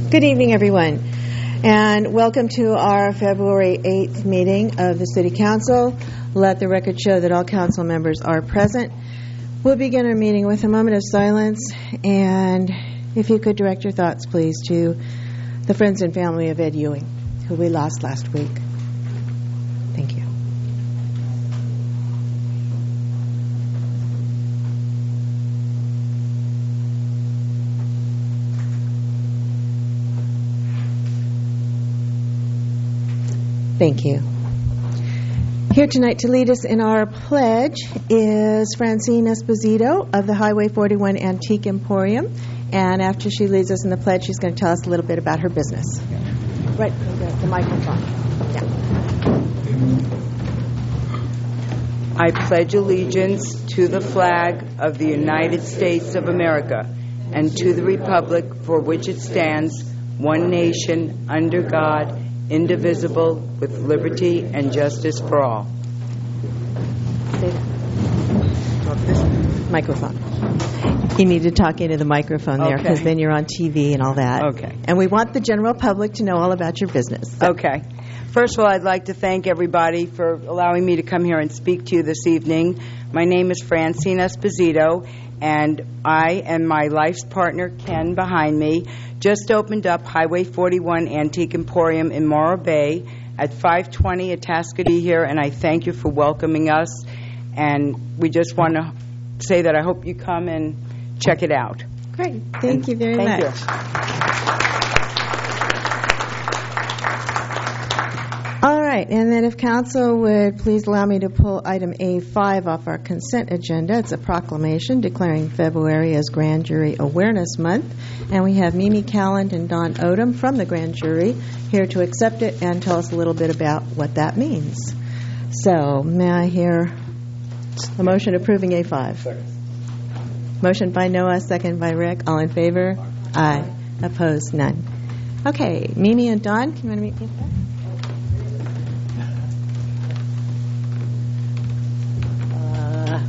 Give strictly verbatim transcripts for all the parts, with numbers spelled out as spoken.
Good evening, everyone, and welcome to our February eighth meeting of the City Council. Let the record show that all council members are present. We'll begin our meeting with a moment of silence, and if you could direct your thoughts, please, to the friends and family of Ed Ewing, who we lost last week. Thank you. Thank you. Here tonight to lead us in our pledge is Francine Esposito of the Highway forty-one Antique Emporium. And after she leads us in the pledge, she's going to tell us a little bit about her business. Right, the, the microphone. Yeah. I pledge allegiance to the flag of the United States of America and to the republic for which it stands, one nation, under God, indivisible, with liberty and justice for all. Microphone. You need to talk into the microphone there, because okay. then you're on T V and all that. Okay. And we want the general public to know all about your business. So. Okay. First of all, I'd like to thank everybody for allowing me to come here and speak to you this evening. My name is Francine Esposito, and I and my life's partner, Ken, behind me, just opened up Highway forty-one Antique Emporium in Morro Bay at five twenty Atascocita here, and I thank you for welcoming us. And we just want to say that I hope you come and check it out. Great. Thank and you very thank much. You. All right. And then if council would please allow me to pull item A five off our consent agenda. It's a proclamation declaring February as Grand Jury Awareness Month. And we have Mimi Calland and Don Odom from the Grand Jury here to accept it and tell us a little bit about what that means. So may I hear a motion approving A five? Second. Motion by Noah, second by Rick. All in favor? Aye. Aye. Opposed? None. Okay. Mimi and Don, can you want to meet me up there? Uh,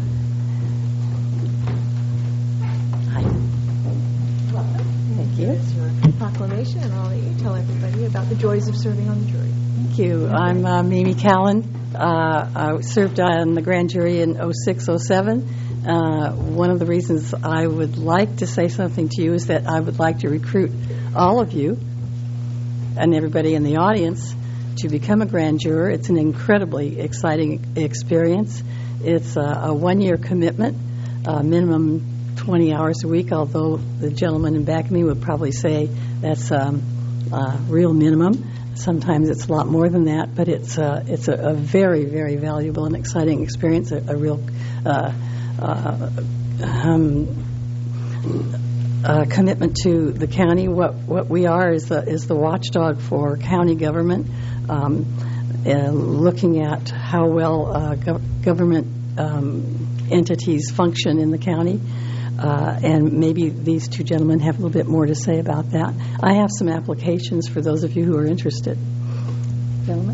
hi. Welcome. Thank you. Here's your proclamation, and I'll let you tell everybody about the joys of serving on the jury. Thank you. I'm uh, Mimi Calland. Uh, I served on the grand jury in oh six oh seven. Uh, one of the reasons I would like to say something to you is that I would like to recruit all of you and everybody in the audience to become a grand juror. It's an incredibly exciting experience. It's a, a one-year commitment, uh, minimum twenty hours a week, although the gentleman in back of me would probably say that's um, uh, real minimum. Sometimes it's a lot more than that, but it's uh, it's a, a very, very valuable and exciting experience, a, a real uh, uh, um, uh, commitment to the county. What what we are is the, is the watchdog for county government, um, uh, looking at how well uh, go- government um, entities function in the county. Uh, and maybe these two gentlemen have a little bit more to say about that. I have some applications for those of you who are interested. Gentlemen?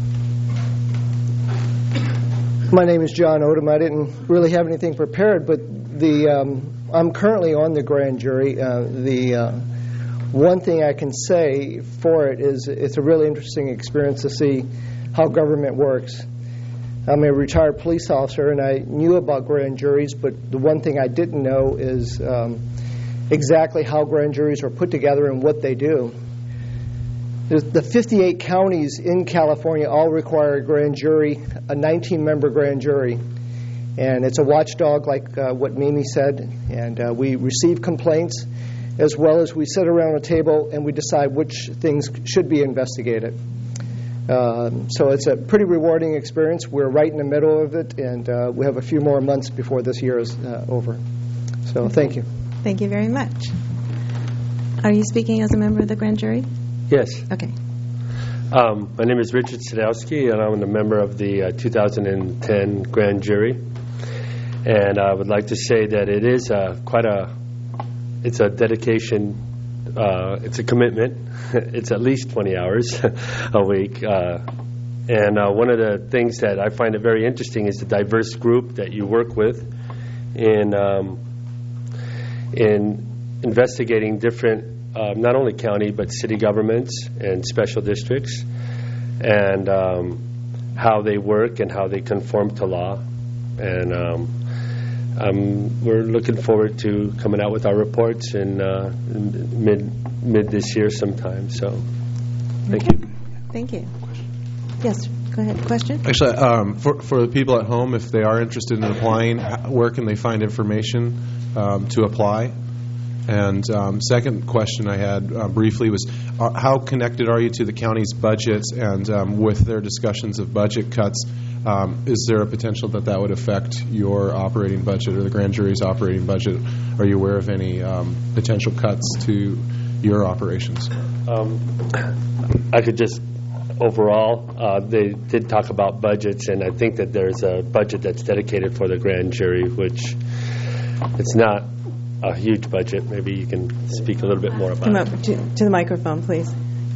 My name is John Odom. I didn't really have anything prepared, but the um, I'm currently on the grand jury. Uh, the uh, one thing I can say for it is it's a really interesting experience to see how government works. I'm a retired police officer, and I knew about grand juries, but the one thing I didn't know is um, exactly how grand juries are put together and what they do. The fifty-eight counties in California all require a grand jury, a nineteen-member grand jury, and it's a watchdog like uh, what Mimi said, and uh, we receive complaints as well as we sit around a table and we decide which things should be investigated. Uh, so it's a pretty rewarding experience. We're right in the middle of it, and uh, we have a few more months before this year is uh, over. So thank you. Thank you very much. Are you speaking as a member of the grand jury? Yes. Okay. Um, my name is Richard Sadowski, and I'm a member of the uh, two thousand ten grand jury. And I would like to say that it is uh, quite a, it's a dedication. Uh, it's a commitment. It's at least twenty hours a week. Uh, and uh, one of the things that I find it very interesting is the diverse group that you work with in um, in investigating different uh, not only county but city governments and special districts, and um, how they work and how they conform to law. And um, um, we're looking forward to coming out with our reports in, uh, in mid mid this year sometime. So, thank Okay. you. Thank you. Yes, go ahead. Question? Actually, um, for for the people at home, if they are interested in applying, h- where can they find information um, to apply? And um, second question I had uh, briefly was, uh, how connected are you to the county's budgets? And um, with their discussions of budget cuts, um, is there a potential that that would affect your operating budget or the grand jury's operating budget? Are you aware of any um, potential cuts to your operations? Um, I could just, overall, uh, they did talk about budgets, and I think that there's a budget that's dedicated for the grand jury, which it's not a huge budget. Maybe you can speak a little bit more about Come it. up to, to the microphone, please.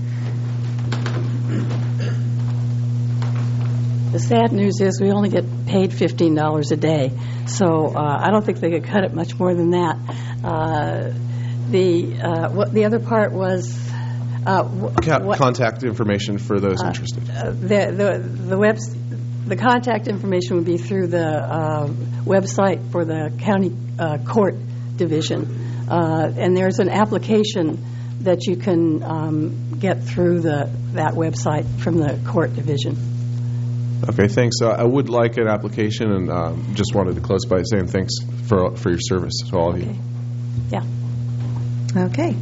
The sad news is we only get paid fifteen dollars a day, so uh, I don't think they could cut it much more than that. Uh, the uh, what the other part was uh, wh- Ca- what, contact information for those uh, interested. uh, the the the webs the contact information would be through the uh, website for the county uh, court division, uh, and there's an application that you can um, get through the that website from the court division. Okay, thanks. Uh, I would like an application, and um, just wanted to close by saying thanks for for your service to all of you. Okay. Yeah. Okay.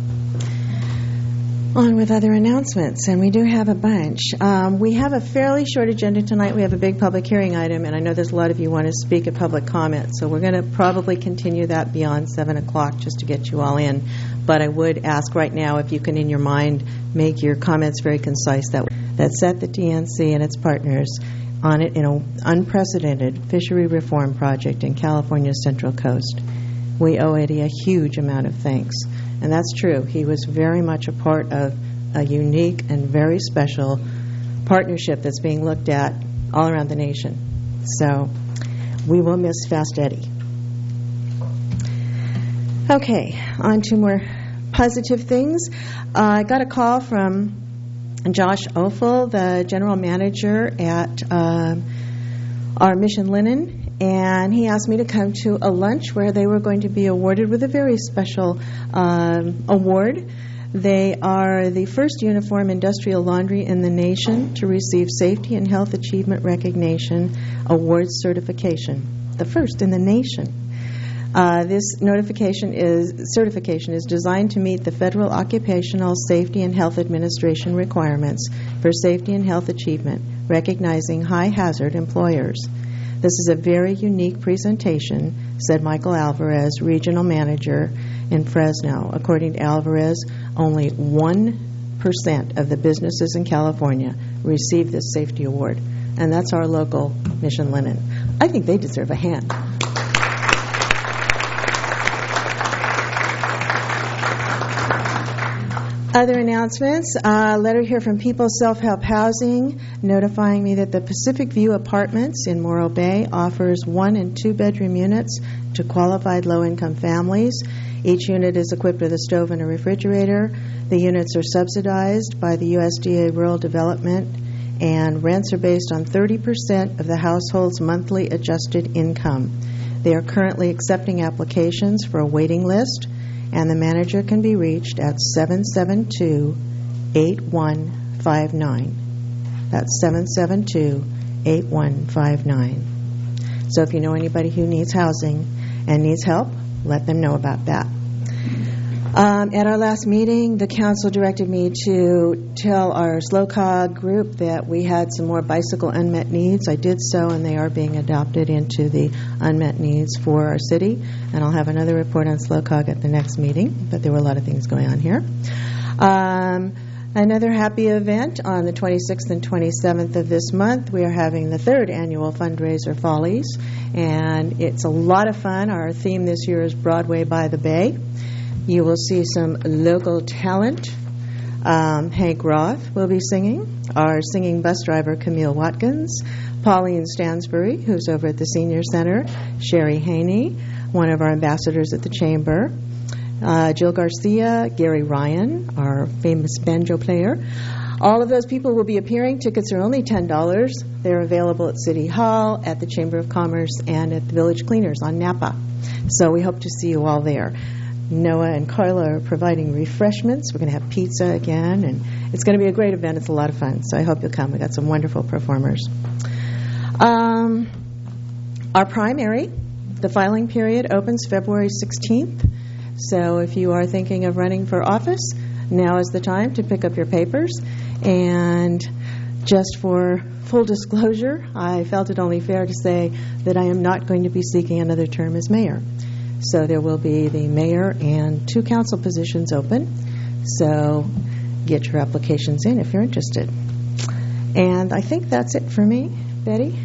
On with other announcements, and we do have a bunch. Um, we have a fairly short agenda tonight. We have a big public hearing item, and I know there's a lot of you want to speak at public comment, so we're going to probably continue that beyond seven o'clock just to get you all in. But I would ask right now if you can, in your mind, make your comments very concise. That that set the D N C and its partners on it in an unprecedented fishery reform project in California's Central Coast. We owe Eddie a huge amount of thanks. And that's true. He was very much a part of a unique and very special partnership that's being looked at all around the nation. So we will miss Fast Eddie. Okay, on to more positive things. Uh, I got a call from Josh Ophel, the general manager at uh, our Mission Linen, and he asked me to come to a lunch where they were going to be awarded with a very special um, award. They are the first uniform industrial laundry in the nation to receive Safety and Health Achievement Recognition Awards certification, the first in the nation. Uh, this notification is certification is designed to meet the Federal Occupational Safety and Health Administration requirements for safety and health achievement, recognizing high-hazard employers. This is a very unique presentation, said Michael Alvarez, regional manager in Fresno. According to Alvarez, only one percent of the businesses in California receive this safety award, and that's our local Mission Linen. I think they deserve a hand. Other announcements, a uh, letter here from People's Self-Help Housing notifying me that the Pacific View Apartments in Morro Bay offers one and two bedroom units to qualified low-income families. Each unit is equipped with a stove and a refrigerator. The units are subsidized by the U S D A Rural Development, and rents are based on thirty percent of the household's monthly adjusted income. They are currently accepting applications for a waiting list, and the manager can be reached at seven seven two, eight one five nine. That's seven seven two, eight one five nine. So if you know anybody who needs housing and needs help, let them know about that. Um, at our last meeting, the council directed me to tell our SLOCOG group that we had some more bicycle unmet needs. I did so, and they are being adopted into the unmet needs for our city. And I'll have another report on SLOCOG at the next meeting, but there were a lot of things going on here. Um, another happy event on the twenty-sixth and twenty-seventh of this month. We are having the third annual fundraiser, Follies, and it's a lot of fun. Our theme this year is Broadway by the Bay. You will see some local talent. Um, Hank Roth will be singing. Our singing bus driver, Camille Watkins. Pauline Stansbury, who's over at the Senior Center. Sherry Haney, one of our ambassadors at the Chamber. uh, Jill Garcia, Gary Ryan, our famous banjo player. All of those people will be appearing. Tickets are only ten dollars. They're available at City Hall, at the Chamber of Commerce, and at the Village Cleaners on Napa. So we hope to see you all there. Noah and Carla are providing refreshments. We're going to have pizza again, and it's going to be a great event. It's a lot of fun, so I hope you'll come. We've got some wonderful performers. Um, our primary, the filing period opens February sixteenth. So if you are thinking of running for office, now is the time to pick up your papers. And just for full disclosure, I felt it only fair to say that I am not going to be seeking another term as mayor. So there will be the mayor and two council positions open. So get your applications in if you're interested. And I think that's it for me. Betty?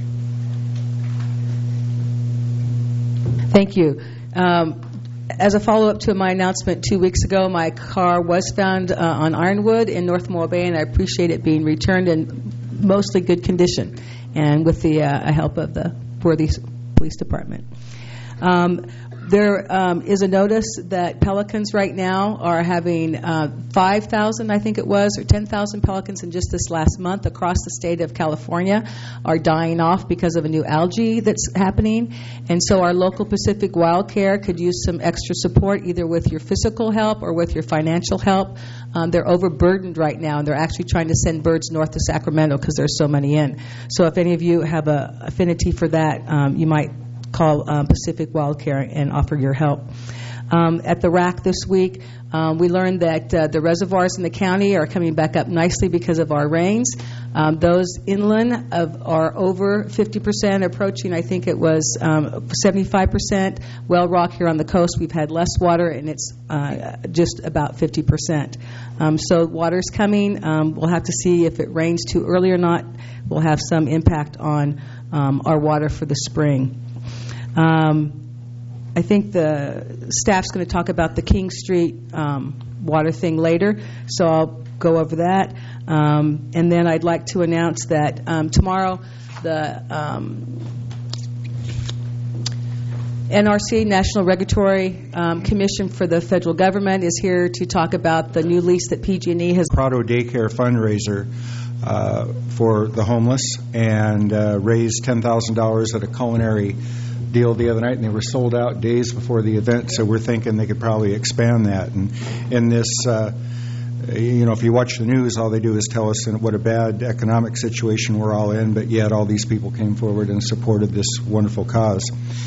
Thank you. Um, As a follow-up to my announcement two weeks ago, my car was found uh, on Ironwood in North Moyle Bay, and I appreciate it being returned in mostly good condition, and with the uh, help of the Worthy Police Department. Um, there um, is a notice that pelicans right now are having uh, five thousand, I think it was, or ten thousand pelicans in just this last month across the state of California are dying off because of a new algae that's happening. And so our local Pacific Wild Care could use some extra support, either with your physical help or with your financial help. Um, they're overburdened right now, and they're actually trying to send birds north to Sacramento because there's so many in. So if any of you have a affinity for that, um, you might call um, Pacific Wild Care and offer your help. Um, at the R A C this week, um, we learned that uh, the reservoirs in the county are coming back up nicely because of our rains. Um, those inland of, are over fifty percent, approaching, I think it was um, seventy-five percent. Well Rock here on the coast, we've had less water, and it's uh, just about fifty percent. Um, so water's coming. Um, we'll have to see if it rains too early or not. We'll have some impact on um, our water for the spring. Um, I think the staff's going to talk about the King Street um, water thing later, so I'll go over that. Um, and then I'd like to announce that um, tomorrow the um, N R C, National Regulatory um, Commission for the Federal Government, is here to talk about the new lease that P G and E has. Prado Daycare fundraiser uh, for the homeless, and uh, raised ten thousand dollars at a culinary deal the other night, and they were sold out days before the event, so we're thinking they could probably expand that. And in this, uh, you know, if you watch the news, all they do is tell us what a bad economic situation we're all in, but yet all these people came forward and supported this wonderful cause.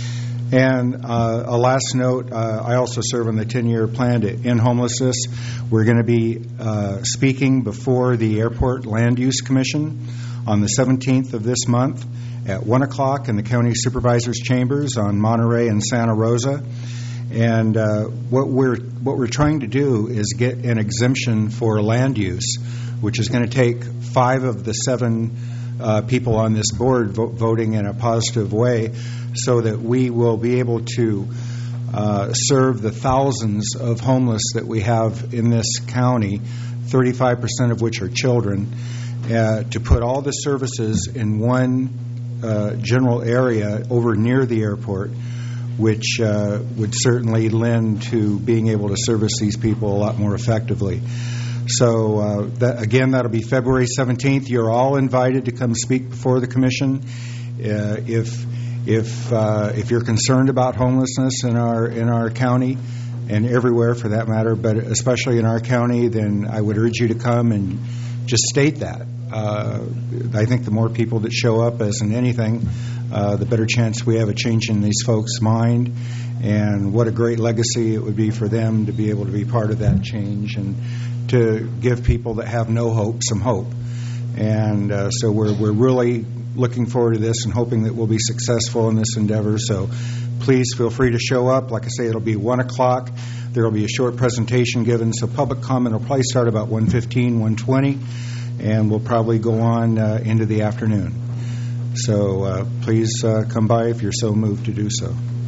And uh, a last note, uh, I also serve on the ten-year plan to end homelessness. We're going to be uh, speaking before the Airport Land Use Commission on the seventeenth of this month at one o'clock in the County Supervisors' Chambers on Monterey and Santa Rosa. And uh, what we're what we're trying to do is get an exemption for land use, which is going to take five of the seven uh, people on this board vo- voting in a positive way, so that we will be able to uh, serve the thousands of homeless that we have in this county, thirty-five percent of which are children, uh, to put all the services in one Uh, general area over near the airport, which uh, would certainly lend to being able to service these people a lot more effectively. So, uh, that, again, that'll be February seventeenth. You're all invited to come speak before the commission. Uh, if if uh, if you're concerned about homelessness in our in our county, and everywhere for that matter, but especially in our county, then I would urge you to come and just state that. Uh, I think the more people that show up, as in anything, uh, the better chance we have of changing these folks' mind, and what a great legacy it would be for them to be able to be part of that change and to give people that have no hope some hope. And uh, so we're we're really looking forward to this and hoping that we'll be successful in this endeavor. So please feel free to show up. Like I say, it'll be one o'clock. There will be a short presentation given, so public comment will probably start about one fifteen, one twenty, and we'll probably go on uh, into the afternoon. So uh, please uh, come by if you're so moved to do so.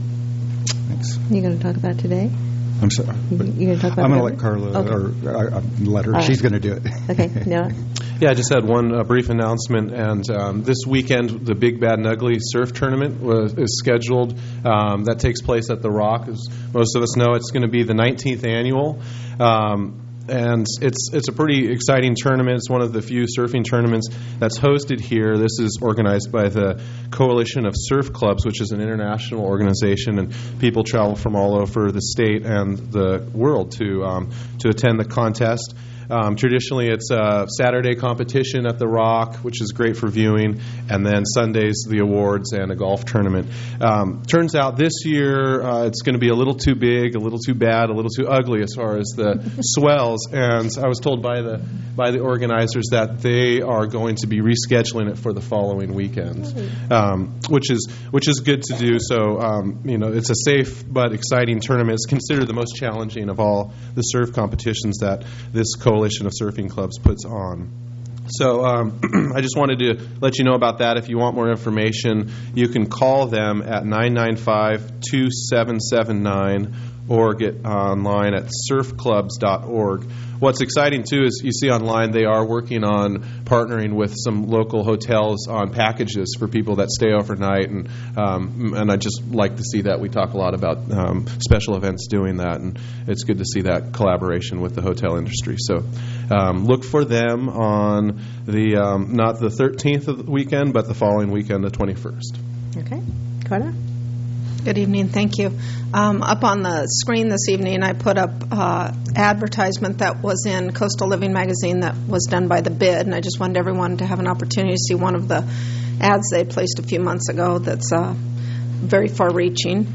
Thanks. You're going to talk about today? I'm sorry. You're going to talk about I'm going to today? let Carla, Okay. or uh, let her. All She's right. going to do it. Okay. No. Yeah, I just had one uh, brief announcement, and um, this weekend the Big Bad and Ugly Surf Tournament was, is scheduled. Um, that takes place at The Rock. As most of us know, it's going to be the nineteenth annual. Um, And it's it's a pretty exciting tournament. It's one of the few surfing tournaments that's hosted here. This is organized by the Coalition of Surf Clubs, which is an international organization, and people travel from all over the state and the world to um, to attend the contest. Um, traditionally, it's a Saturday competition at The Rock, which is great for viewing, and then Sundays, the awards and a golf tournament. Um, turns out this year uh, it's going to be a little too big, a little too bad, a little too ugly as far as the swells. And I was told by the by the organizers that they are going to be rescheduling it for the following weekend, um, which is which is good to do. So um, you know, it's a safe but exciting tournament. It's considered the most challenging of all the surf competitions that this Coalition of Surfing Clubs puts on. So um, I just wanted to let you know about that. If you want more information, you can call them at nine nine five, two seven seven nine or get online at surf clubs dot org. What's exciting, too, is you see online they are working on partnering with some local hotels on packages for people that stay overnight, and um, and I just like to see that. We talk a lot about um, special events doing that, and it's good to see that collaboration with the hotel industry. So um, look for them on the, um, not the thirteenth of the weekend, but the following weekend, the twenty-first. Okay. Carter? Good evening. Thank you. Um, up on the screen this evening, I put up uh, advertisement that was in Coastal Living magazine that was done by The Bid, and I just wanted everyone to have an opportunity to see one of the ads they placed a few months ago that's uh, very far-reaching.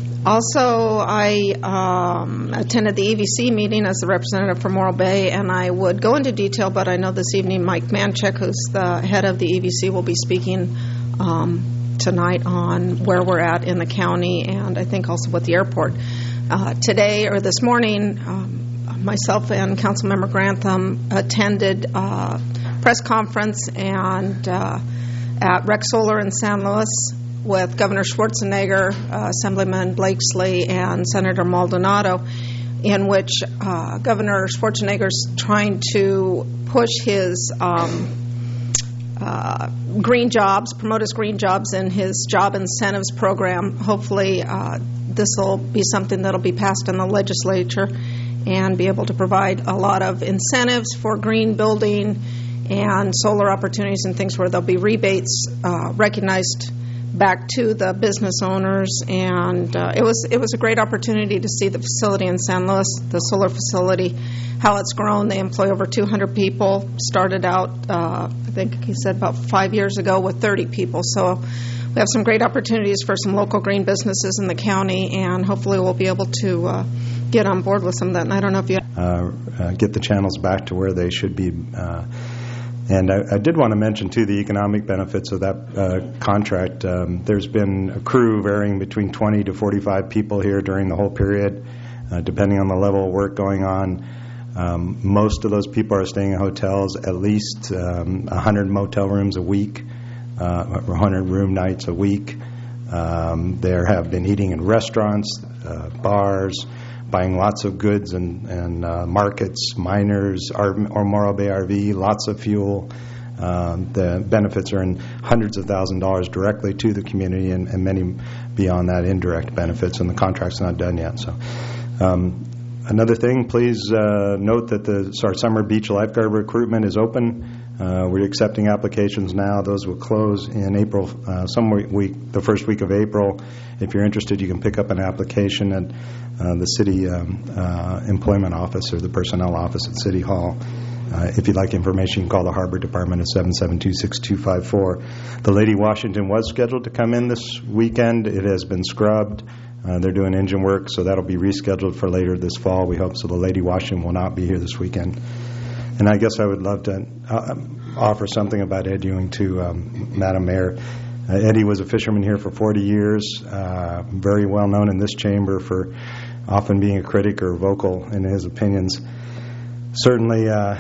Also, I um, attended the E V C meeting as the representative for Morro Bay, and I would go into detail, but I know this evening Mike Manchek, who's the head of the E V C, will be speaking um, tonight on where we're at in the county, and I think also with the airport. Uh, today, or this morning, um, myself and Councilmember Grantham attended a press conference and uh, at Rec Solar in San Luis with Governor Schwarzenegger, uh, Assemblyman Blakesley, and Senator Maldonado, in which uh, Governor Schwarzenegger's trying to push his um, Uh, green jobs, promote his green jobs in his job incentives program. Hopefully uh, this will be something that will be passed in the legislature and be able to provide a lot of incentives for green building and solar opportunities and things where there'll be rebates uh, recognized back to the business owners. And uh, it was it was a great opportunity to see the facility in San Luis, the solar facility, how it's grown. They employ over two hundred people. Started out, uh, I think he said about five years ago with thirty people. So we have some great opportunities for some local green businesses in the county, and hopefully we'll be able to uh, get on board with some of that. And I don't know if you uh, uh, get the channels back to where they should be. Uh, and I, I did want to mention, too, the economic benefits of that uh, contract. Um, there's been a crew varying between twenty to forty-five people here during the whole period, uh, depending on the level of work going on. Um, most of those people are staying in hotels, at least um, one hundred motel rooms a week, uh, one hundred room nights a week. Um, there have been eating in restaurants, uh, bars, buying lots of goods and, and uh, markets, miners, or Morro Bay R V, lots of fuel. Um, the benefits are in hundreds of thousands of dollars directly to the community, and, and many beyond that indirect benefits, and the contract's not done yet. So. Um, Another thing, please uh, note that the our summer beach lifeguard recruitment is open. Uh, we're accepting applications now. Those will close in April, uh, some week, the first week of April. If you're interested, you can pick up an application at uh, the city um, uh, employment office or the personnel office at City Hall. Uh, if you'd like information, you can call the Harbor Department at seven seven two, six two five four. The Lady Washington was scheduled to come in this weekend. It has been scrubbed. Uh, they're doing engine work, so that'll be rescheduled for later this fall, we hope. So the Lady Washington will not be here this weekend. And I guess I would love to uh, offer something about Ed Ewing to um, Madam Mayor. Uh, Eddie was a fisherman here for forty years, uh, very well known in this chamber for often being a critic or vocal in his opinions. Certainly, uh,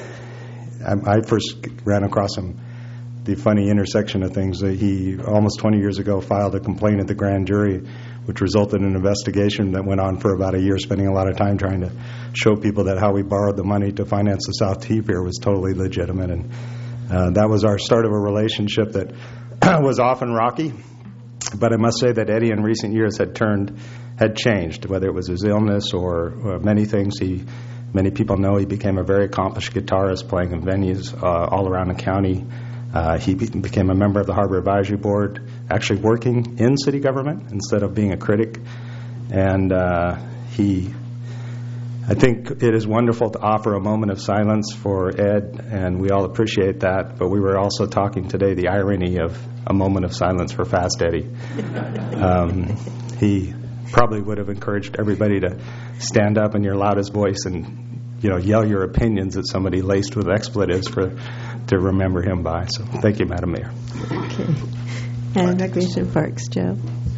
I, I first ran across him, the funny intersection of things. That he, almost twenty years ago, filed a complaint at the grand jury, which resulted in an investigation that went on for about a year, spending a lot of time trying to show people that how we borrowed the money to finance the South T Pier was totally legitimate. And Uh, that was our start of a relationship that was often rocky, but I must say that Eddie in recent years had turned, had changed, whether it was his illness or uh, many things. He, many people know he became a very accomplished guitarist playing in venues uh, all around the county. Uh, he be- became a member of the Harbor Advisory Board, actually working in city government instead of being a critic. And uh, he, I think it is wonderful to offer a moment of silence for Ed, and we all appreciate that. But we were also talking today the irony of a moment of silence for Fast Eddie. Um, he probably would have encouraged everybody to stand up in your loudest voice and, you know, yell your opinions at somebody laced with expletives for to remember him by. So thank you, Madam Mayor. Okay. And Recreation Parks, Joe.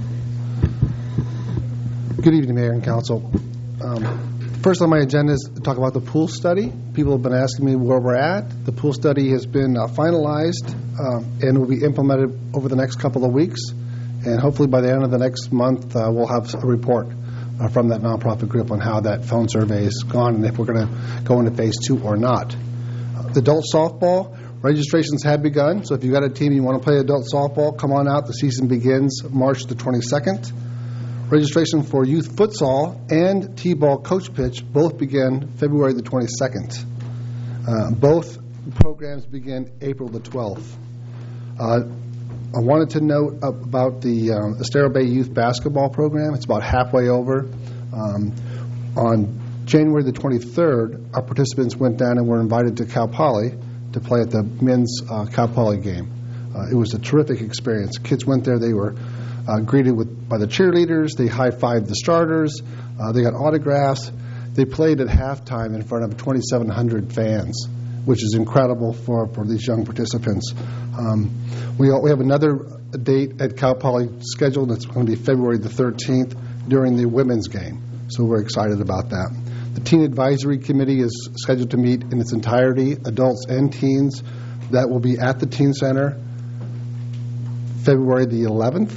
Good evening, Mayor and Council. Um, first on my agenda is to talk about the pool study. People have been asking me where we're at. The pool study has been uh, finalized uh, and will be implemented over the next couple of weeks. And hopefully by the end of the next month, uh, we'll have a report uh, from that nonprofit group on how that phone survey has gone and if we're going to go into phase two or not. Uh, the adult softball registrations have begun. So if you've got a team you want to play adult softball, come on out. The season begins March the twenty-second. Registration for youth futsal and T-ball coach pitch both begin February the twenty-second. Uh, both programs begin April the twelfth. Uh, I wanted to note about the um, Estero Bay Youth Basketball Program. It's about halfway over. Um, on January the twenty-third, our participants went down and were invited to Cal Poly to play at the men's uh, Cal Poly game. Uh, it was a terrific experience. Kids went there. They were uh, greeted with by the cheerleaders. They high-fived the starters. Uh, they got autographs. They played at halftime in front of twenty-seven hundred fans, which is incredible for, for these young participants. Um, we, we have another date at Cal Poly scheduled. It's going to be February the thirteenth during the women's game. So we're excited about that. The Teen Advisory Committee is scheduled to meet in its entirety, adults and teens. That will be at the Teen Center February the eleventh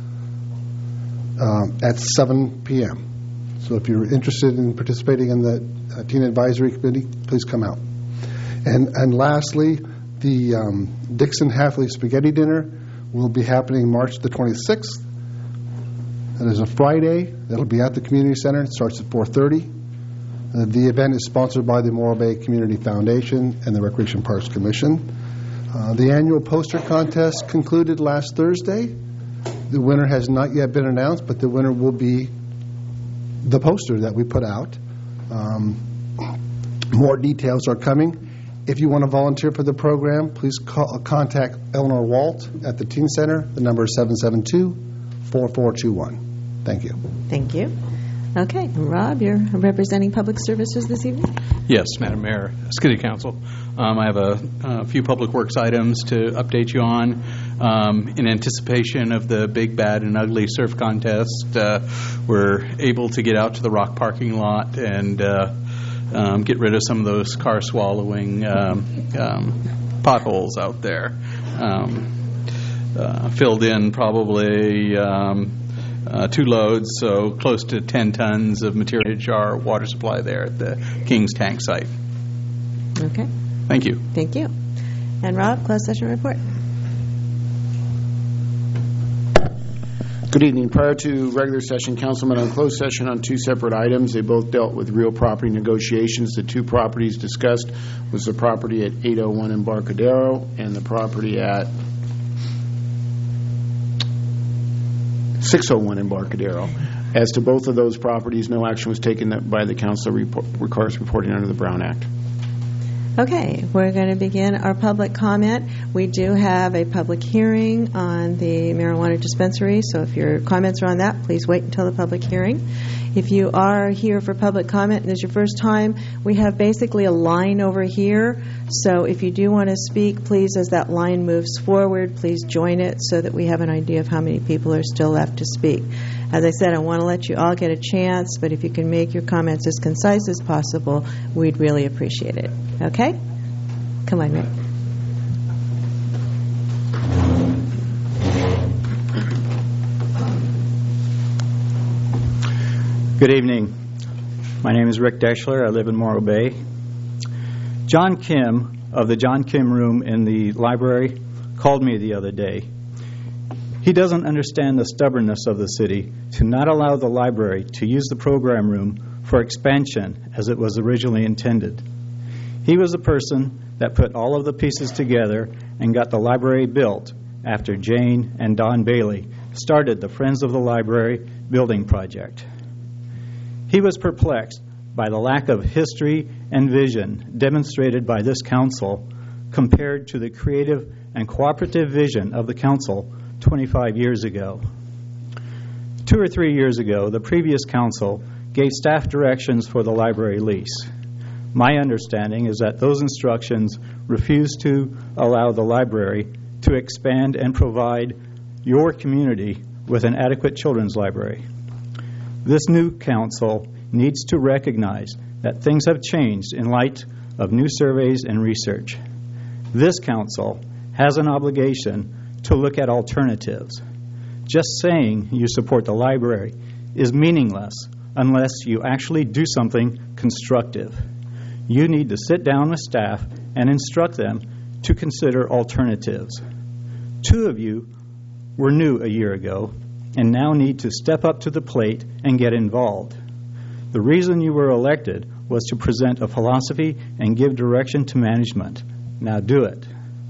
um, at seven p.m. So if you're interested in participating in the uh, Teen Advisory Committee, please come out. And and lastly, the um, Dixon Halfley Spaghetti Dinner will be happening March the twenty-sixth. That is a Friday. That'll be at the Community Center. It starts at four thirty. Uh, the event is sponsored by the Morro Bay Community Foundation and the Recreation Parks Commission. Uh, the annual poster contest concluded last Thursday. The winner has not yet been announced, but the winner will be the poster that we put out. Um, more details are coming. If you want to volunteer for the program, please call, contact Eleanor Walt at the Teen Center. The number is seven seven two, four four two one. Thank you. Thank you. Okay, Rob, you're representing Public Services this evening? Yes, Madam Mayor, City Council. Um, I have a, a few public works items to update you on. Um, in anticipation of the Big, Bad, and Ugly Surf Contest, uh, we're able to get out to the rock parking lot and uh, um, get rid of some of those car-swallowing um, um, potholes out there. Um, uh, filled in probably Um, Uh, two loads, so close to ten tons of material, our water supply there at the Kings Tank site. Okay. Thank you. Thank you. And Rob, closed session report. Good evening. Prior to regular session, council met on closed session on two separate items. They both dealt with real property negotiations. The two properties discussed was the property at eight oh one Embarcadero and the property at six oh one Embarcadero. As to both of those properties, no action was taken by the council. Report, requires reporting under the Brown Act. Okay, we're going to begin our public comment. We do have a public hearing on the marijuana dispensary, so if your comments are on that, please wait until the public hearing. If you are here for public comment and this is your first time, we have basically a line over here. So if you do want to speak, please, as that line moves forward, please join it so that we have an idea of how many people are still left to speak. As I said, I want to let you all get a chance, but if you can make your comments as concise as possible, we'd really appreciate it. Okay? Come on, Rick. Good evening. My name is Rick Deschler. I live in Morro Bay. John Kim of the John Kim room in the library called me the other day. He doesn't understand the stubbornness of the city to not allow the library to use the program room for expansion as it was originally intended. He was the person that put all of the pieces together and got the library built after Jane and Don Bailey started the Friends of the Library building project. He was perplexed by the lack of history and vision demonstrated by this council compared to the creative and cooperative vision of the council twenty-five years ago. Two or three years ago, the previous council gave staff directions for the library lease. My understanding is that those instructions refused to allow the library to expand and provide your community with an adequate children's library. This new council needs to recognize that things have changed in light of new surveys and research. This council has an obligation to look at alternatives. Just saying you support the library is meaningless unless you actually do something constructive. You need to sit down with staff and instruct them to consider alternatives. Two of you were new a year ago and now need to step up to the plate and get involved. The reason you were elected was to present a philosophy and give direction to management. Now do it.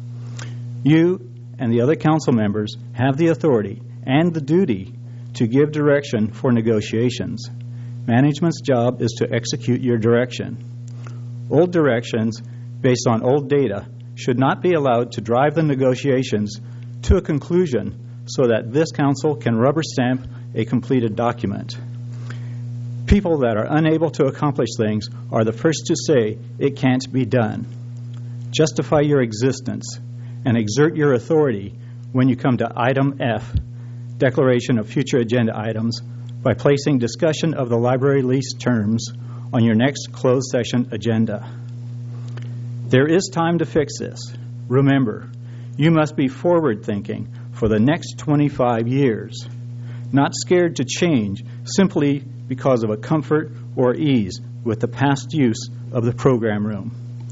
You and the other council members have the authority and the duty to give direction for negotiations. Management's job is to execute your direction. Old directions based on old data should not be allowed to drive the negotiations to a conclusion so that this council can rubber stamp a completed document. People that are unable to accomplish things are the first to say it can't be done. Justify your existence and exert your authority when you come to item F, declaration of future agenda items, by placing discussion of the library lease terms on your next closed session agenda. There is time to fix this. Remember, you must be forward-thinking for the next twenty-five years, not scared to change simply because of a comfort or ease with the past use of the program room.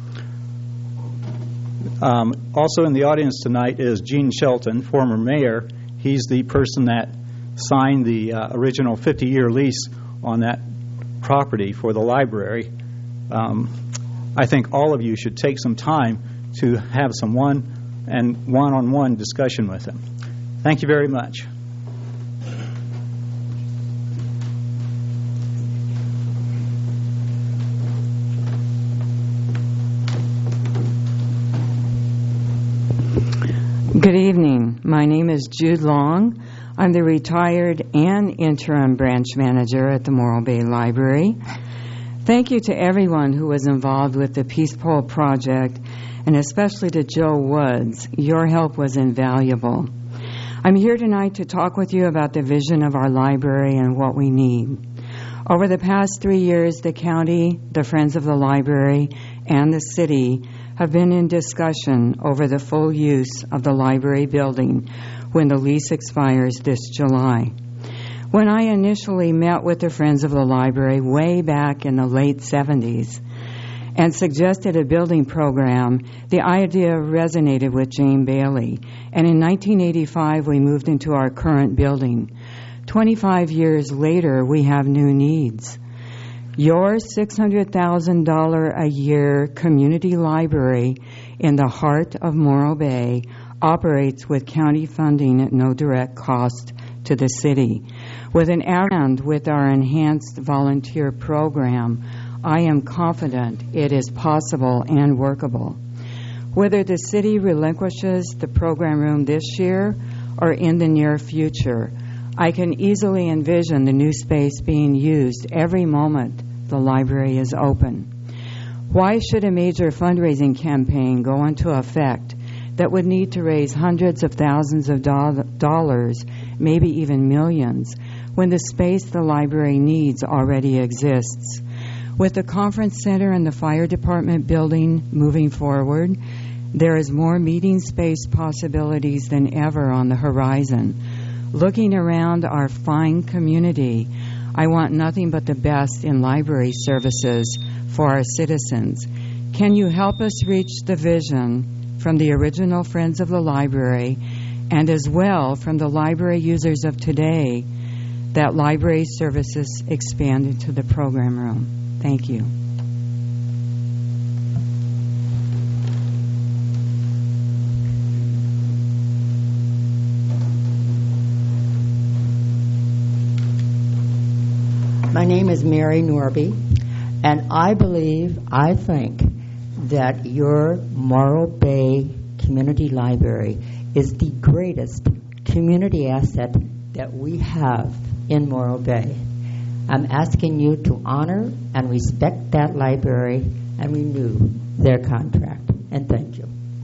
Um, also in the audience tonight is Gene Shelton, former mayor. He's the person that signed the uh, original fifty-year lease on that property for the library. Um, I think all of you should take some time to have some one and one-on-one discussion with him. Thank you very much. Good evening. My name is Jude Long. I'm the retired and interim branch manager at the Morro Bay Library. Thank you to everyone who was involved with the Peace Pole project, and especially to Joe Woods. Your help was invaluable. I'm here tonight to talk with you about the vision of our library and what we need. Over the past three years, the county, the Friends of the Library, and the city have been in discussion over the full use of the library building when the lease expires this July. When I initially met with the Friends of the Library way back in the late seventies and suggested a building program, the idea resonated with Jane Bailey, and in nineteen eighty-five we moved into our current building. twenty-five years later, we have new needs. Your six hundred thousand dollars a year community library in the heart of Morro Bay operates with county funding at no direct cost to the city. With an and with our enhanced volunteer program, I am confident it is possible and workable. Whether the city relinquishes the program room this year or in the near future, I can easily envision the new space being used every moment the library is open. Why should a major fundraising campaign go into effect that would need to raise hundreds of thousands of do- dollars, maybe even millions, when the space the library needs already exists? With the conference center and the fire department building moving forward, there is more meeting space possibilities than ever on the horizon. Looking around our fine community, I want nothing but the best in library services for our citizens. Can you help us reach the vision from the original Friends of the Library and as well from the library users of today that library services expand into the program room? Thank you. My name is Mary Norby, and I believe, I think, that your Morro Bay Community Library is the greatest community asset that we have in Morro Bay. I'm asking you to honor and respect that library and renew their contract. And thank you.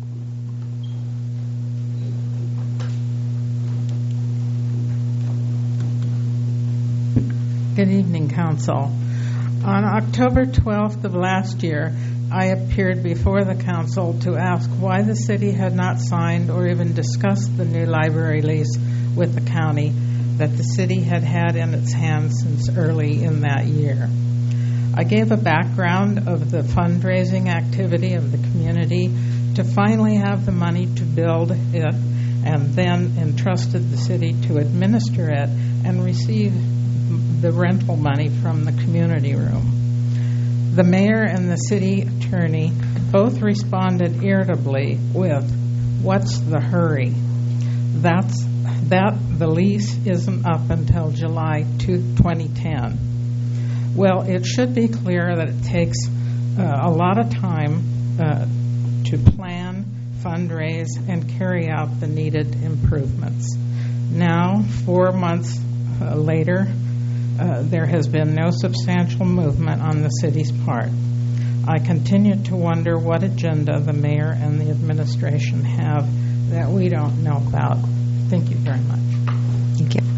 Good evening, Council. On October twelfth of last year, I appeared before the Council to ask why the city had not signed or even discussed the new library lease with the county that the city had had in its hands since early in that year. I gave a background of the fundraising activity of the community to finally have the money to build it, and then entrusted the city to administer it and receive the rental money from the community room. The mayor and the city attorney both responded irritably with, "What's the hurry? That's that the lease isn't up until July twenty ten." Well, it should be clear that it takes uh, a lot of time uh, to plan, fundraise, and carry out the needed improvements. Now, four months uh, later, Uh, there has been no substantial movement on the city's part. I continue to wonder what agenda the mayor and the administration have that we don't know about. Thank you very much. Thank you.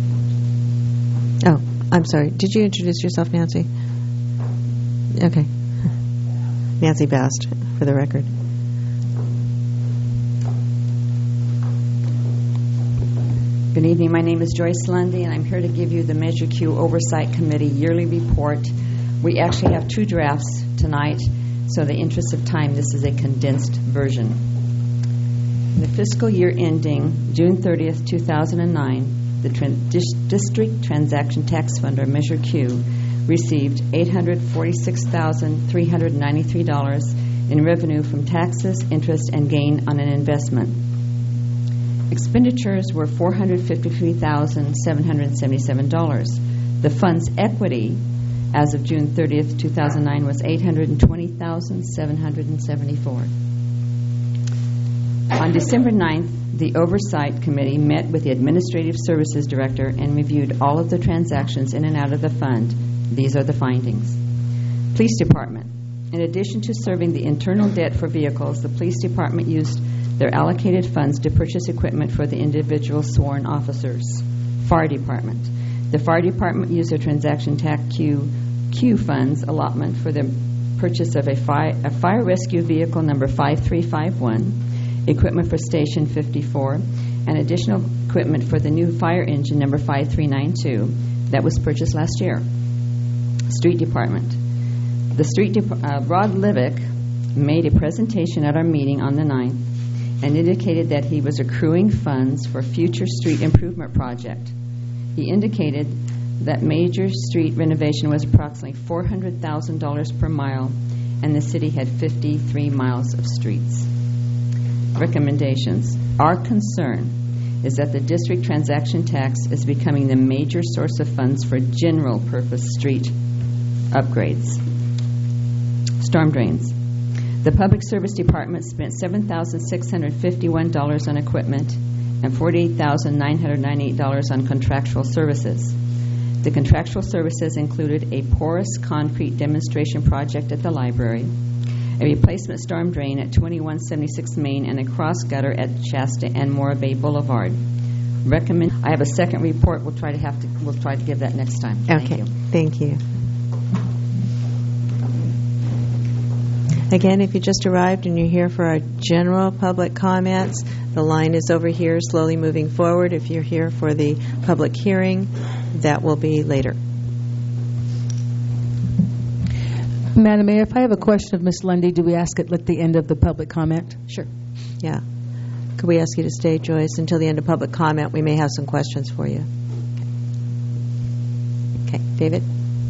Oh, I'm sorry. Did you introduce yourself, Nancy? Okay. Nancy Bast, for the record. Good evening. My name is Joyce Lundy, and I'm here to give you the Measure Q Oversight Committee yearly report. We actually have two drafts tonight, so in the interest of time, this is a condensed version. In the fiscal year ending June thirtieth, two thousand nine, the Tran- Dis- District Transaction Tax Fund, or Measure Q, received eight hundred forty-six thousand three hundred ninety-three dollars in revenue from taxes, interest, and gain on an investment. Expenditures were four hundred fifty-three thousand seven hundred seventy-seven dollars. The fund's equity as of June thirtieth, two thousand nine was eight hundred twenty thousand seven hundred seventy-four dollars. On December ninth, the Oversight Committee met with the Administrative Services Director and reviewed all of the transactions in and out of the fund. These are the findings. Police Department. In addition to serving the internal debt for vehicles, the Police Department used their allocated funds to purchase equipment for the individual sworn officers. Fire Department. The Fire Department used their transaction tax Q, Q funds allotment for the purchase of a fire, a fire rescue vehicle number five three five one, equipment for Station fifty-four, and additional equipment for the new fire engine number five three nine two that was purchased last year. Street Department. The Street Dep- uh, Rod Livick made a presentation at our meeting on the ninth and indicated that he was accruing funds for future street improvement project. He indicated that major street renovation was approximately four hundred thousand dollars per mile, and the city had fifty-three miles of streets. Recommendations. Our concern is that the district transaction tax is becoming the major source of funds for general purpose street upgrades. Storm drains. The Public Service Department spent seven thousand six hundred fifty-one dollars on equipment and forty-eight thousand nine hundred ninety-eight dollars on contractual services. The contractual services included a porous concrete demonstration project at the library, a replacement storm drain at twenty-one seventy-six Main, and a cross gutter at Shasta and Morro Bay Boulevard. Recommend. I have a second report. We'll try to have to. We'll try to give that next time. Okay. Thank you. Thank you. Again, if you just arrived and you're here for our general public comments, the line is over here, slowly moving forward. If you're here for the public hearing, that will be later. Madam Mayor, if I have a question of Miz Lundy, do we ask it at the end of the public comment? Sure. Yeah. Could we ask you to stay, Joyce, until the end of public comment? We may have some questions for you. Okay. David?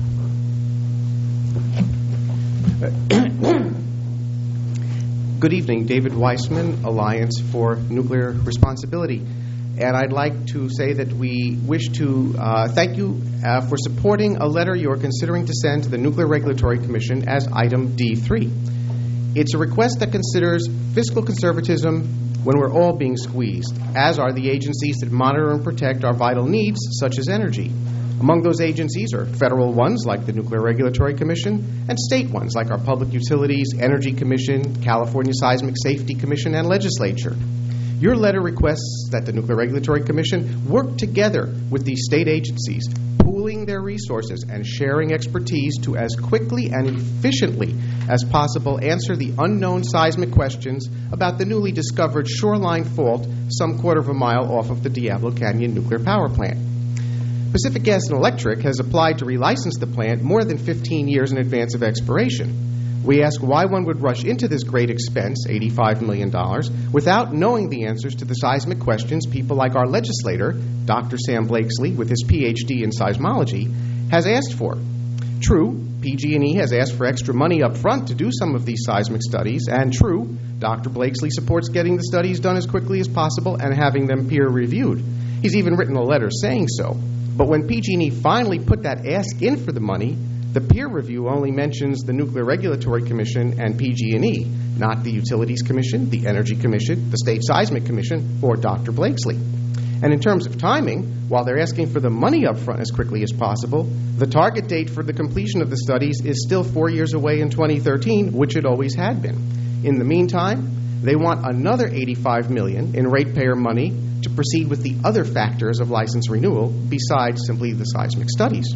Good evening. David Weissman, Alliance for Nuclear Responsibility. And I'd like to say that we wish to uh, thank you uh, for supporting a letter you're considering to send to the Nuclear Regulatory Commission as item D three. It's a request that considers fiscal conservatism when we're all being squeezed, as are the agencies that monitor and protect our vital needs, such as energy. Among those agencies are federal ones like the Nuclear Regulatory Commission and state ones like our Public Utilities, Energy Commission, California Seismic Safety Commission, and legislature. Your letter requests that the Nuclear Regulatory Commission work together with these state agencies, pooling their resources and sharing expertise to as quickly and efficiently as possible answer the unknown seismic questions about the newly discovered shoreline fault some quarter of a mile off of the Diablo Canyon nuclear power plant. Pacific Gas and Electric has applied to relicense the plant more than fifteen years in advance of expiration. We ask why one would rush into this great expense, eighty-five million dollars, without knowing the answers to the seismic questions people like our legislator, Doctor Sam Blakesley, with his P H D in seismology, has asked for. True, P G and E has asked for extra money up front to do some of these seismic studies, and true, Doctor Blakesley supports getting the studies done as quickly as possible and having them peer-reviewed. He's even written a letter saying so. But when P G and E finally put that ask in for the money, the peer review only mentions the Nuclear Regulatory Commission and P G and E, not the Utilities Commission, the Energy Commission, the State Seismic Commission, or Doctor Blakesley. And in terms of timing, while they're asking for the money up front as quickly as possible, the target date for the completion of the studies is still four years away in twenty thirteen, which it always had been. In the meantime, they want another eighty-five million dollars in ratepayer money to proceed with the other factors of license renewal besides simply the seismic studies.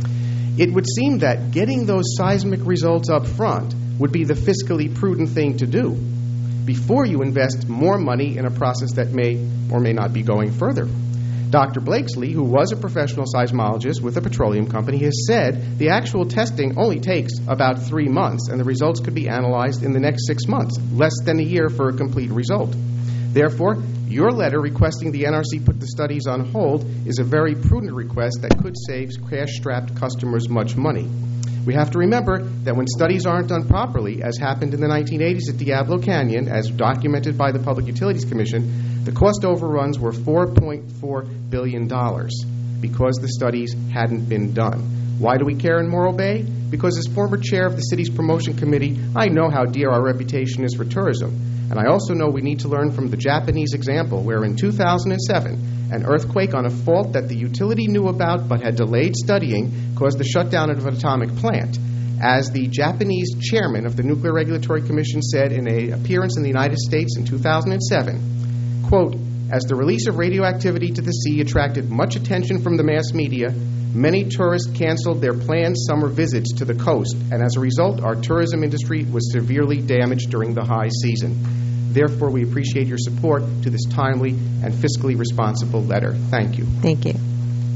It would seem that getting those seismic results up front would be the fiscally prudent thing to do before you invest more money in a process that may or may not be going further. Doctor Blakesley, who was a professional seismologist with a petroleum company, has said the actual testing only takes about three months and the results could be analyzed in the next six months, less than a year for a complete result. Therefore, your letter requesting the N R C put the studies on hold is a very prudent request that could save cash-strapped customers much money. We have to remember that when studies aren't done properly, as happened in the nineteen eighties at Diablo Canyon, as documented by the Public Utilities Commission, the cost overruns were four point four billion dollars because the studies hadn't been done. Why do we care in Morro Bay? Because as former chair of the city's promotion committee, I know how dear our reputation is for tourism. And I also know we need to learn from the Japanese example where in two thousand seven, an earthquake on a fault that the utility knew about but had delayed studying caused the shutdown of an atomic plant. As the Japanese chairman of the Nuclear Regulatory Commission said in an appearance in the United States in two thousand seven, quote, as the release of radioactivity to the sea attracted much attention from the mass media, many tourists canceled their planned summer visits to the coast, and as a result, our tourism industry was severely damaged during the high season. Therefore, we appreciate your support to this timely and fiscally responsible letter. Thank you. Thank you.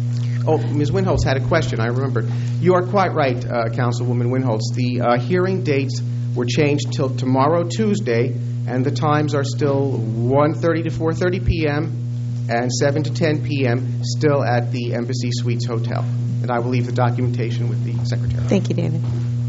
Oh, Miz Winholtz had a question. I remember. You are quite right, uh, Councilwoman Winholtz. The uh, hearing dates were changed till tomorrow, Tuesday, and the times are still one thirty to four thirty p.m. and seven to ten p.m. still at the Embassy Suites Hotel. And I will leave the documentation with the Secretary. Thank you, David.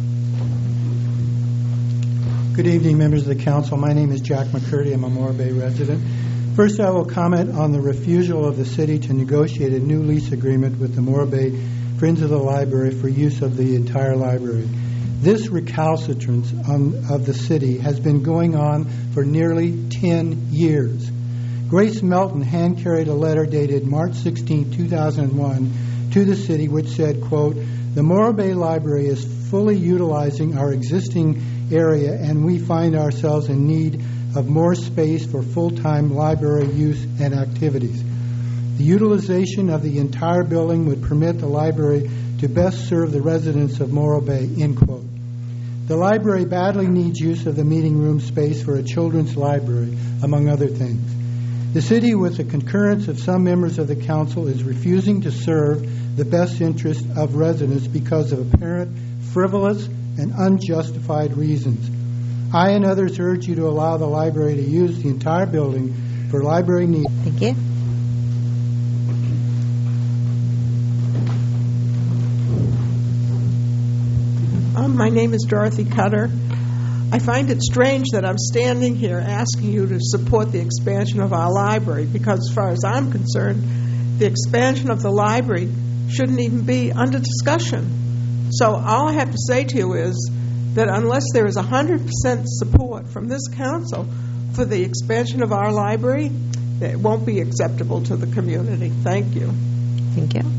Good evening, members of the Council. My name is Jack McCurdy. I'm a Morro Bay resident. First, I will comment on the refusal of the city to negotiate a new lease agreement with the Morro Bay Friends of the Library for use of the entire library. This recalcitrance on, of the city has been going on for nearly ten years. Grace Melton hand-carried a letter dated March sixteenth, two thousand one to the city which said, quote, the Morro Bay Library is fully utilizing our existing area and we find ourselves in need of more space for full-time library use and activities. The utilization of the entire building would permit the library to best serve the residents of Morro Bay, end quote. The library badly needs use of the meeting room space for a children's library, among other things. The city, with the concurrence of some members of the council, is refusing to serve the best interest of residents because of apparent frivolous and unjustified reasons. I and others urge you to allow the library to use the entire building for library needs. Thank you. Um, my name is Dorothy Cutter. I find it strange that I'm standing here asking you to support the expansion of our library because, as far as I'm concerned, the expansion of the library shouldn't even be under discussion. So all I have to say to you is that unless there is one hundred percent support from this council for the expansion of our library, it won't be acceptable to the community. Thank you. Thank you.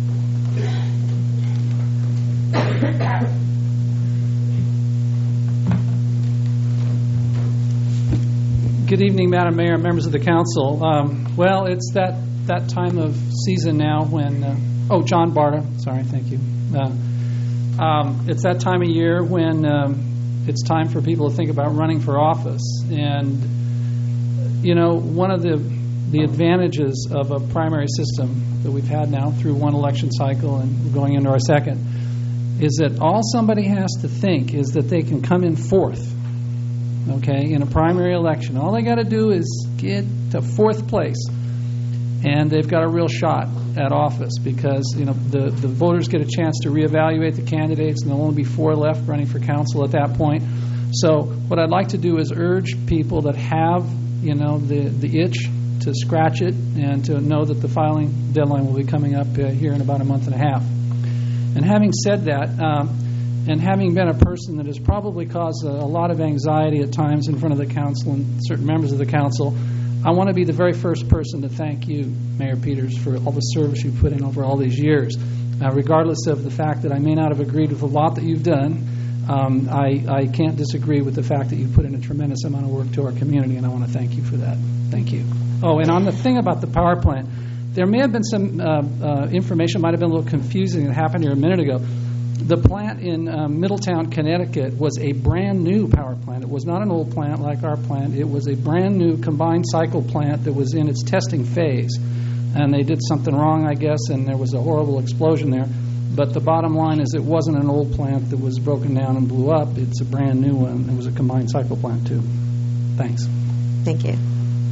Good evening, Madam Mayor, members of the council. Um, well, it's that, that time of season now when, uh, oh, John Barta, sorry, thank you. Uh, um, it's that time of year when um, it's time for people to think about running for office. And, you know, one of the, the advantages of a primary system that we've had now through one election cycle and we're going into our second is that all somebody has to think is that they can come in fourth. Okay, in a primary election. All they got to do is get to fourth place, and they've got a real shot at office because, you know, the, the voters get a chance to reevaluate the candidates, and there'll only be four left running for council at that point. So what I'd like to do is urge people that have, you know, the, the itch to scratch it and to know that the filing deadline will be coming up uh, here in about a month and a half. And having said that, um, and having been a person that has probably caused a, a lot of anxiety at times in front of the council and certain members of the council, I want to be the very first person to thank you, Mayor Peters, for all the service you've put in over all these years. Uh, regardless of the fact that I may not have agreed with a lot that you've done, um, I, I can't disagree with the fact that you've put in a tremendous amount of work to our community, and I want to thank you for that. Thank you. Oh, and on the thing about the power plant, there may have been some uh, uh, information, might have been a little confusing that happened here a minute ago. The plant in uh, Middletown, Connecticut was a brand new power plant. It was not an old plant like our plant. It was a brand new combined cycle plant that was in its testing phase. And they did something wrong, I guess, and there was a horrible explosion there. But the bottom line is it wasn't an old plant that was broken down and blew up. It's a brand new one. It was a combined cycle plant, too. Thanks. Thank you.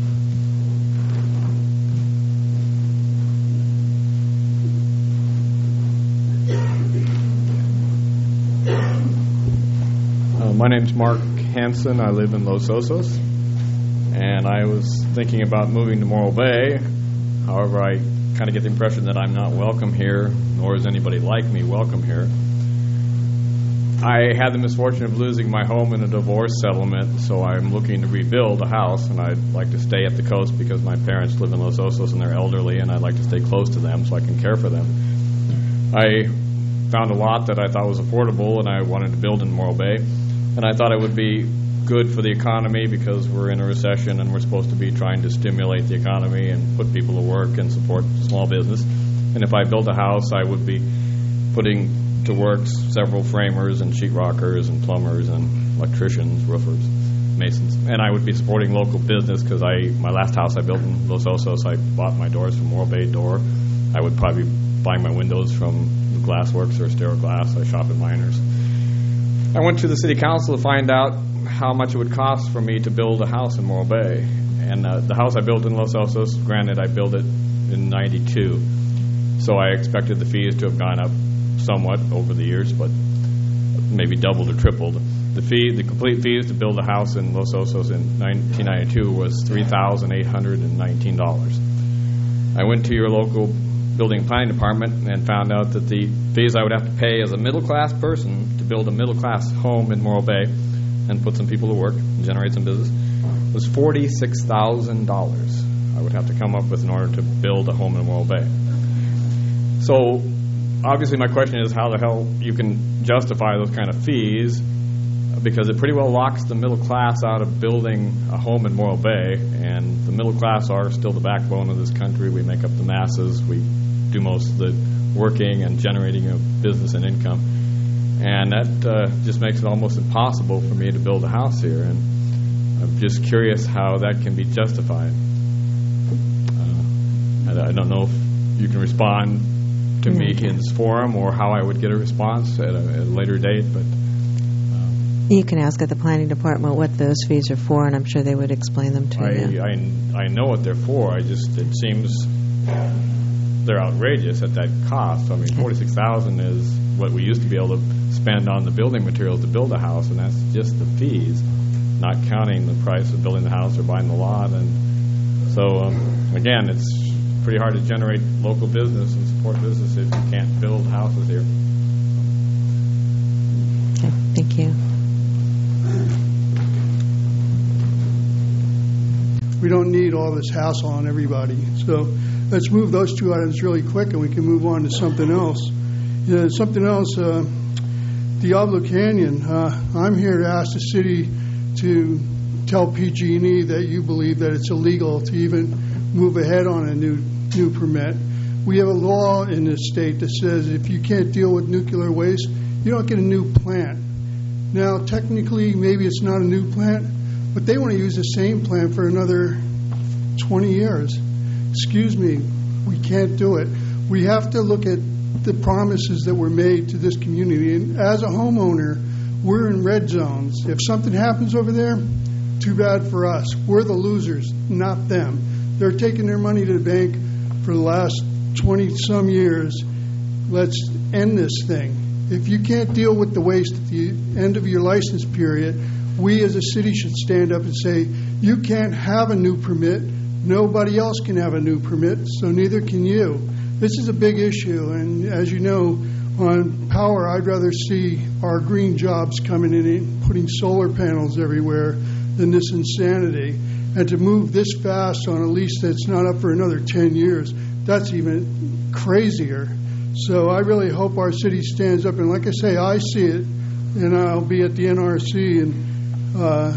Uh, my name's Mark Hansen. I live in Los Osos, and I was thinking about moving to Morro Bay. However, I kind of get the impression that I'm not welcome here, nor is anybody like me welcome here. I had the misfortune of losing my home in a divorce settlement, so I'm looking to rebuild a house, and I'd like to stay at the coast because my parents live in Los Osos and they're elderly, and I'd like to stay close to them so I can care for them. I found a lot that I thought was affordable, and I wanted to build in Morro Bay. And I thought it would be good for the economy because we're in a recession and we're supposed to be trying to stimulate the economy and put people to work and support small business. And if I built a house, I would be putting to work several framers and sheetrockers and plumbers and electricians, roofers, masons. And I would be supporting local business because I my last house I built in Los Osos, I bought my doors from Morro Bay Door. I would probably buy my windows from the Glassworks or Stereo Glass. I shop at Miners. I went to the city council to find out how much it would cost for me to build a house in Morro Bay. And uh, the house I built in Los Osos, granted I built it in ninety-two, so I expected the fees to have gone up somewhat over the years, but maybe doubled or tripled. The fee, the complete fees to build a house in Los Osos in nineteen ninety-two was three thousand eight hundred nineteen dollars. I went to your local building and planning department and found out that the fees I would have to pay as a middle-class person to build a middle-class home in Morro Bay and put some people to work and generate some business was forty-six thousand dollars I would have to come up with in order to build a home in Morro Bay. So obviously my question is how the hell you can justify those kind of fees, because it pretty well locks the middle class out of building a home in Morro Bay, and the middle class are still the backbone of this country. We make up the masses. We do most of the working and generating of business and income. And that uh, just makes it almost impossible for me to build a house here. And I'm just curious how that can be justified. Uh, I, I don't know if you can respond to me in this forum or how I would get a response at a, at a later date, but uh, You can ask at the planning department what those fees are for, and I'm sure they would explain them to I, you. I, I know what they're for. I just, it seems they're outrageous at that cost. I mean, forty-six thousand dollars is what we used to be able to spend on the building materials to build a house, and that's just the fees, not counting the price of building the house or buying the lot. And so, um, again, it's pretty hard to generate local business and support business if you can't build houses here. Okay, thank you. We don't need all this hassle on everybody. So let's move those two items really quick, and we can move on to something else. You know, something else, uh, Diablo Canyon. Uh, I'm here to ask the city to tell P G and E that you believe that it's illegal to even move ahead on a new new permit. We have a law in this state that says if you can't deal with nuclear waste, you don't get a new plant. Now, technically, maybe it's not a new plant, but they want to use the same plant for another twenty years. Excuse me, we can't do it. We have to look at the promises that were made to this community. And as a homeowner, we're in red zones. If something happens over there, too bad for us. We're the losers, not them. They're taking their money to the bank for the last twenty-some years. Let's end this thing. If you can't deal with the waste at the end of your license period, we as a city should stand up and say, you can't have a new permit. Nobody else can have a new permit, so neither can you. This is a big issue, and as you know, on power, I'd rather see our green jobs coming in and putting solar panels everywhere than this insanity. And to move this fast on a lease that's not up for another ten years, that's even crazier. So I really hope our city stands up, and like I say, I see it, and I'll be at the N R C and uh,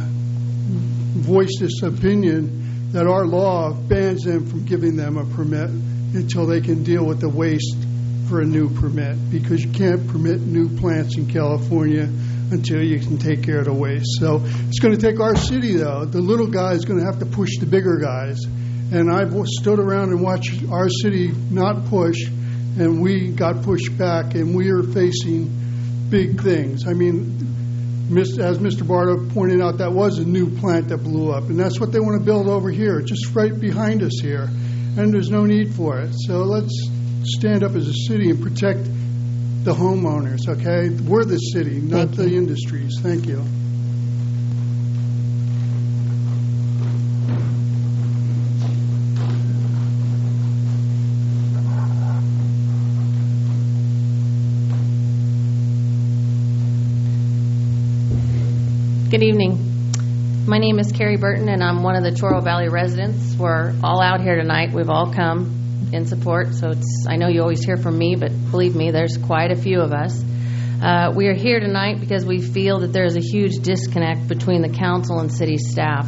voice this opinion that our law bans them from giving them a permit until they can deal with the waste for a new permit, because you can't permit new plants in California until you can take care of the waste. So it's going to take our city, though. The little guy is going to have to push the bigger guys. And I've stood around and watched our city not push, and we got pushed back, and we are facing big things. I mean, as Mister Bardo pointed out, that was a new plant that blew up, and that's what they want to build over here, just right behind us here, and there's no need for it. So let's stand up as a city and protect the homeowners, okay? We're the city, not the industries. Thank you. Good evening. My name is Carrie Burton, and I'm one of the Chorro Valley residents. We're all out here tonight. We've all come in support, so it's, I know you always hear from me, but believe me, there's quite a few of us. Uh, we are here tonight because we feel that there's a huge disconnect between the council and city staff.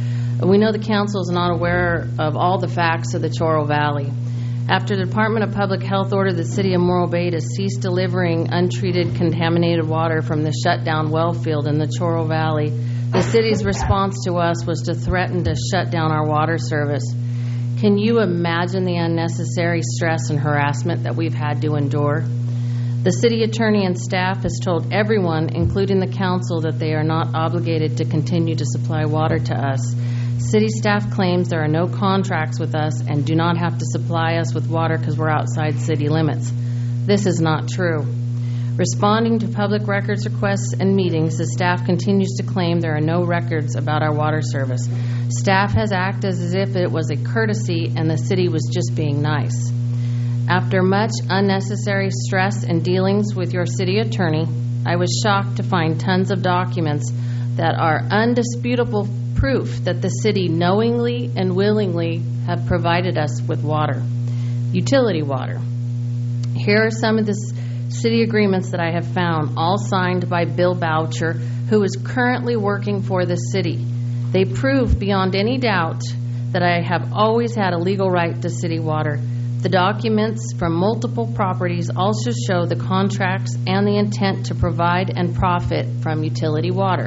We know the council is not aware of all the facts of the Chorro Valley. After the Department of Public Health ordered the city of Morro Bay to cease delivering untreated contaminated water from the shut-down well field in the Chorro Valley, the city's response to us was to threaten to shut down our water service. Can you imagine the unnecessary stress and harassment that we've had to endure? The city attorney and staff has told everyone, including the council, that they are not obligated to continue to supply water to us. City staff claims there are no contracts with us and do not have to supply us with water because we're outside city limits. This is not true. Responding to public records requests and meetings, the staff continues to claim there are no records about our water service. Staff has acted as if it was a courtesy and the city was just being nice. After much unnecessary stress and dealings with your city attorney, I was shocked to find tons of documents that are undisputable proof that the city knowingly and willingly have provided us with water, utility water. Here are some of the city agreements that I have found, all signed by Bill Boucher, who is currently working for the city. They prove beyond any doubt that I have always had a legal right to city water. The documents from multiple properties also show the contracts and the intent to provide and profit from utility water.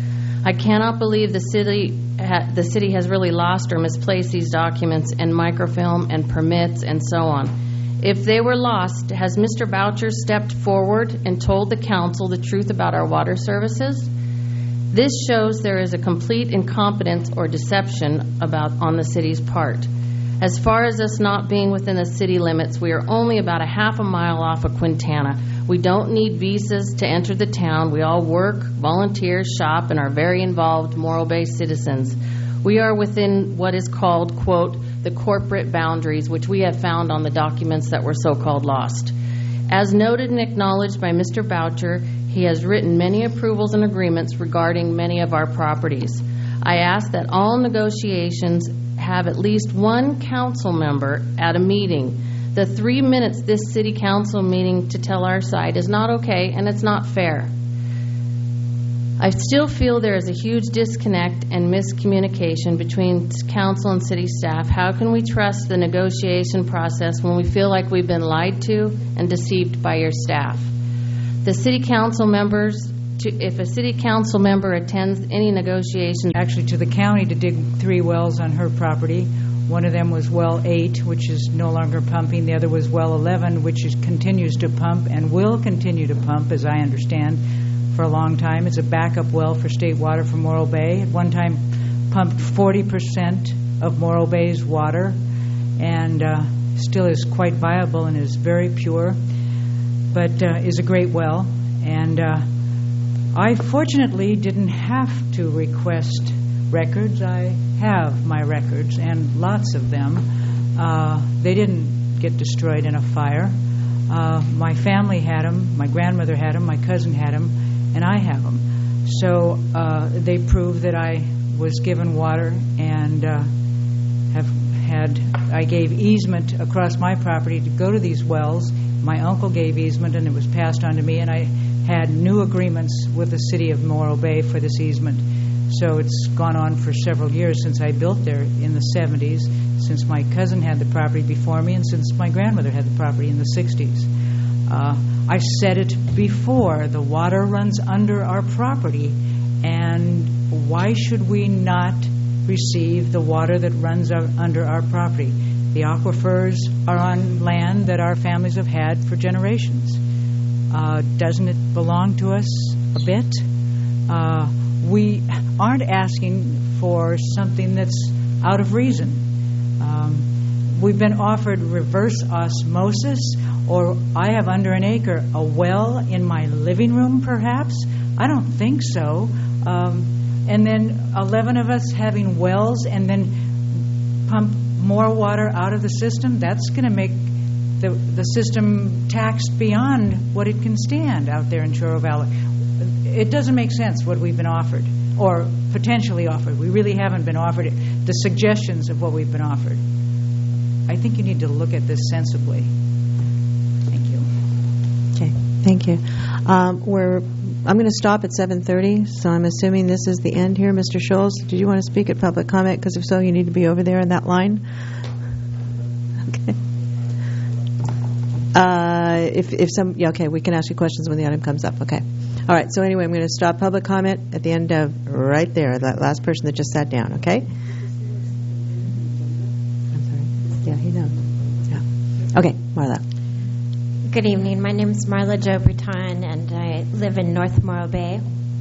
I cannot believe the city ha- the city has really lost or misplaced these documents and microfilm and permits and so on. If they were lost, has Mister Boucher stepped forward and told the council the truth about our water services? This shows there is a complete incompetence or deception about on the city's part. As far as us not being within the city limits, we are only about a half a mile off of Quintana. We don't need visas to enter the town. We all work, volunteer, shop, and are very involved Morro Bay citizens. We are within what is called, quote, the corporate boundaries, which we have found on the documents that were so-called lost. As noted and acknowledged by Mister Boucher, he has written many approvals and agreements regarding many of our properties. I ask that all negotiations have at least one council member at a meeting. The three minutes this city council meeting to tell our side is not okay, and it's not fair. I still feel there is a huge disconnect and miscommunication between council and city staff. How can we trust the negotiation process when we feel like we've been lied to and deceived by your staff? The city council members, to, if a city council member attends any negotiation, actually to the county to dig three wells on her property. One of them was well eight, which is no longer pumping. The other was well eleven, which is, continues to pump and will continue to pump, as I understand, for a long time. It's a backup well for state water from Morro Bay. At one time pumped forty percent of Morro Bay's water, and uh, still is quite viable and is very pure, but uh, is a great well. And uh, I fortunately didn't have to request records. I have my records, and lots of them. Uh, they didn't get destroyed in a fire. Uh, my family had them, my grandmother had them, my cousin had them, and I have them. So uh, they prove that I was given water and uh, have had, I gave easement across my property to go to these wells. My uncle gave easement, and it was passed on to me, and I had new agreements with the city of Morro Bay for this easement. So it's gone on for several years since I built there in the seventies, since my cousin had the property before me, and since my grandmother had the property in the sixties. Uh, I said it before, the water runs under our property, and why should we not receive the water that runs our, under our property? The aquifers are on land that our families have had for generations. Uh, doesn't it belong to us a bit? Uh, we aren't asking for something that's out of reason. Um, we've been offered reverse osmosis, or I have under an acre a well in my living room, perhaps. I don't think so. Um, and then eleven of us having wells and then pump more water out of the system, that's going to make the, the system taxed beyond what it can stand out there in Chorro Valley. It doesn't make sense what we've been offered, or potentially offered. We really haven't been offered it. The suggestions of what we've been offered. I think you need to look at this sensibly. Thank you. Okay, thank you. Um, we're, I'm going to stop at seven thirty, so I'm assuming this is the end here. Mister Scholes, did you want to speak at public comment? Because if so, you need to be over there in that line. Okay. Uh, if, if some, yeah, okay, we can ask you questions when the item comes up. Okay. All right, so anyway, I'm going to stop public comment at the end of right there, that last person that just sat down, okay? I'm sorry. Yeah, he knows. Yeah. Okay, Marla. Good evening. My name is Marla Jo Breton, and I live in North Morro Bay.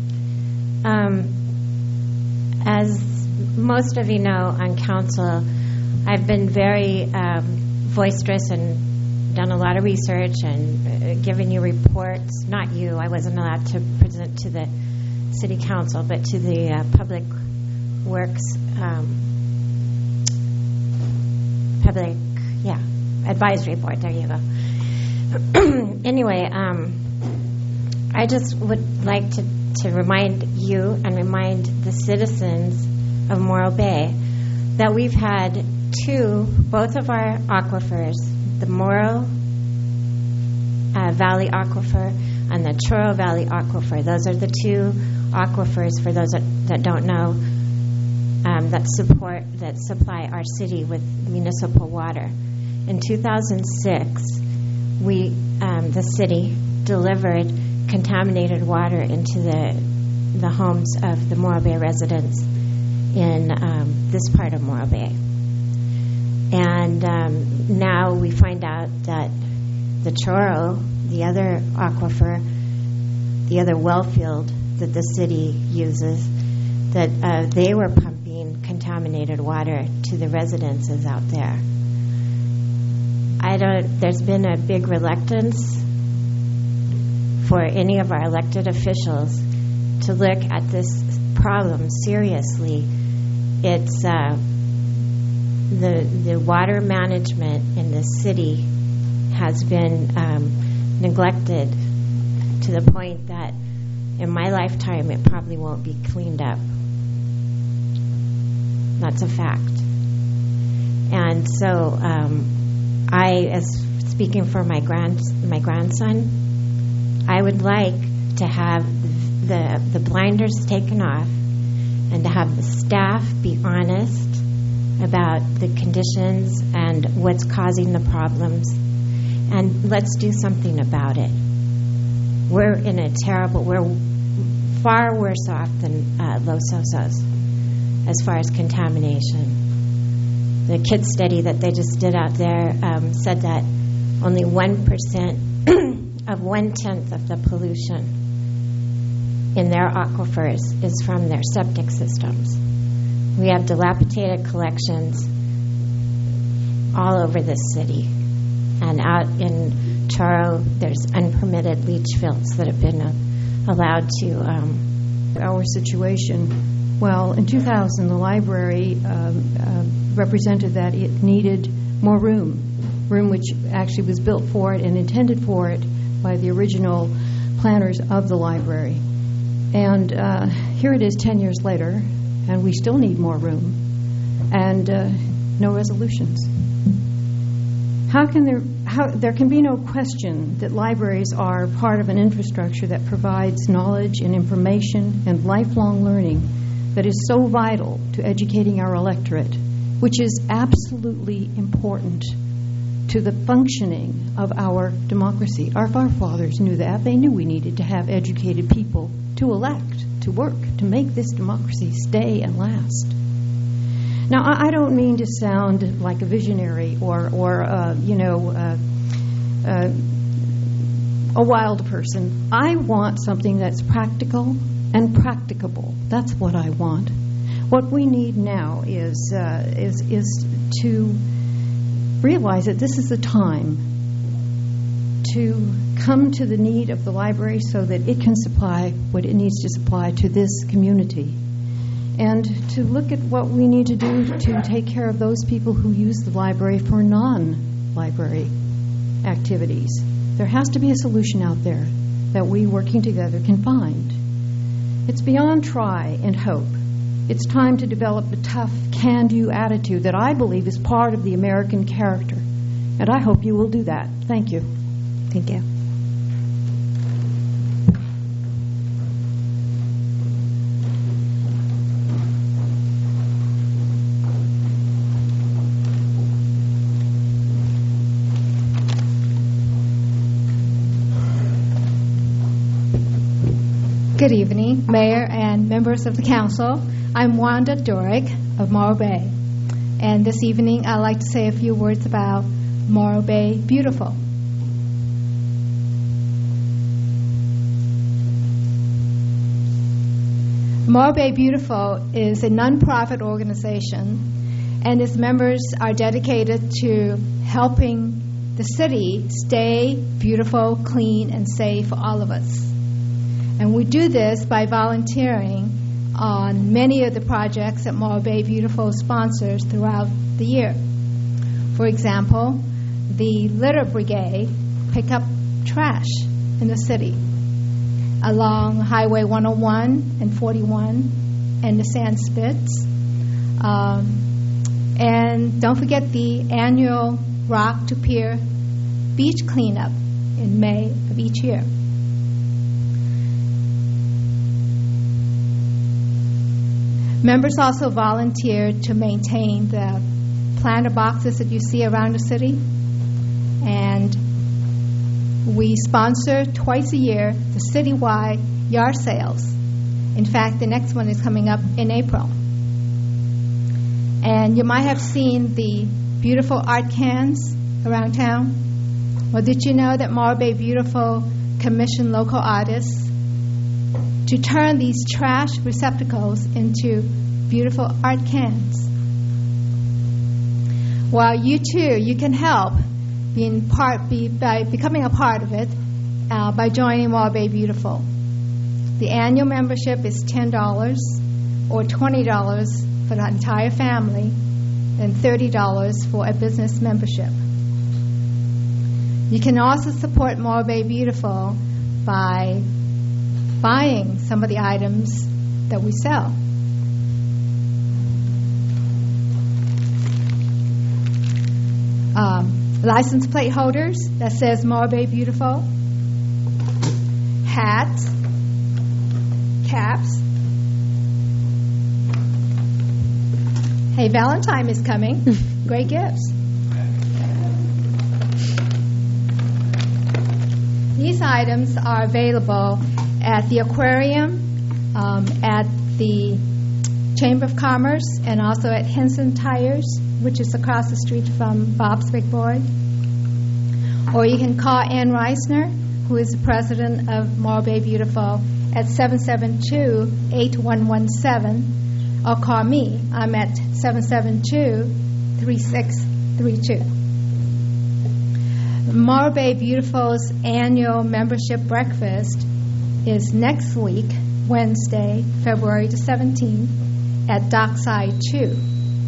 Um, as most of you know on council, I've been very um, boisterous and done a lot of research and uh, given you reports. Not you, I wasn't allowed to present to the city council, but to the uh, Public Works, um, Public, yeah, Advisory Board, there you go. Anyway, um, I just would like to, to remind you and remind the citizens of Morro Bay that we've had two, both of our aquifers, the Morro uh, Valley Aquifer and the Chorro Valley Aquifer. Those are the two aquifers, for those that, that don't know, um, that support, that supply our city with municipal water. In two thousand six, we, um, the city, delivered contaminated water into the the homes of the Morro Bay residents in um, this part of Morro Bay. And um, now we find out that the Chorro, the other aquifer, the other well field that the city uses, that uh, they were pumping contaminated water to the residences out there. I don't. There's been a big reluctance for any of our elected officials to look at this problem seriously. It's uh, the the water management in the city has been um, neglected to the point that in my lifetime it probably won't be cleaned up. That's a fact. And so um, I, as speaking for my grand my grandson, I would like to have the the blinders taken off and to have the staff be honest about the conditions and what's causing the problems, and let's do something about it. We're in a terrible, we're far worse off than uh, Los Osos as far as contamination. The kids study that they just did out there um, said that only one percent of one-tenth of the pollution in their aquifers is from their septic systems. We have dilapidated collections all over the city. And out in Truro, there's unpermitted leach fields that have been uh, allowed to... Um, Our situation, well, in two thousand, the library um, uh, represented that it needed more room, room which actually was built for it and intended for it by the original planners of the library. And uh, here it is ten years later, and we still need more room, and uh, no resolutions. How can there, how, there can be no question that libraries are part of an infrastructure that provides knowledge and information and lifelong learning that is so vital to educating our electorate, which is absolutely important to the functioning of our democracy. Our forefathers knew that. They knew we needed to have educated people to elect, to work, to make this democracy stay and last. Now, I don't mean to sound like a visionary or, or uh, you know, uh, uh, a wild person. I want something that's practical and practicable. That's what I want. What we need now is uh, is is to realize that this is the time to come to the need of the library so that it can supply what it needs to supply to this community. And to look at what we need to do to take care of those people who use the library for non-library activities. There has to be a solution out there that we, working together, can find. It's beyond try and hope. It's time to develop a tough, can-do attitude that I believe is part of the American character. And I hope you will do that. Thank you. Thank you. Good evening, Mayor and members of the Council. I'm Wanda Dorick of Morro Bay. And this evening, I'd like to say a few words about Morro Bay Beautiful. Morro Bay Beautiful is a nonprofit organization, and its members are dedicated to helping the city stay beautiful, clean, and safe for all of us. And we do this by volunteering on many of the projects that Morro Bay Beautiful sponsors throughout the year. For example, the Litter Brigade pick up trash in the city along Highway one oh one and forty-one and the sand spits. Um, and don't forget the annual Rock to Pier beach cleanup in May of each year. Members also volunteer to maintain the planter boxes that you see around the city. And we sponsor twice a year the citywide yard sales. In fact, the next one is coming up in April. And you might have seen the beautiful art cans around town. Well, did you know that Morro Bay Beautiful commissioned local artists to turn these trash receptacles into beautiful art cans. Well, you too, you can help being part, be, by becoming a part of it uh, by joining Morro Bay Beautiful. The annual membership is ten dollars or twenty dollars for the entire family and thirty dollars for a business membership. You can also support Morro Bay Beautiful by buying some of the items that we sell. Um, license plate holders that says Morro Bay Beautiful, hats, caps. Hey, Valentine is coming. Great gifts. These items are available at the aquarium, um, at the Chamber of Commerce, and also at Henson Tires, which is across the street from Bob's Big Boy. Or you can call Ann Reisner, who is the president of Morro Bay Beautiful, at seven seven two, eight one one seven, or call me. I'm at seven seven two, three six three two. Morro Bay Beautiful's annual membership breakfast is next week, Wednesday, February the seventeenth, at Dockside two.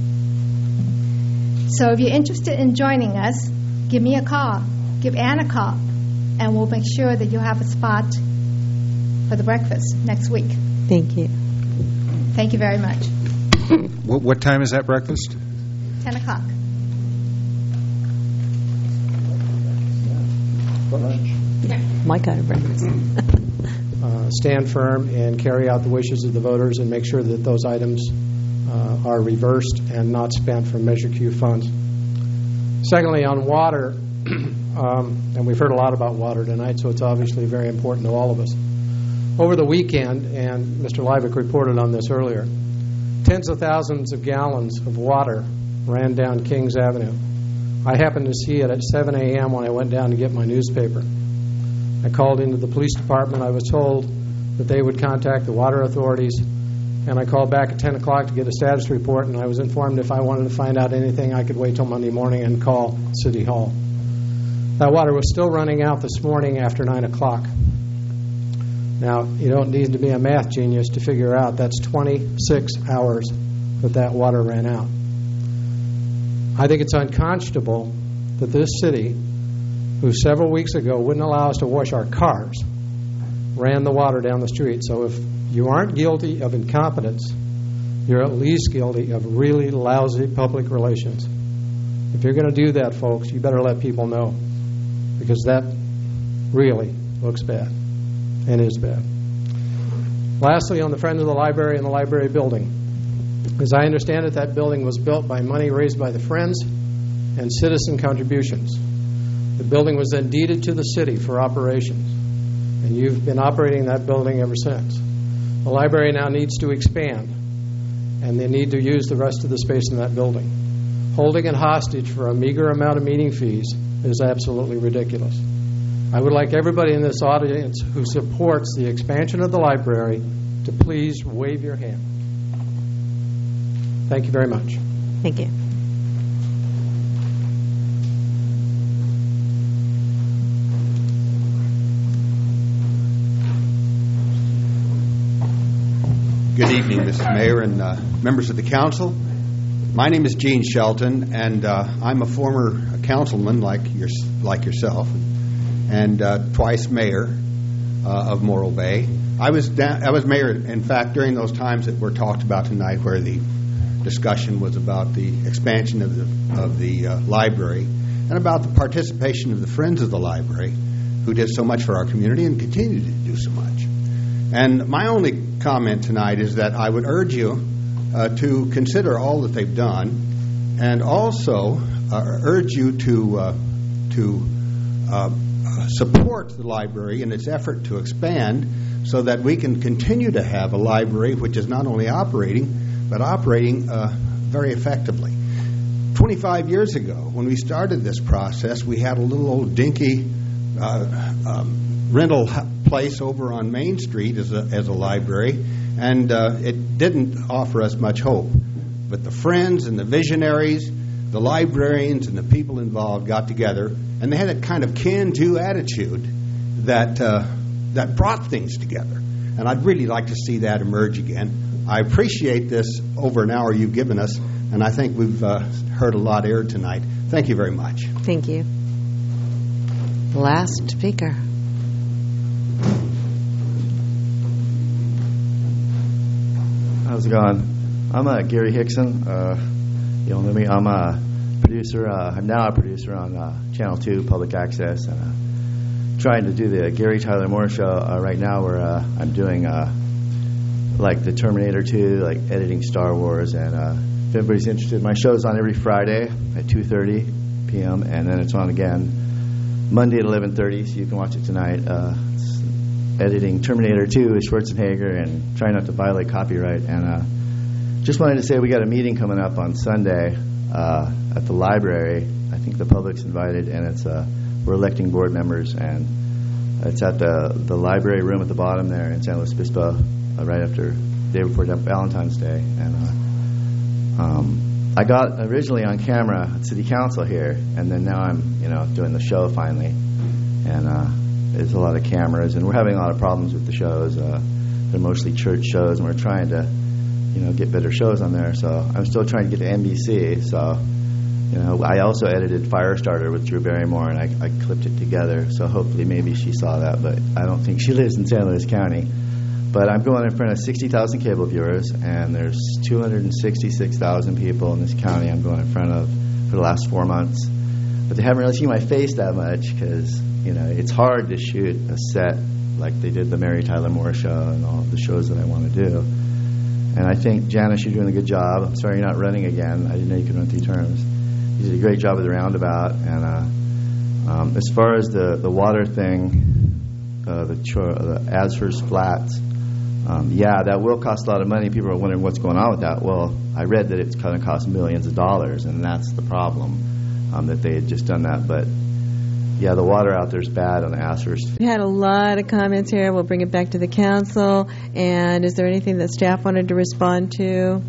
So if you're interested in joining us, give me a call. Give Ann a call, and we'll make sure that you'll have a spot for the breakfast next week. Thank you. Thank you very much. What, what time is that breakfast? ten o'clock. My kind of breakfast. uh, stand firm and carry out the wishes of the voters and make sure that those items uh, are reversed and not spent from Measure Q funds. Secondly, on water, um, and we've heard a lot about water tonight, so it's obviously very important to all of us. Over the weekend, and Mister Liebig reported on this earlier, tens of thousands of gallons of water ran down Kings Avenue. I happened to see it at seven a.m. when I went down to get my newspaper. I called into the police department. I was told that they would contact the water authorities, and I called back at ten o'clock to get a status report, and I was informed if I wanted to find out anything, I could wait till Monday morning and call City Hall. That water was still running out this morning after nine o'clock. Now, you don't need to be a math genius to figure out that's twenty-six hours that that water ran out. I think it's unconscionable that this city, who several weeks ago wouldn't allow us to wash our cars, ran the water down the street. So if you aren't guilty of incompetence, you're at least guilty of really lousy public relations. If you're going to do that, folks, you better let people know, because that really looks bad and is bad. Lastly, on the Friends of the Library and the library building. As I understand it, that building was built by money raised by the Friends and citizen contributions. The building was then deeded to the city for operations, and you've been operating that building ever since. The library now needs to expand, and they need to use the rest of the space in that building. Holding it hostage for a meager amount of meeting fees is absolutely ridiculous. I would like everybody in this audience who supports the expansion of the library to please wave your hand. Thank you very much. Thank you. Good evening, Missus Mayor and uh, members of the council. My name is Gene Shelton, and uh, I'm a former councilman like your, like yourself, and uh, twice mayor uh, of Morro Bay. I was da- I was mayor, in fact, during those times that were talked about tonight, where the discussion was about the expansion of the of the uh, library and about the participation of the Friends of the Library, who did so much for our community and continue to do so much. And my only comment tonight is that I would urge you uh, to consider all that they've done, and also uh, urge you to uh, to uh, support the library in its effort to expand, so that we can continue to have a library which is not only operating, but operating uh, very effectively. twenty-five years ago, when we started this process, we had a little old dinky uh, um, rental place over on Main Street as a, as a library, and uh, it didn't offer us much hope. But the friends and the visionaries, the librarians and the people involved got together, and they had a kind of can-do attitude that uh, that brought things together. And I'd really like to see that emerge again. I appreciate this over an hour you've given us, and I think we've uh, heard a lot aired tonight. Thank you very much. Thank you. Last speaker. How's it going? I'm uh, Gary Hickson. Uh, you don't know me. I'm a producer. Uh, I'm now a producer on uh, Channel two Public Access, and uh, trying to do the Gary Tyler Moore Show uh, right now. Where uh, I'm doing uh, like the Terminator two, like editing Star Wars, and uh, if everybody's interested, my show's on every Friday at two thirty p.m. and then it's on again Monday at eleven thirty, so you can watch it tonight. Uh, it's editing Terminator two with Schwarzenegger and trying not to violate copyright. And uh, just wanted to say we got a meeting coming up on Sunday uh, at the library. I think the public's invited, and it's uh, we're electing board members, and it's at the the library room at the bottom there in San Luis Obispo, uh, right after day before Valentine's Day. And uh, um, I got originally on camera at City Council here, and then now I'm you know doing the show finally, and uh, there's a lot of cameras, and we're having a lot of problems with the shows. Uh, they're mostly church shows, and we're trying to you know get better shows on there. So I'm still trying to get to N B C. So. You know, I also edited Firestarter with Drew Barrymore, and I, I clipped it together, so hopefully maybe she saw that, but I don't think she lives in San Luis County. But I'm going in front of sixty thousand cable viewers, and there's two hundred sixty-six thousand people in this county I'm going in front of for the last four months. But they haven't really seen my face that much because, you know, it's hard to shoot a set like they did the Mary Tyler Moore Show and all of the shows that I want to do. And I think, Janice, you're doing a good job. I'm sorry you're not running again. I didn't know you could run three terms. You did a great job with the roundabout, and uh, um, as far as the, the water thing, uh, the, cho- the Ashurst Flats, um, yeah, that will cost a lot of money. People are wondering what's going on with that. Well, I read that it's going to cost millions of dollars, and that's the problem, um, that they had just done that. But, yeah, the water out there is bad on the Ashurst. We had a lot of comments here. We'll bring it back to the council. And is there anything that staff wanted to respond to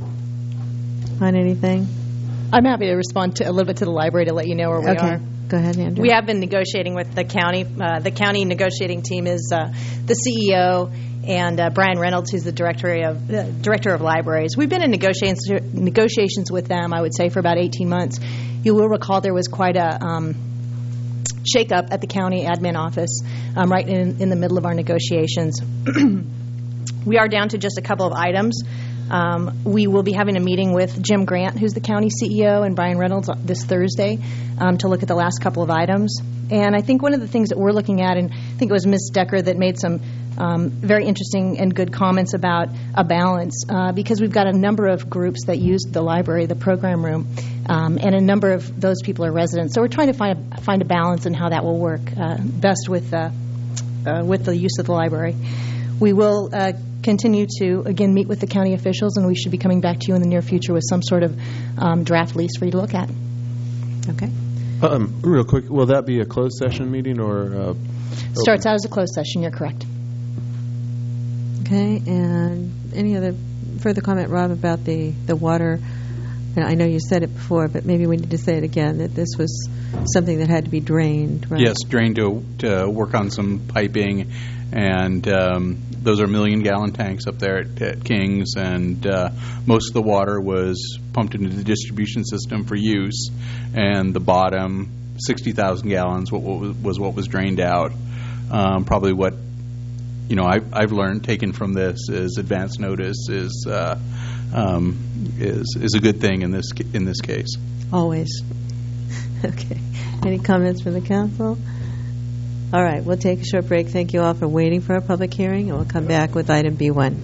on anything? I'm happy to respond to a little bit to the library to let you know where we okay. are. Go ahead, Andrew. We have been negotiating with the county. Uh, the county negotiating team is uh, the C E O and uh, Brian Reynolds, who's the director of uh, director of libraries. We've been in negotiations negotiations with them, I would say, for about eighteen months. You will recall there was quite a um, shakeup at the county admin office um, right in, in the middle of our negotiations. We are down to just a couple of items. Um, we will be having a meeting with Jim Grant, who's the county C E O, and Brian Reynolds this Thursday um, to look at the last couple of items. And I think one of the things that we're looking at, and I think it was Miz Decker that made some um, very interesting and good comments about a balance, uh, because we've got a number of groups that use the library, the program room, um, and a number of those people are residents. So we're trying to find a, find a balance in how that will work uh, best with uh, uh, with the use of the library. We will uh, continue to, again, meet with the county officials, and we should be coming back to you in the near future with some sort of um, draft lease for you to look at. Okay. Um, real quick, will that be a closed session meeting or? Uh, Starts out as a closed session, you're correct. Okay, and any other further comment, Rob, about the, the water? And I know you said it before, but maybe we need to say it again, that this was something that had to be drained, right? Yes, drained to, to work on some piping, and um, those are million-gallon tanks up there at, at King's, and uh, most of the water was pumped into the distribution system for use, and the bottom sixty thousand gallons what, what was, was what was drained out. Um, probably what you know I, I've learned, taken from this, is advance notice is uh, um, is is a good thing in this in this case. Always. Okay. Any comments from the council? All right, we'll take a short break. Thank you all for waiting for our public hearing, and we'll come back with item B one.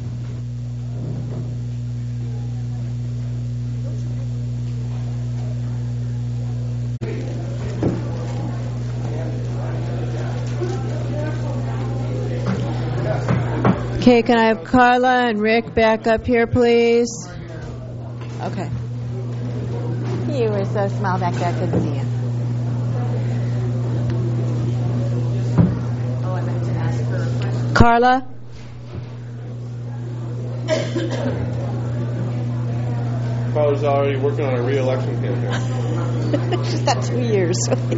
Okay, can I have Carla and Rick back up here, please? Okay. You were so small back there, I couldn't see you. Oh, I meant to ask her. Carla? Carla's already working on a re-election campaign. She's got two years.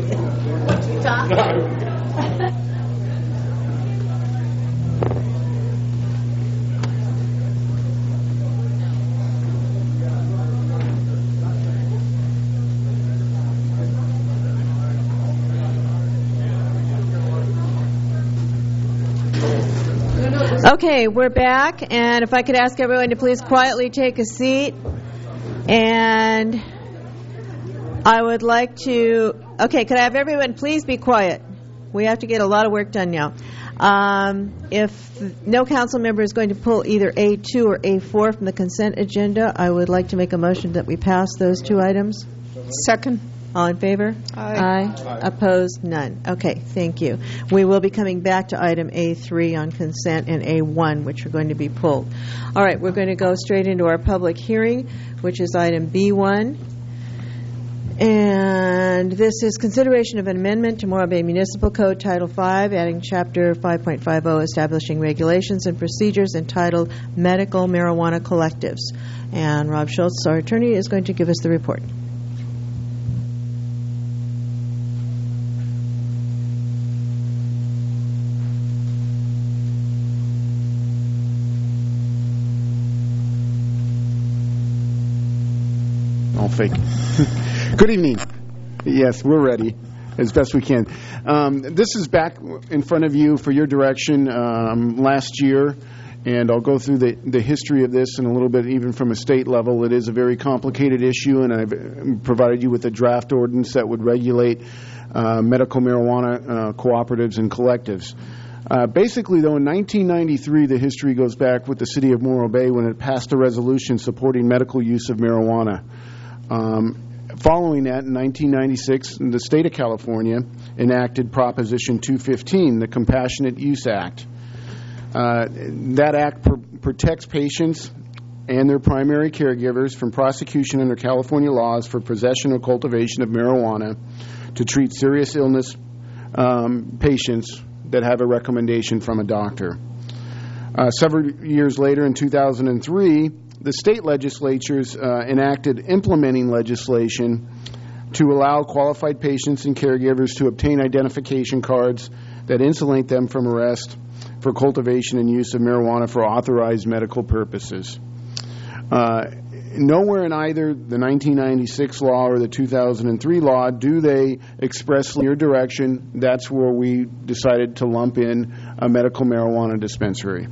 Okay, we're back, and if I could ask everyone to please quietly take a seat. And I would like to, okay, could I have everyone please be quiet? We have to get a lot of work done now. Um, if no council member is going to pull either A two or A four from the consent agenda, I would like to make a motion that we pass those two items. Second. All in favor? Aye. Aye. Aye. Opposed? None. Okay, thank you. We will be coming back to item A three on consent and A one, which are going to be pulled. All right, we're going to go straight into our public hearing, which is item B one. And this is consideration of an amendment to Morro Bay Municipal Code Title five, adding Chapter five point five oh, establishing regulations and procedures, entitled Medical Marijuana Collectives. And Rob Schultz, our attorney, is going to give us the report. All fake. Good evening. Yes, we're ready as best we can. Um, this is back in front of you for your direction um, last year, and I'll go through the, the history of this in a little bit, even from a state level. It is a very complicated issue, and I've provided you with a draft ordinance that would regulate uh, medical marijuana uh, cooperatives and collectives. Uh, basically, though, in nineteen ninety-three, the history goes back with the city of Morro Bay when it passed a resolution supporting medical use of marijuana. Um, following that, in nineteen ninety-six, the state of California enacted Proposition two fifteen, the Compassionate Use Act. Uh, that act pr- protects patients and their primary caregivers from prosecution under California laws for possession or cultivation of marijuana to treat serious illness um, patients that have a recommendation from a doctor. Uh, several years later, in two thousand three, the state legislatures uh, enacted implementing legislation to allow qualified patients and caregivers to obtain identification cards that insulate them from arrest for cultivation and use of marijuana for authorized medical purposes. Uh, nowhere in either the nineteen ninety-six law or the two thousand three law do they expressly your direction. That's where we decided to lump in a medical marijuana dispensary.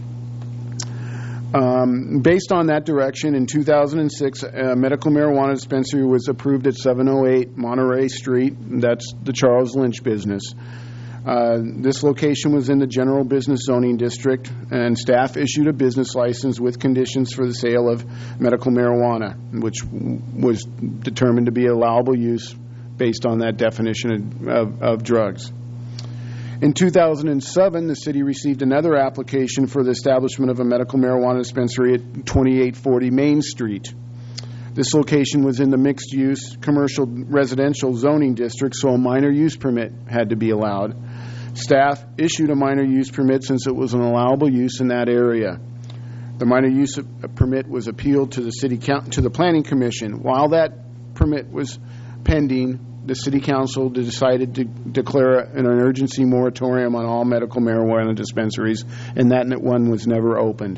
Um, based on that direction, in two thousand six, a medical marijuana dispensary was approved at seven oh eight Monterey Street. That's the Charles Lynch business. Uh, this location was in the general business zoning district, and staff issued a business license with conditions for the sale of medical marijuana, which w- was determined to be allowable use based on that definition of, of, of drugs. In two thousand seven, the city received another application for the establishment of a medical marijuana dispensary at twenty-eight forty Main Street. This location was in the mixed-use commercial residential zoning district, so a minor use permit had to be allowed. Staff issued a minor use permit since it was an allowable use in that area. The minor use permit was appealed to the city to the Planning Commission. While that permit was pending, the City Council decided to declare an emergency moratorium on all medical marijuana dispensaries, and that one was never opened.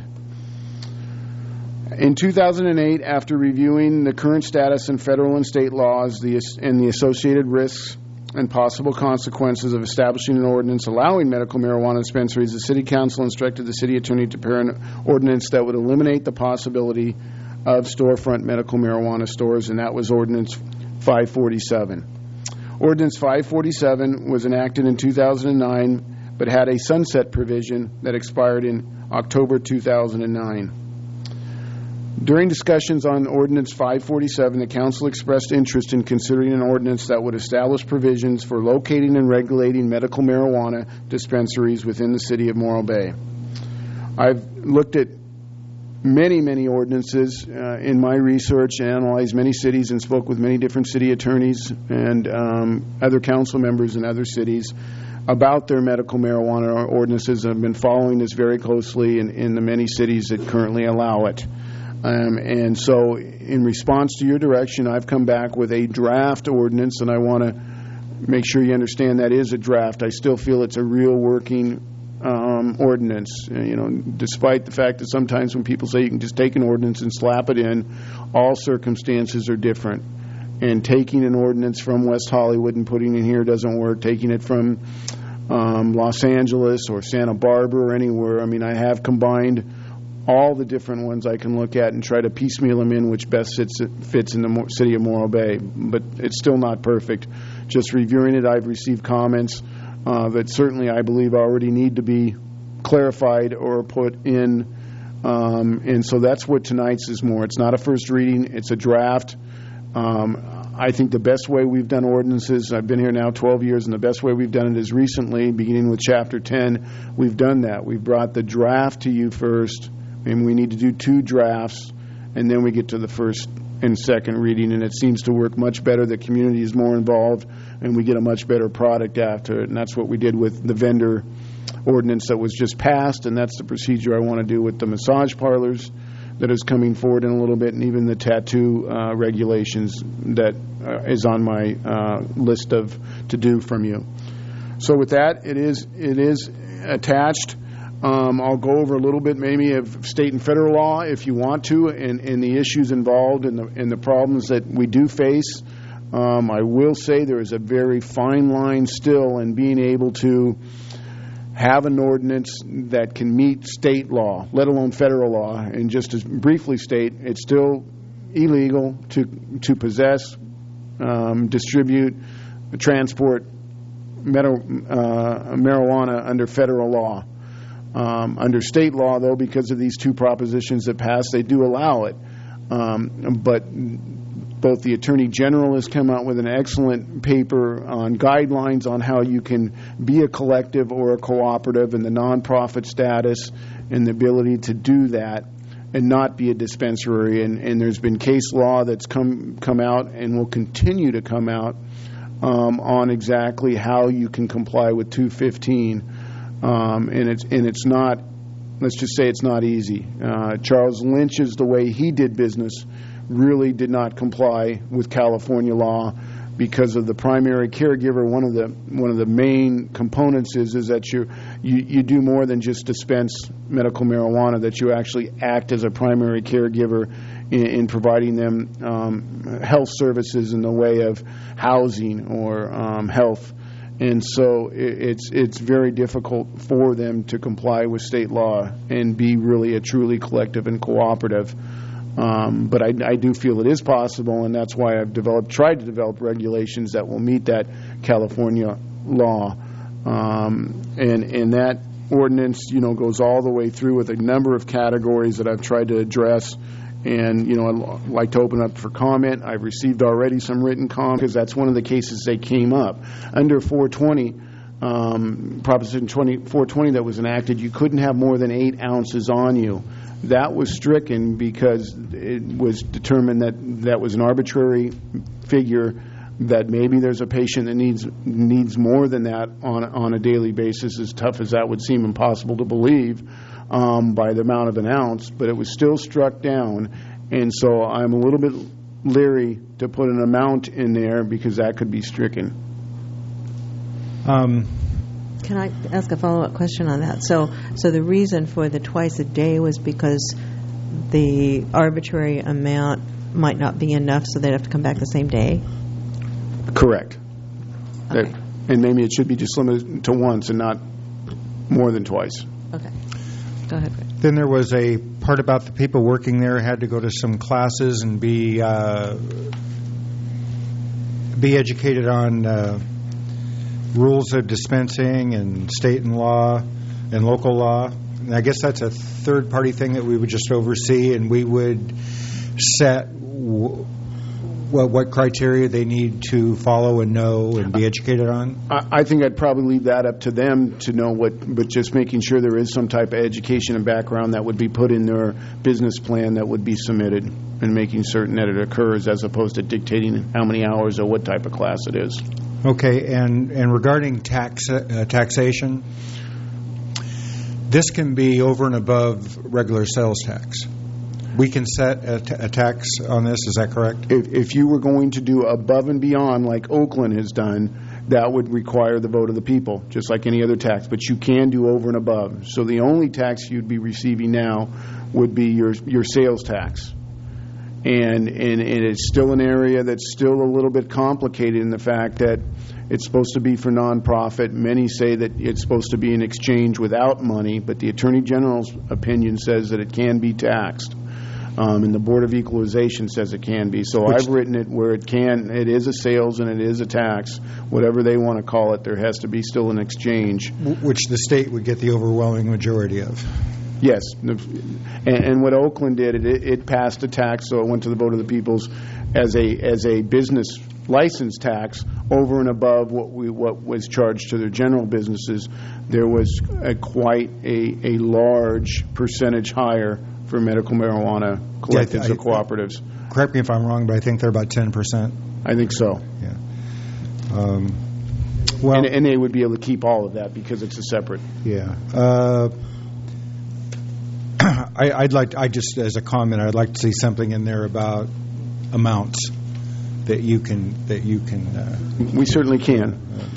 In two thousand eight, after reviewing the current status in federal and state laws the, and the associated risks and possible consequences of establishing an ordinance allowing medical marijuana dispensaries, the City Council instructed the City Attorney to prepare an ordinance that would eliminate the possibility of storefront medical marijuana stores, and that was Ordinance five forty-seven. Ordinance five forty-seven was enacted in two thousand nine, but had a sunset provision that expired in October two thousand nine. During discussions on Ordinance five forty-seven, the Council expressed interest in considering an ordinance that would establish provisions for locating and regulating medical marijuana dispensaries within the city of Morro Bay. I've looked at many, many ordinances uh, in my research, and analyzed many cities and spoke with many different city attorneys and um, other council members in other cities. about their medical marijuana ordinances and have been following this very closely in, in the many cities that currently allow it. Um, and so in response to your direction, I've come back with a draft ordinance, and I want to make sure you understand that is a draft. I still feel it's a real working um, ordinance. Uh, you know, despite the fact that sometimes when people say you can just take an ordinance and slap it in, all circumstances are different. And taking an ordinance from West Hollywood and putting it here doesn't work. Taking it from um, Los Angeles or Santa Barbara or anywhere, I mean, I have combined all the different ones I can look at and try to piecemeal them in which best fits, fits in the Mo- city of Morro Bay. But it's still not perfect. Just reviewing it, I've received comments uh, that certainly I believe already need to be clarified or put in. Um, and so that's what tonight's is more. It's not a first reading. It's a draft. Um, I think the best way we've done ordinances, I've been here now twelve years, and the best way we've done it is recently, beginning with Chapter ten, we've done that. We've brought the draft to you first, and we need to do two drafts, and then we get to the first and second reading, and it seems to work much better. The community is more involved, and we get a much better product after it, and that's what we did with the vendor ordinance that was just passed, and that's the procedure I want to do with the massage parlors that is coming forward in a little bit, and even the tattoo uh, regulations that uh, is on my uh, list of to do from you. So with that, it is it is attached. Um, I'll go over a little bit maybe of state and federal law if you want to, and, and the issues involved and the, and the problems that we do face. Um, I will say there is a very fine line still in being able to have an ordinance that can meet state law, let alone federal law. And just to briefly state, it's still illegal to to possess, um, distribute, transport meta, uh, marijuana under federal law. Um, under state law, though, because of these two propositions that passed, they do allow it. Um, but both the Attorney General has come out with an excellent paper on guidelines on how you can be a collective or a cooperative and the nonprofit status and the ability to do that and not be a dispensary. And, and there's been case law that's come come out and will continue to come out um, on exactly how you can comply with two fifteen. Um, and it's and it's not, let's just say it's not easy. Uh, Charles Lynch's, the way he did business, really did not comply with California law because of the primary caregiver. One of the one of the main components is is that you you, you do more than just dispense medical marijuana, that you actually act as a primary caregiver in, in providing them um, health services in the way of housing or um, health. And so it's it's very difficult for them to comply with state law and be really a truly collective and cooperative. Um, but I, I do feel it is possible, and that's why I've developed, tried to develop regulations that will meet that California law. Um, and and that ordinance, you know, goes all the way through with a number of categories that I've tried to address. And, you know, I'd like to open up for comment. I've received already some written comment because that's one of the cases that came up. Under four twenty, um, Proposition four twenty that was enacted, you couldn't have more than eight ounces on you. That was stricken because it was determined that that was an arbitrary figure, that maybe there's a patient that needs needs more than that on, on a daily basis, as tough as that would seem impossible to believe. Um, by the amount of an ounce, but it was still struck down, and so I'm a little bit leery to put an amount in there because that could be stricken. Um, Can I ask a follow-up question on that? So, so the reason for the twice a day was because the arbitrary amount might not be enough, so they'd have to come back the same day? Correct. Okay. That, and maybe it should be just limited to once and not more than twice. Okay. Go ahead, Fred. Then there was a part about the people working there had to go to some classes and be uh, be educated on uh, rules of dispensing and state and law and local law. And I guess that's a third-party thing that we would just oversee, and we would set w- what, what criteria they need to follow and know and be educated on? I, I think I'd probably leave that up to them to know what, but just making sure there is some type of education and background that would be put in their business plan that would be submitted, and making certain that it occurs as opposed to dictating how many hours or what type of class it is. Okay, and, and regarding tax uh, taxation, this can be over and above regular sales tax. We can set a, t- a tax on this, is that correct? If, if you were going to do above and beyond like Oakland has done, that would require the vote of the people, just like any other tax. But you can do over and above. So the only tax you'd be receiving now would be your your sales tax. And, and, and it's still an area that's still a little bit complicated in the fact that it's supposed to be for nonprofit. Many say that it's supposed to be an exchange without money, but the Attorney General's opinion says that it can be taxed. Um, and the Board of Equalization says it can be. So Which, I've written it where it can, it is a sales and it is a tax. Whatever they want to call it, there has to be still an exchange. Which the state would get the overwhelming majority of. Yes. And, and what Oakland did, it, it passed a tax, so it went to the vote of the peoples as a as a business license tax over and above what we what was charged to their general businesses. There was a, quite a, a large percentage higher for medical marijuana collectives yeah, I, or cooperatives. Correct me if I'm wrong, but I think they're about ten percent. I think so. Yeah. Um, well, and, and they would be able to keep all of that because it's a separate. Yeah. Uh, I, I'd like. To, I just, as a comment, I'd like to see something in there about amounts that you can. That you can. Uh, we certainly can.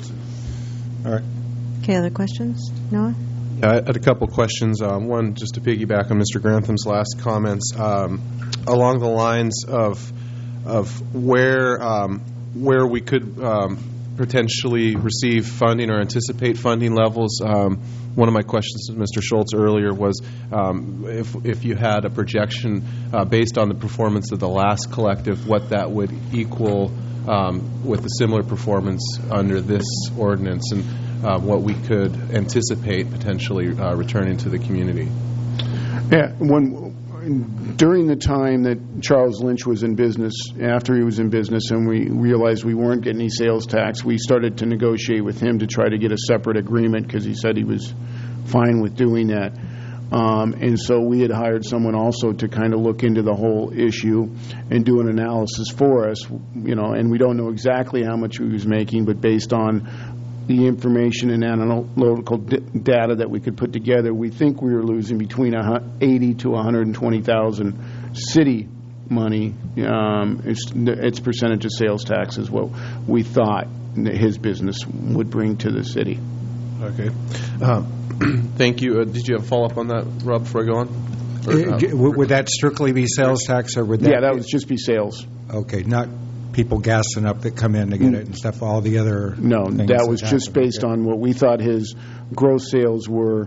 Uh, all right. Okay. Other questions, Noah? I had a couple questions. Um, one, just to piggyback on Mister Grantham's last comments, um, along the lines of of where um, where we could um, potentially receive funding or anticipate funding levels. Um, one of my questions to Mister Schultz earlier was um, if if you had a projection uh, based on the performance of the last collective, what that would equal um, with a similar performance under this ordinance, and Uh, what we could anticipate potentially uh, returning to the community. Yeah, when during the time that Charles Lynch was in business, after he was in business, and we realized we weren't getting any sales tax, we started to negotiate with him to try to get a separate agreement because he said he was fine with doing that. Um, and so we had hired someone also to kind of look into the whole issue and do an analysis for us, you know. And we don't know exactly how much he was making, but based on the information and analytical d- data that we could put together, we think we were losing between eighty to one hundred twenty thousand city money. Um, its, its percentage of sales tax is what we thought that his business would bring to the city. Okay. Uh, thank you. Uh, did you have a follow-up on that, Rob, before I go on? Or, uh, would, would that strictly be sales tax, or would that? Yeah, that would just be sales. Okay, not people gassing up that come in to get it and stuff, all the other no things that was that just happen. Based on what we thought his gross sales were,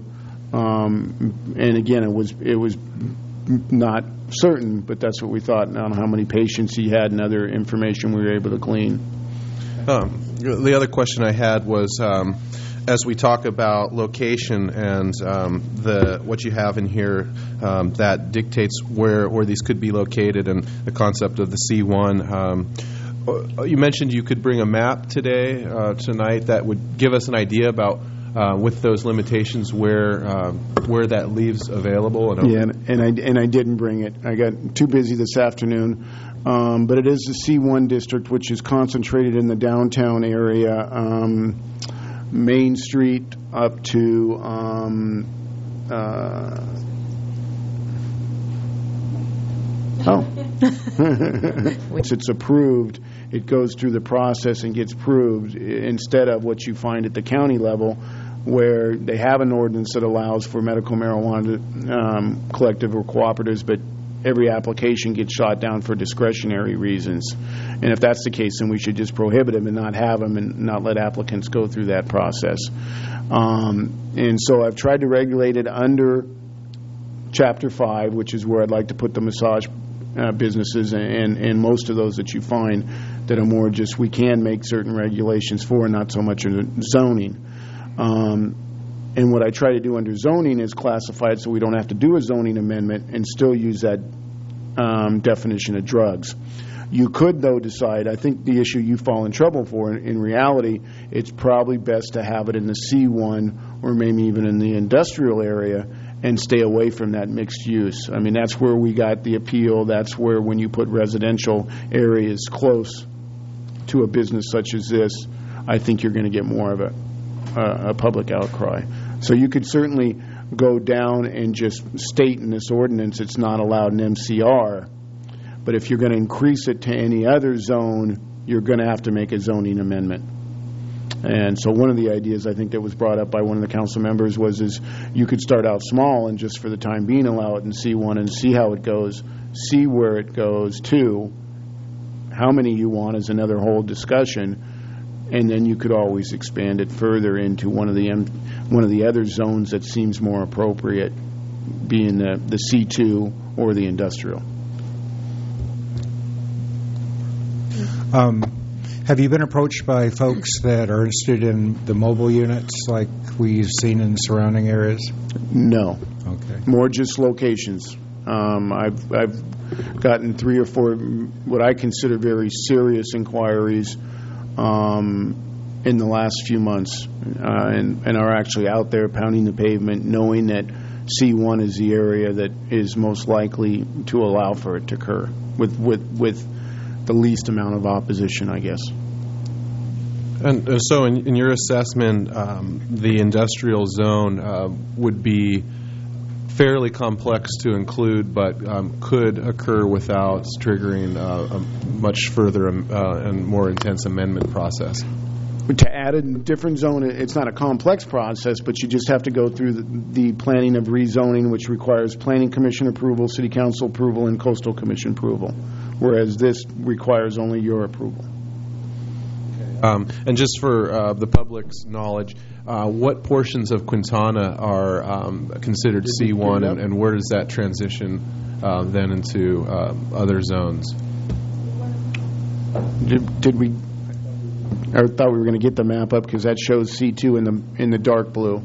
um, and again it was it was not certain, but that's what we thought on how many patients he had and other information we were able to glean. Um, the other question I had was um, as we talk about location and um, the what you have in here um, that dictates where where these could be located, and the concept of the C one. Um, you mentioned you could bring a map today, uh, tonight, that would give us an idea about, uh, with those limitations, where um, where that leaves available. And yeah, and, and I and I didn't bring it. I got too busy this afternoon. Um, but it is the C one district, which is concentrated in the downtown area. Um, Main Street up to um, uh, oh, once it's approved, it goes through the process and gets approved instead of what you find at the county level, where they have an ordinance that allows for medical marijuana um, collective or cooperatives, but every application gets shot down for discretionary reasons. And if that's the case, then we should just prohibit them and not have them and not let applicants go through that process. Um, and so I've tried to regulate it under Chapter five, which is where I'd like to put the massage uh, businesses and, and most of those that you find that are more just we can make certain regulations for, not so much in zoning. Um, And what I try to do under zoning is classify it so we don't have to do a zoning amendment and still use that um, definition of drugs. You could, though, decide, I think the issue you fall in trouble for, in, in reality, it's probably best to have it in the C one or maybe even in the industrial area and stay away from that mixed use. I mean, that's where we got the appeal. That's where when you put residential areas close to a business such as this, I think you're going to get more of a, a, a public outcry. So you could certainly go down and just state in this ordinance it's not allowed in M C R, but if you're going to increase it to any other zone, you're going to have to make a zoning amendment. And so one of the ideas I think that was brought up by one of the council members was is you could start out small and just for the time being allow it in C one and see how it goes, see where it goes to. How many you want is another whole discussion, and then you could always expand it further into one of the M, one of the other zones that seems more appropriate, being the, the C two or the industrial. Um, have you been approached by folks that are interested in the mobile units like we've seen in surrounding areas? No. Okay. More just locations. Um, I've I've gotten three or four what I consider very serious inquiries um, in the last few months, uh, and and are actually out there pounding the pavement, knowing that C one is the area that is most likely to allow for it to occur with with with the least amount of opposition, I guess. And uh, so, in, in your assessment, um, the industrial zone uh, would be fairly complex to include, but um, could occur without triggering uh, a much further um, uh, and more intense amendment process. To add a different zone, it's not a complex process, but you just have to go through the, the planning of rezoning, which requires Planning Commission approval, City Council approval, and Coastal Commission approval, whereas this requires only your approval. Um, and just for uh, the public's knowledge, uh, what portions of Quintana are um, considered C one, and, and where does that transition uh, then into uh, other zones? Did, did we... I thought we were going to get the map up because that shows C two in the in the dark blue.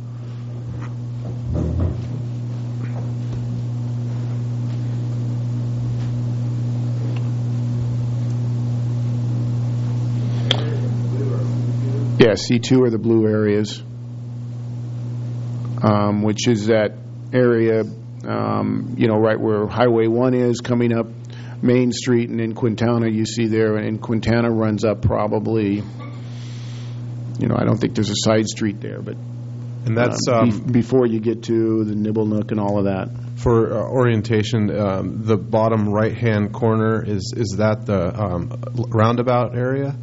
Yeah, C two are the blue areas, um, which is that area, um, you know, right where Highway one is coming up Main Street, and in Quintana you see there, and Quintana runs up probably, you know, I don't think there's a side street there, but and that's um, um, be- before you get to the Nibble Nook and all of that. For uh, orientation, um, the bottom right-hand corner, is is that the um, roundabout area?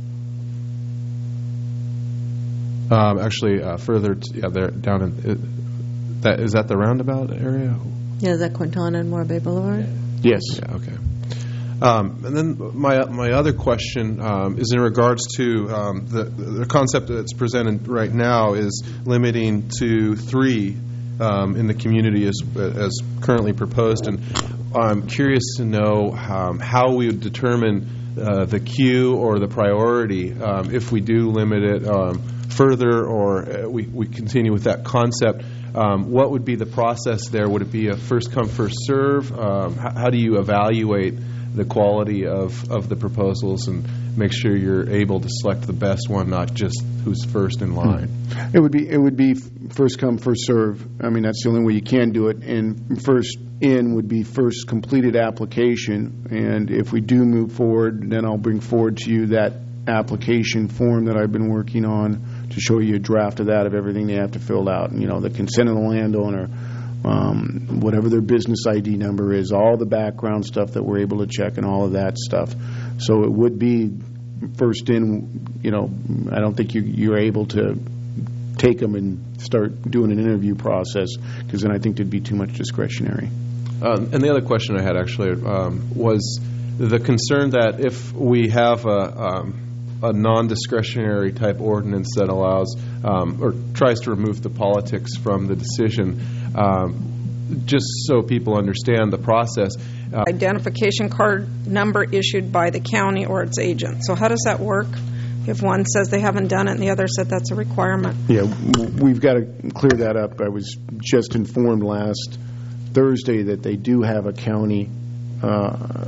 Um, actually, uh, further, t- yeah, there down in it, that is that the roundabout area? Yeah, is that Quintana and Morro Bay Boulevard? Yes. Yeah. Okay. Um, and then my my other question um, is in regards to um, the the concept that's presented right now is limiting to three um, in the community as as currently proposed, and I'm curious to know um, how we would determine uh, the queue or the priority um, if we do limit it um, further, or we we continue with that concept. Um, what would be the process there? Would it be a first come, first serve? Um, how, how do you evaluate the quality of, of the proposals and make sure you're able to select the best one, not just who's first in line? It would be it would be first come, first serve. I mean, that's the only way you can do it. And first in would be first completed application. And if we do move forward, then I'll bring forward to you that application form that I've been working on to show you a draft of that, of everything they have to fill out. And, you know, the consent of the landowner, um, whatever their business I D number is, all the background stuff that we're able to check and all of that stuff. So it would be first in, you know, I don't think you, you're able to take them and start doing an interview process, because then I think there'd be too much discretionary. Um, and the other question I had actually um, was the concern that if we have a, um, a non-discretionary type ordinance that allows um, or tries to remove the politics from the decision, um, just so people understand the process. Uh, Identification card number issued by the county or its agent. So how does that work if one says they haven't done it and the other said that's a requirement? Yeah, we've got to clear that up. I was just informed last Thursday that they do have a county uh,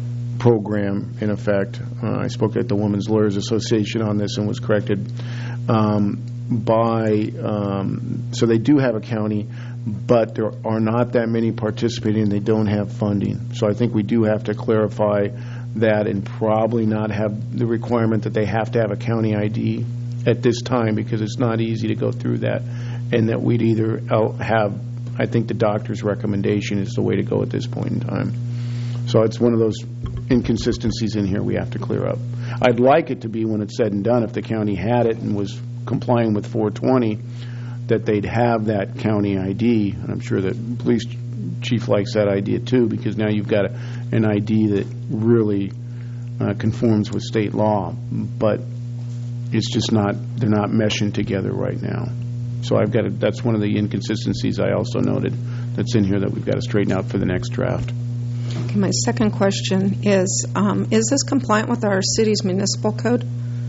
program in effect. Uh, I spoke at the Women's Lawyers Association on this and was corrected um, by, um, so they do have a county, but there are not that many participating and they don't have funding. So I think we do have to clarify that and probably not have the requirement that they have to have a county I D at this time, because it's not easy to go through that, and that we'd either out- have, I think the doctor's recommendation is the way to go at this point in time. So it's one of those inconsistencies in here we have to clear up. I'd like it to be, when it's said and done, if the county had it and was complying with four twenty, that they'd have that county I D, and I'm sure that police chief likes that idea too, because now you've got a, an I D that really uh, conforms with state law, but it's just not, they're not meshing together right now. So I've got to, that's one of the inconsistencies I also noted that's in here that we've got to straighten out for the next draft. Okay, my second question is, um, is this compliant with our city's municipal code?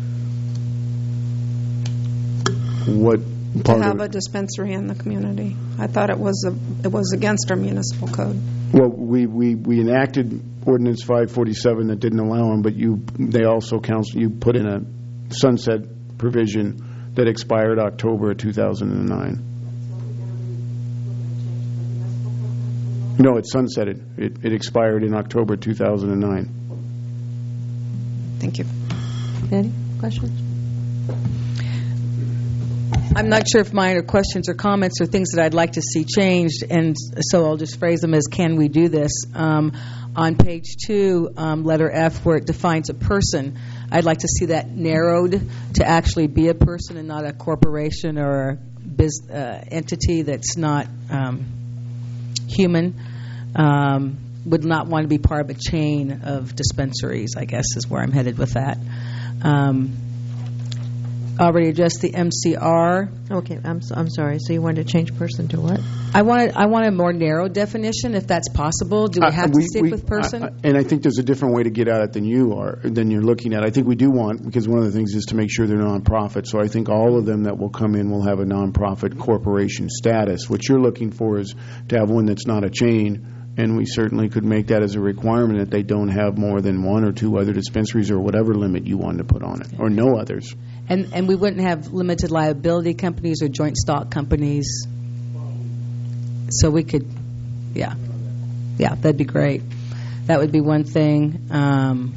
What part to have of a it? dispensary in the community? I thought it was a, it was against our municipal code. Well, we, we, we enacted Ordinance five forty-seven that didn't allow them, but you they also council you put in a sunset provision that expired October of two thousand nine. No, it sunsetted. It, it expired in October two thousand nine. Thank you. Any questions? I'm not sure if mine are questions or comments or things that I'd like to see changed, and so I'll just phrase them as, can we do this? Um, on page two, um, letter F, where it defines a person, I'd like to see that narrowed to actually be a person and not a corporation or a biz, uh, entity that's not um, human. Um, would not want to be part of a chain of dispensaries, I guess is where I'm headed with that. Um, already addressed the M C R. Okay, I'm so, I'm sorry. So you wanted to change person to what? I wanted I want a more narrow definition, if that's possible. Do we have Uh, to we- stick we- with person? I- I- and I think there's a different way to get at it than you are, than you're looking at. I think we do want, because one of the things is to make sure they're nonprofit. So I think all of them that will come in will have a nonprofit corporation status. What you're looking for is to have one that's not a chain, and we certainly could make that as a requirement that they don't have more than one or two other dispensaries or whatever limit you wanted to put on it, or no others. And and we wouldn't have limited liability companies or joint stock companies. So we could, yeah, yeah, that'd be great. That would be one thing. Um,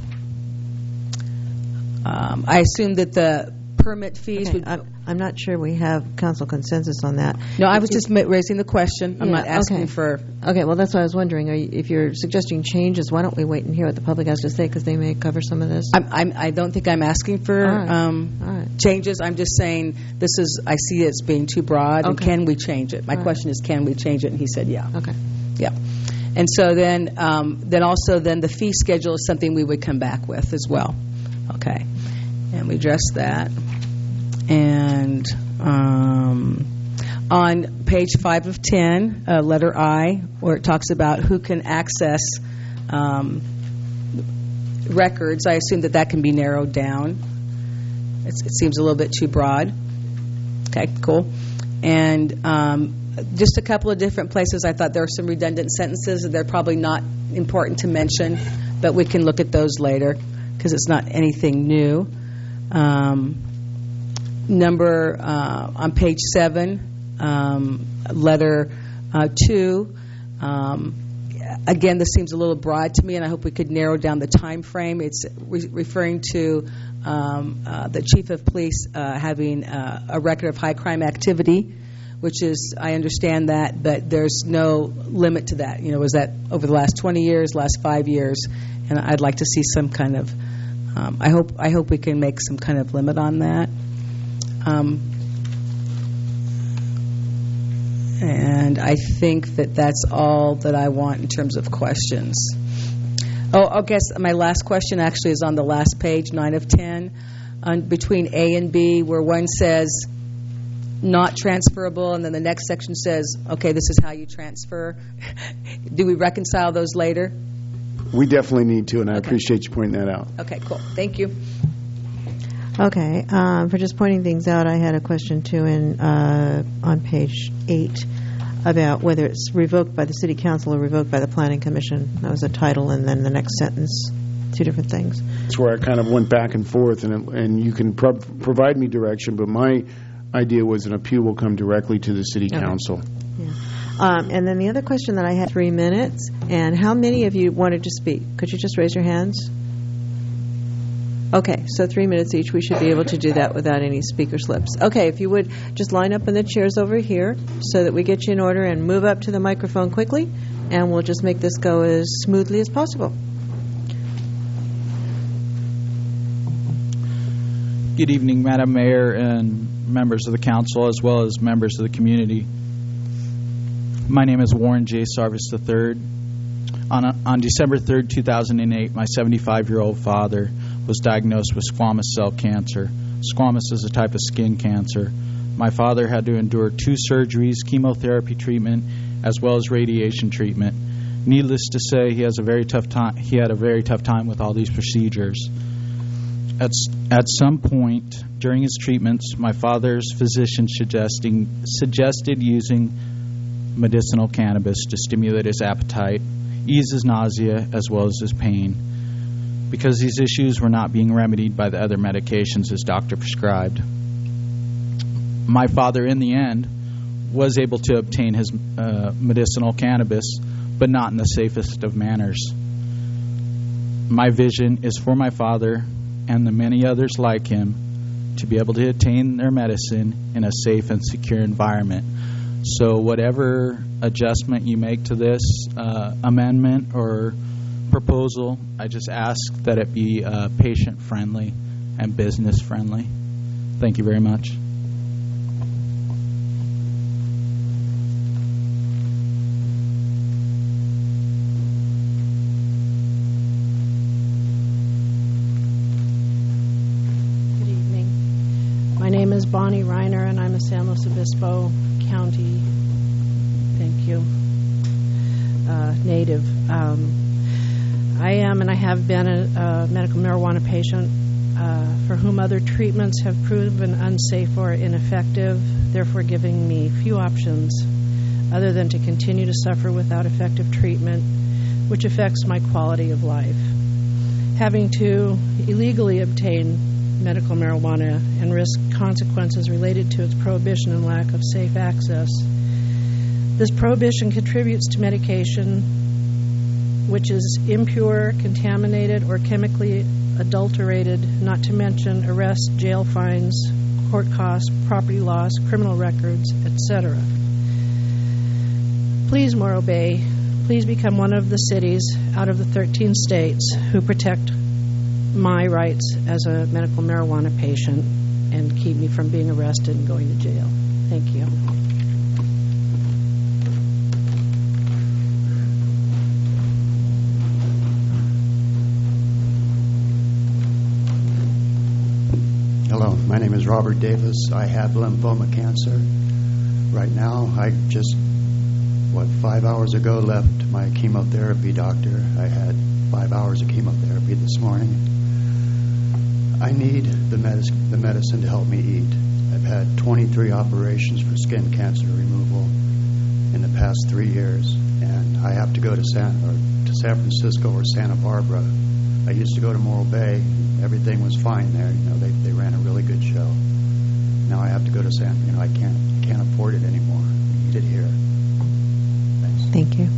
um, I assume that the permit fees Okay, would. I'm, I'm not sure we have council consensus on that. No, I If was you- just ma- raising the question. I'm Yeah, not asking okay. for. Okay, well, that's what I was wondering. Are you, if you're suggesting changes, why don't we wait and hear what the public has to say, because they may cover some of this. I'm, I'm, I don't think I'm asking for All right. um, All right. changes. I'm just saying this is. I see it as being too broad, and Okay. can we change it? My All right. question is, can we change it? And he said, yeah. Okay. Yeah. And so then, um, then also, then the fee schedule is something we would come back with as well. Okay. And we addressed that. And um, on page five of ten, uh, letter I, where it talks about who can access um, records, I assume that that can be narrowed down. It's, it seems a little bit too broad. Okay, cool. And um, just a couple of different places, I thought there were some redundant sentences that they're probably not important to mention, but we can look at those later because it's not anything new. Um, number uh, on page seven, um, letter uh, two. Um, again, this seems a little broad to me, and I hope we could narrow down the time frame. It's re- referring to um, uh, the chief of police uh, having uh, a record of high crime activity, which is, I understand that, but there's no limit to that. You know, was that over the last twenty years, last five years? And I'd like to see some kind of. Um, I hope I hope we can make some kind of limit on that. Um, and I think that that's all that I want in terms of questions. Oh, I guess my last question actually is on the last page, nine of ten, on between A and B, where one says not transferable, and then the next section says, okay, this is how you transfer. Do we reconcile those later? We definitely need to, and I Okay. appreciate you pointing that out. Okay, cool. Thank you. Okay, um, for just pointing things out, I had a question too in uh, on page eight about whether it's revoked by the city council or revoked by the planning commission. That was a title, and then the next sentence, two different things. That's where I kind of went back and forth, and it, and you can pro- provide me direction, but my idea was an appeal will come directly to the city Okay. council. Yeah. Um, and then the other question that I had, three minutes, and how many of you wanted to speak? Could you just raise your hands? Okay, so three minutes each. We should be able to do that without any speaker slips. Okay, if you would just line up in the chairs over here so that we get you in order and move up to the microphone quickly, and we'll just make this go as smoothly as possible. Good evening, Madam Mayor and members of the council, as well as members of the community. My name is Warren J. Sarvis the third. On, a, on December third, two thousand eight, my seventy-five-year-old father was diagnosed with squamous cell cancer. Squamous is a type of skin cancer. My father had to endure two surgeries, chemotherapy treatment, as well as radiation treatment. Needless to say, he has a very tough time. He had a very tough time with all these procedures. At, at some point during his treatments, my father's physician suggesting, suggested using medicinal cannabis to stimulate his appetite, ease his nausea, as well as his pain, because these issues were not being remedied by the other medications his doctor prescribed. My father, in the end, was able to obtain his uh, medicinal cannabis, but not in the safest of manners. My vision is for my father and the many others like him to be able to attain their medicine in a safe and secure environment. So whatever adjustment you make to this uh, amendment or proposal, I just ask that it be uh, patient-friendly and business-friendly. Thank you very much. My name is Bonnie Reiner, and I'm a San Luis Obispo County, thank you, uh, native. Um, I am and I have been a, a medical marijuana patient uh, for whom other treatments have proven unsafe or ineffective, therefore giving me few options other than to continue to suffer without effective treatment, which affects my quality of life. Having to illegally obtain medical marijuana and risk consequences related to its prohibition and lack of safe access. This prohibition contributes to medication which is impure, contaminated, or chemically adulterated, not to mention arrest, jail fines, court costs, property loss, criminal records, et cetera. Please, Morro Bay, please become one of the cities out of the thirteen states who protect my rights as a medical marijuana patient and keep me from being arrested and going to jail. Thank you. Hello, my name is Robert Davis. I have lymphoma cancer. Right now, I just, what, five hours ago left my chemotherapy doctor. I had five hours of chemotherapy this morning. I need the, medic- the medicine to help me eat. I've had twenty-three operations for skin cancer removal in the past three years, and I have to go to San, or to San Francisco or Santa Barbara. I used to go to Morro Bay. Everything was fine there. You know, they, they ran a really good show. Now I have to go to San. You know, I can't can't afford it anymore. I need it here. Thanks. Thank you.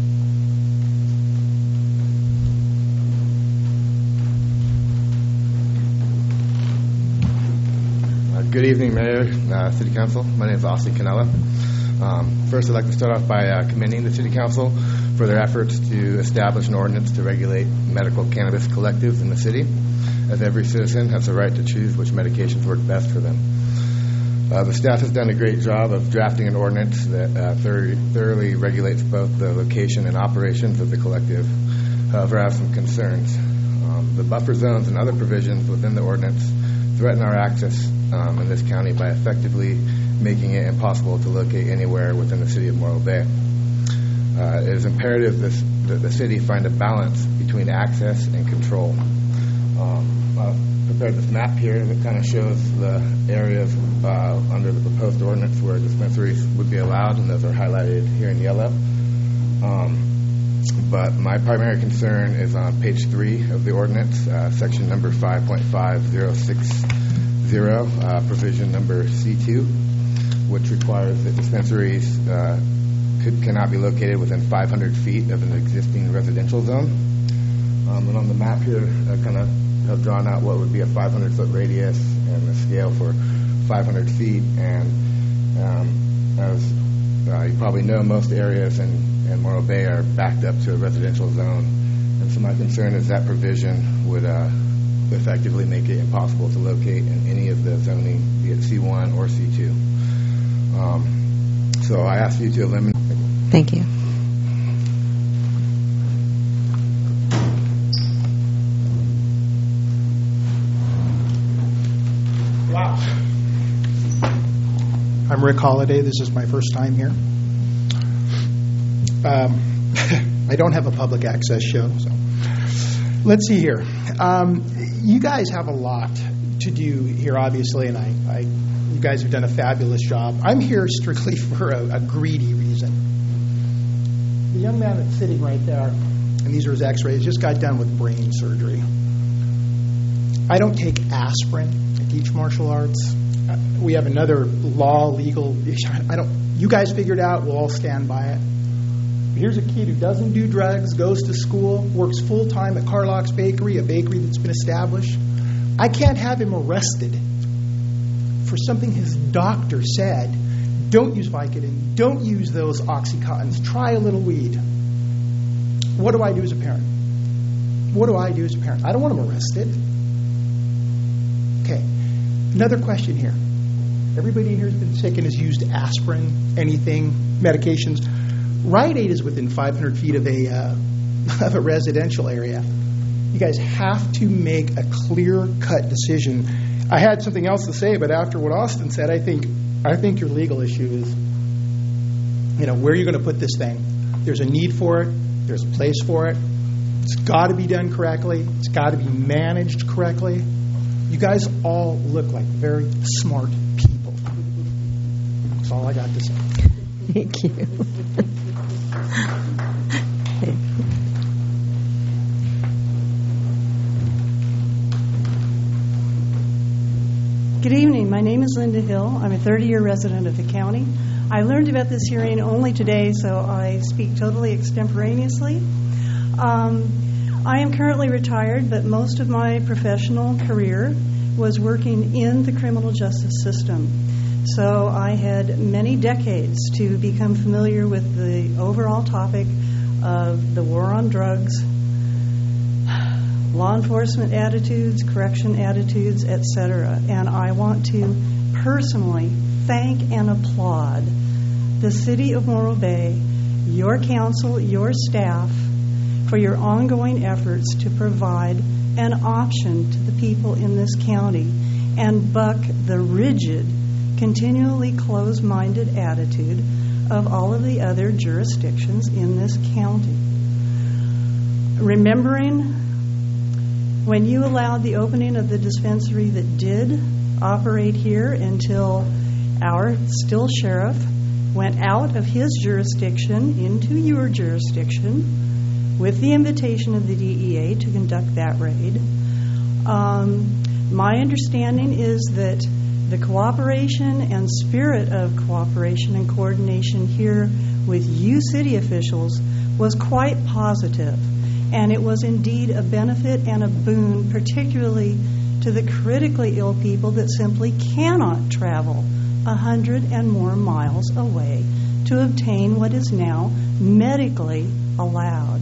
Good evening, Mayor, uh, City Council. My name is Austin Canella. Um, first, I'd like to start off by uh, commending the City Council for their efforts to establish an ordinance to regulate medical cannabis collectives in the city, as every citizen has the right to choose which medications work best for them. Uh, the staff has done a great job of drafting an ordinance that uh, thor- thoroughly regulates both the location and operations of the collective. However, I have some concerns. Um, the buffer zones and other provisions within the ordinance threaten our access um, in this county by effectively making it impossible to locate anywhere within the city of Morro Bay. Uh, it is imperative this, that the city find a balance between access and control. Um, I've prepared this map here that kind of shows the areas uh, under the proposed ordinance where dispensaries would be allowed, and those are highlighted here in yellow. Um, but my primary concern is on page three of the ordinance, uh, section number five point five zero six zero, uh, provision number C two, which requires that dispensaries uh, could, cannot be located within five hundred feet of an existing residential zone. Um, and on the map here, I kind of have drawn out what would be a five hundred foot radius and a scale for five hundred feet. And um, as uh, you probably know, most areas in, in Morro Bay are backed up to a residential zone. And so my concern is that provision would uh, effectively make it impossible to locate in any of the zoning, be it C one or C two. Um, so I ask you to eliminate. Thank you. Wow. I'm Rick Holliday. This is my first time here. Um, I don't have a public access show, so let's see here. Um, you guys have a lot to do here, obviously, and I, I, you guys have done a fabulous job. I'm here strictly for a, a greedy reason. The young man that's sitting right there, and these are his x-rays, just got done with brain surgery. I don't take aspirin. I teach martial arts. Uh, we have another law, legal issue. I don't. You guys figure it out. We'll all stand by it. Here's a kid who doesn't do drugs, goes to school, works full-time at Carlock's Bakery, a bakery that's been established. I can't have him arrested for something his doctor said. Don't use Vicodin. Don't use those Oxycontins. Try a little weed. What do I do as a parent? What do I do as a parent? I don't want him arrested. Okay. Another question here. Everybody in here has been sick and has used aspirin, anything, medications. Rite Aid is within five hundred feet of a uh, of a residential area. You guys have to make a clear-cut decision. I had something else to say, but after what Austin said, I think I think your legal issue is, you know, where are you going to put this thing? There's a need for it. There's a place for it. It's got to be done correctly. It's got to be managed correctly. You guys all look like very smart people. That's all I got to say. Thank you. Good evening. My name is Linda Hill. I'm a thirty-year resident of the county. I learned about this hearing only today, so I speak totally extemporaneously. Um, I am currently retired, but most of my professional career was working in the criminal justice system. So I had many decades to become familiar with the overall topic of the war on drugs, law enforcement attitudes, correction attitudes, et cetera. And I want to personally thank and applaud the City of Morro Bay, your council, your staff, for your ongoing efforts to provide an option to the people in this county and buck the rigid, continually closed-minded attitude of all of the other jurisdictions in this county. Remembering when you allowed the opening of the dispensary that did operate here until our still sheriff went out of his jurisdiction into your jurisdiction with the invitation of the D E A to conduct that raid. Um, my understanding is that the cooperation and spirit of cooperation and coordination here with you city officials was quite positive. And it was indeed a benefit and a boon, particularly to the critically ill people that simply cannot travel a hundred and more miles away to obtain what is now medically allowed.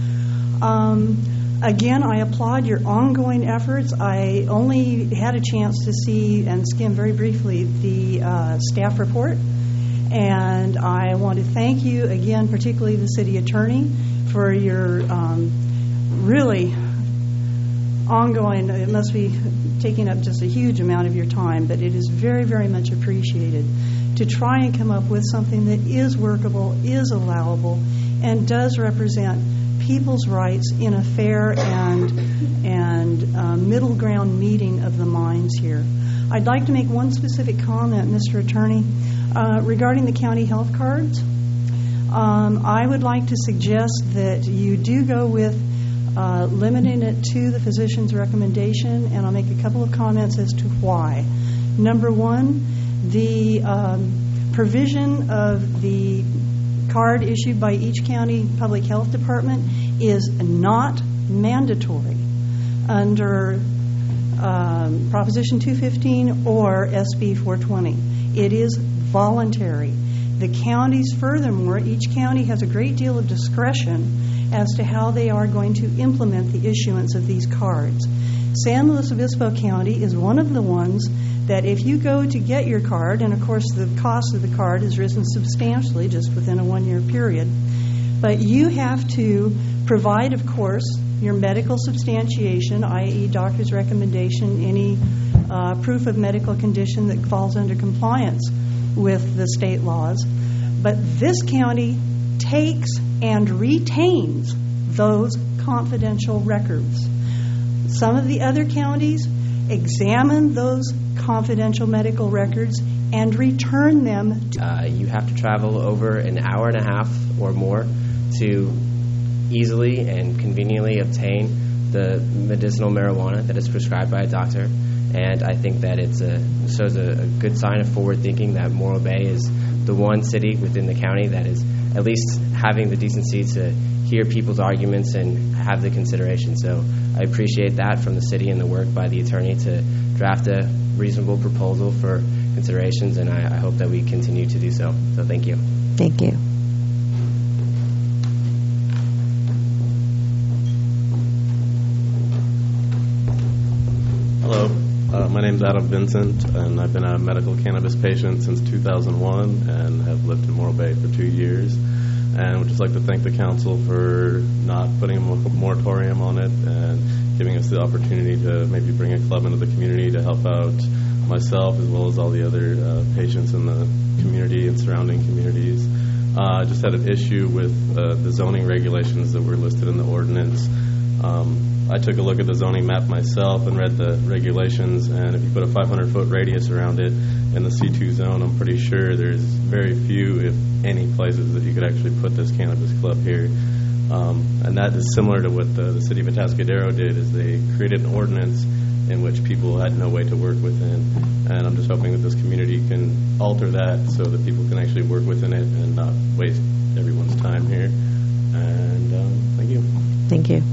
Um, again, I applaud your ongoing efforts. I only had a chance to see and skim very briefly the uh, staff report. And I want to thank you again, particularly the city attorney, for your um, really ongoing, it must be taking up just a huge amount of your time, but it is very, very much appreciated to try and come up with something that is workable, is allowable, and does represent people's rights in a fair and, and uh, middle ground meeting of the minds here. I'd like to make one specific comment, Mister Attorney, uh, regarding the county health cards. Um, I would like to suggest that you do go with uh, limiting it to the physician's recommendation, and I'll make a couple of comments as to why. Number one, the um, provision of the card issued by each county public health department is not mandatory. Under um, Proposition two fifteen or S B four twenty. It is voluntary. The counties, furthermore, each county has a great deal of discretion as to how they are going to implement the issuance of these cards. San Luis Obispo County is one of the ones that if you go to get your card, and of course the cost of the card has risen substantially just within a one-year period, but you have to provide, of course, your medical substantiation, that is doctor's recommendation, any uh, proof of medical condition that falls under compliance with the state laws. But this county takes and retains those confidential records. Some of the other counties examine those confidential medical records and return them. Uh, you have to travel over an hour and a half or more to easily and conveniently obtain the medicinal marijuana that is prescribed by a doctor. And I think that it's a, shows a, a good sign of forward thinking that Morro Bay is the one city within the county that is at least having the decency to hear people's arguments and have the consideration. So I appreciate that from the city and the work by the attorney to draft a reasonable proposal for considerations, and I, I hope that we continue to do so. So thank you. Thank you. Hello, uh, my name is Adam Vincent, and I've been a medical cannabis patient since two thousand one and have lived in Morro Bay for two years. And would just like to thank the council for not putting a moratorium on it and giving us the opportunity to maybe bring a club into the community to help out myself as well as all the other uh, patients in the community and surrounding communities. Uh, I just had an issue with uh, the zoning regulations that were listed in the ordinance. Um, I took a look at the zoning map myself and read the regulations, and if you put a five hundred foot radius around it in the C two zone, I'm pretty sure there's very few, if any, places that you could actually put this cannabis club here. Um, and that is similar to what the, the city of Atascadero did, is they created an ordinance in which people had no way to work within. And I'm just hoping that this community can alter that so that people can actually work within it and not waste everyone's time here. And um, thank you. Thank you.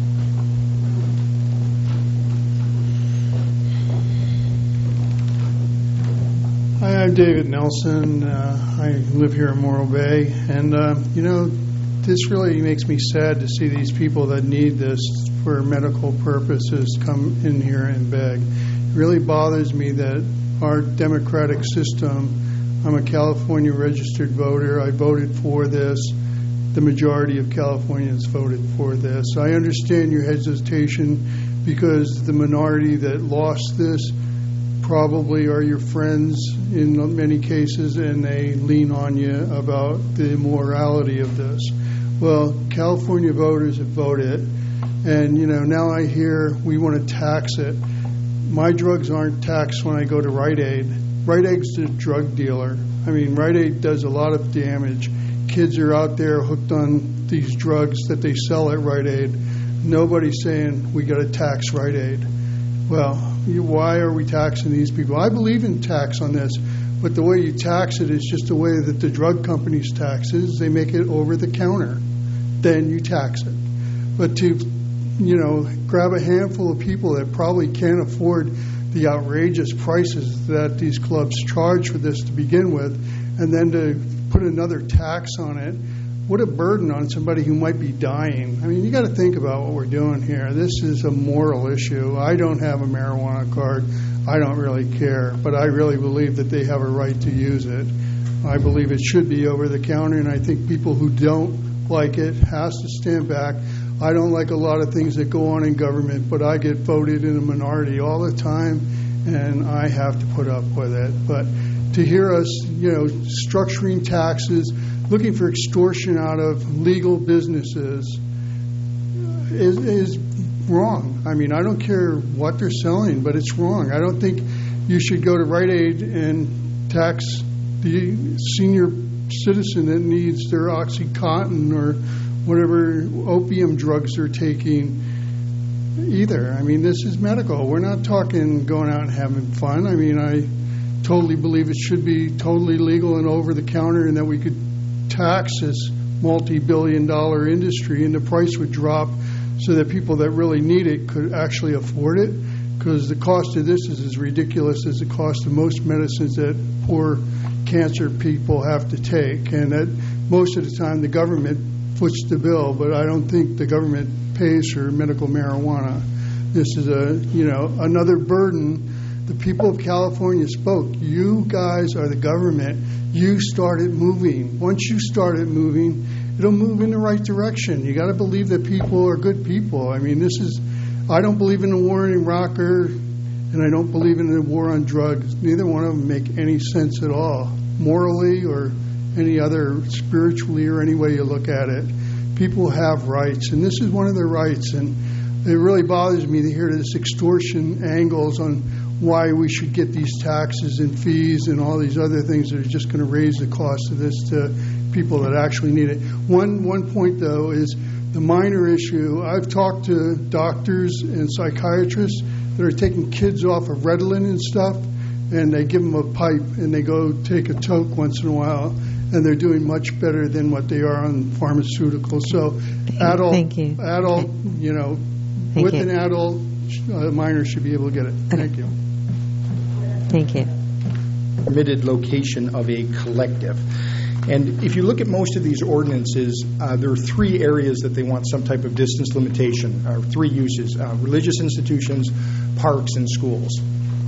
Hi, I'm David Nelson. Uh, I live here in Morro Bay. And, uh, you know, this really makes me sad to see these people that need this for medical purposes come in here and beg. It really bothers me that our democratic system, I'm a California registered voter. I voted for this. The majority of Californians voted for this. I understand your hesitation because the minority that lost this probably are your friends in many cases, and they lean on you about the morality of this. Well, California voters have voted, and, you know, now I hear we want to tax it. My drugs aren't taxed when I go to Rite Aid. Rite Aid's a drug dealer. I mean, Rite Aid does a lot of damage. Kids are out there hooked on these drugs that they sell at Rite Aid. Nobody's saying we got to tax Rite Aid. Well, why are we taxing these people? I believe in tax on this, but the way you tax it is just the way that the drug companies tax it. They make it over the counter. Then you tax it. But to, you know, grab a handful of people that probably can't afford the outrageous prices that these clubs charge for this to begin with, and then to put another tax on it, what a burden on somebody who might be dying. I mean, you got to think about what we're doing here. This is a moral issue. I don't have a marijuana card. I don't really care, but I really believe that they have a right to use it. I believe it should be over the counter, and I think people who don't like it has to stand back. I don't like a lot of things that go on in government, but I get voted in a minority all the time, and I have to put up with it. But to hear us, you know, structuring taxes, looking for extortion out of legal businesses is, is wrong. I mean, I don't care what they're selling, but it's wrong. I don't think you should go to Rite Aid and tax the senior citizen that needs their OxyContin or whatever opium drugs they're taking either. I mean, this is medical. We're not talking going out and having fun. I mean, I totally believe it should be totally legal and over the counter, and that we could tax this multi-billion dollar industry and the price would drop so that people that really need it could actually afford it. because the cost of this is as ridiculous as the cost of most medicines that poor cancer people have to take, and that most of the time the government foots the bill, but I don't think the government pays for medical marijuana. This is a, you know, another burden. The people of California spoke. You guys are the government. You started moving. Once you started moving, it'll move in the right direction. You got to believe that people are good people. I mean, this is, I don't believe in the war in Iraq, and I don't believe in the war on drugs. Neither one of them make any sense at all, morally or any other, spiritually or any way you look at it. People have rights, and this is one of their rights. And it really bothers me to hear this extortion angles on why we should get these taxes and fees and all these other things that are just going to raise the cost of this to people that actually need it. One one point, though, is the minor issue. I've talked to doctors and psychiatrists that are taking kids off of Ritalin and stuff, and they give them a pipe and they go take a toke once in a while, and they're doing much better than what they are on pharmaceuticals. So adult, Thank you. adult, Okay. you know, Thank with you. an adult, uh, minor should be able to get it. Thank you. Thank you. Permitted location of a collective. And if you look at most of these ordinances, uh, there are three areas that they want some type of distance limitation, or three uses, uh, religious institutions, parks, and schools.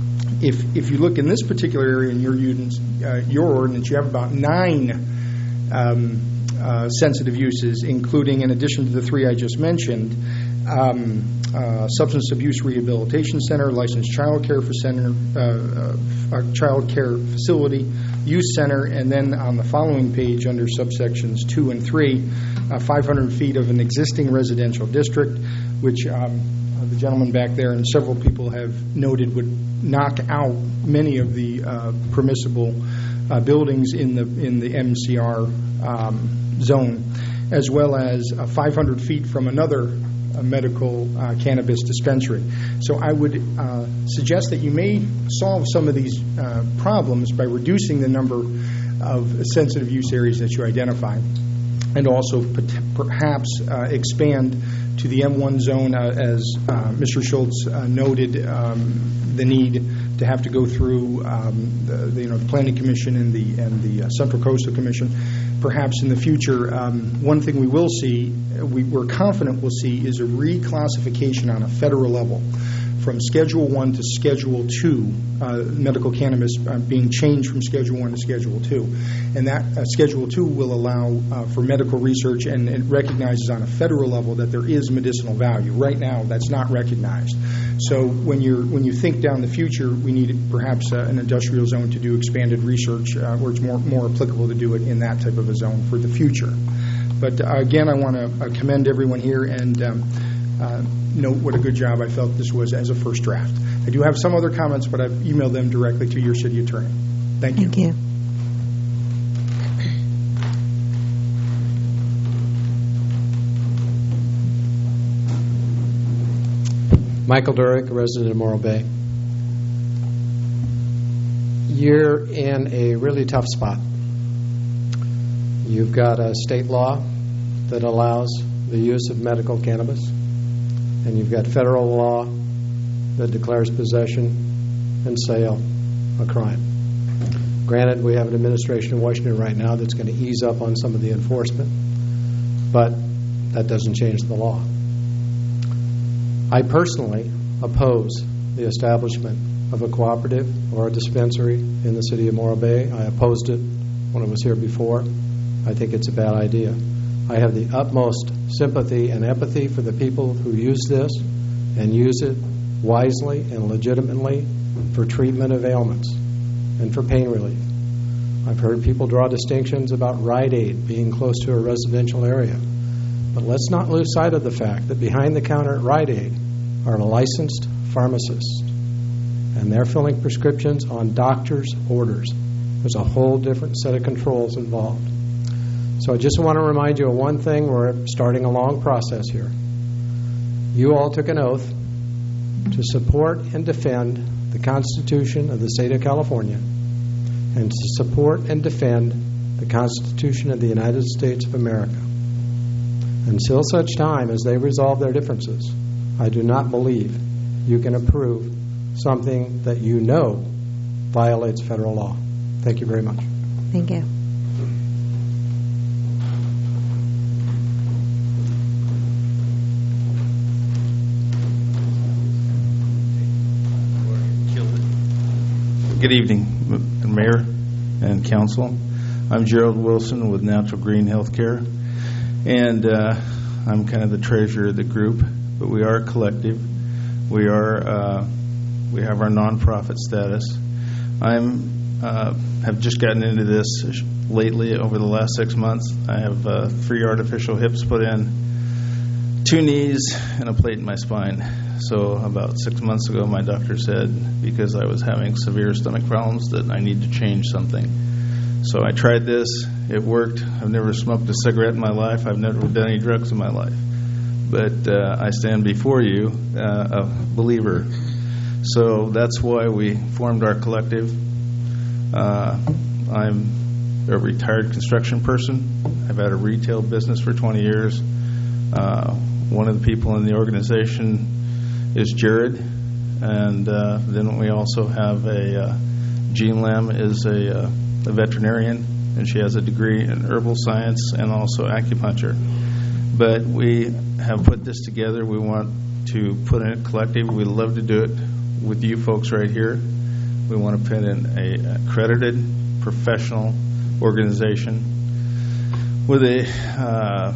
If if you look in this particular area in your, ordinance, uh, your ordinance, you have about nine um, uh, sensitive uses, including, in addition to the three I just mentioned, um, uh, substance abuse rehabilitation center, licensed child care for center, uh, uh, child care facility, youth center, and then on the following page under subsections two and three, uh, five hundred feet of an existing residential district, which um, uh, the gentleman back there and several people have noted would knock out many of the uh, permissible uh, buildings in the in the M C R um, zone, as well as uh, five hundred feet from another a medical uh, cannabis dispensary. So I would uh, suggest that you may solve some of these uh, problems by reducing the number of sensitive use areas that you identify, and also perhaps uh, expand to the M one zone, uh, as uh, Mister Schultz uh, noted, um, the need to have to go through um, the, the, you know, the Planning Commission and the and the uh, Central Coastal Commission. Perhaps in the future, um, one thing we will see, we, we're confident we'll see, is a reclassification on a federal level from Schedule one to Schedule two, uh, medical cannabis uh, being changed from Schedule one to Schedule two. And that uh, Schedule two will allow uh, for medical research, and it recognizes on a federal level that there is medicinal value. Right now, that's not recognized. So when you're when you think down the future, we need perhaps uh, an industrial zone to do expanded research, uh, where it's more more applicable to do it in that type of a zone for the future. But uh, again, I want to uh, commend everyone here and um, uh, note what a good job I felt this was as a first draft. I do have some other comments, but I've emailed them directly to your city attorney. Thank you. Thank you. Michael Durick, a resident of Morro Bay. You're in a really tough spot. You've got a state law that allows the use of medical cannabis, and you've got federal law that declares possession and sale a crime. Granted, we have an administration in Washington right now that's going to ease up on some of the enforcement, but that doesn't change the law. I personally oppose the establishment of a cooperative or a dispensary in the city of Morro Bay. I opposed it when I was here before. I think it's a bad idea. I have the utmost sympathy and empathy for the people who use this and use it wisely and legitimately for treatment of ailments and for pain relief. I've heard people draw distinctions about Rite Aid being close to a residential area. But let's not lose sight of the fact that behind the counter at Rite Aid are licensed pharmacists, and they're filling prescriptions on doctors' orders. There's a whole different set of controls involved. So I just want to remind you of one thing. We're starting a long process here. You all took an oath to support and defend the Constitution of the state of California and to support and defend the Constitution of the United States of America. Until such time as they resolve their differences, I do not believe you can approve something that you know violates federal law. Thank you very much. Thank you. Good evening, Mayor and Council. I'm Gerald Wilson with Natural Green Healthcare, and uh, I'm kind of the treasurer of the group, but we are a collective. We are uh, we have our nonprofit status. I'm uh, have just gotten into this lately over the last six months. I have uh, three artificial hips put in, two knees, and a plate in my spine. So about six months ago, my doctor said, because I was having severe stomach problems, that I need to change something. So I tried this. It worked. I've never smoked a cigarette in my life. I've never done any drugs in my life. But uh, I stand before you uh, a believer. So that's why we formed our collective. Uh, I'm a retired construction person. I've had a retail business for twenty years. Uh, one of the people in the organization is Jared, and uh, then we also have a uh, Jean Lam is a, uh, a veterinarian, and she has a degree in herbal science and also acupuncture. But we have put this together. We want to put in a collective. We love to do it with you folks right here. We want to put in a accredited professional organization with a uh,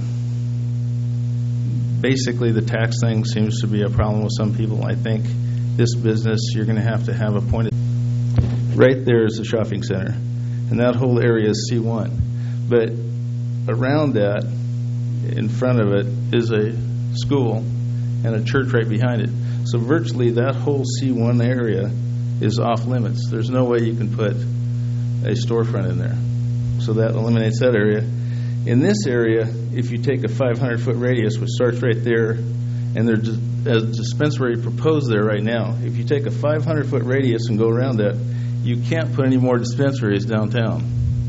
basically, the tax thing seems to be a problem with some people. I think this business, you're going to have to have a point. Right there is the shopping center, and that whole area is C one. But around that, in front of it, is a school and a church right behind it. So virtually that whole C one area is off limits. There's no way you can put a storefront in there. So that eliminates that area. In this area, if you take a five hundred foot radius, which starts right there, and there's a dispensary proposed there right now, if you take a five hundred foot radius and go around that, you can't put any more dispensaries downtown.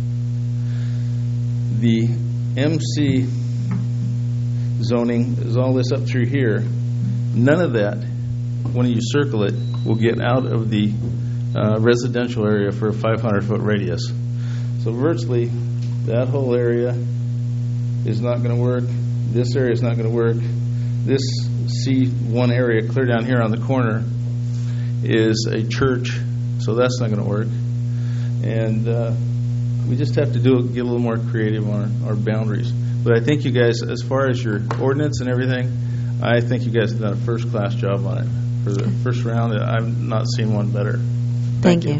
The M C zoning is all this up through here. None of that, when you circle it, will get out of the uh, residential area for a five hundred foot radius. So virtually, that whole area is not going to work. This area is not going to work. This C one area clear down here on the corner is a church, so that's not going to work. And uh, we just have to do get a little more creative on our, our boundaries. But I think you guys, as far as your ordinance and everything, I think you guys have done a first-class job on it. For the first round, I've not seen one better. Thank, Thank you. you.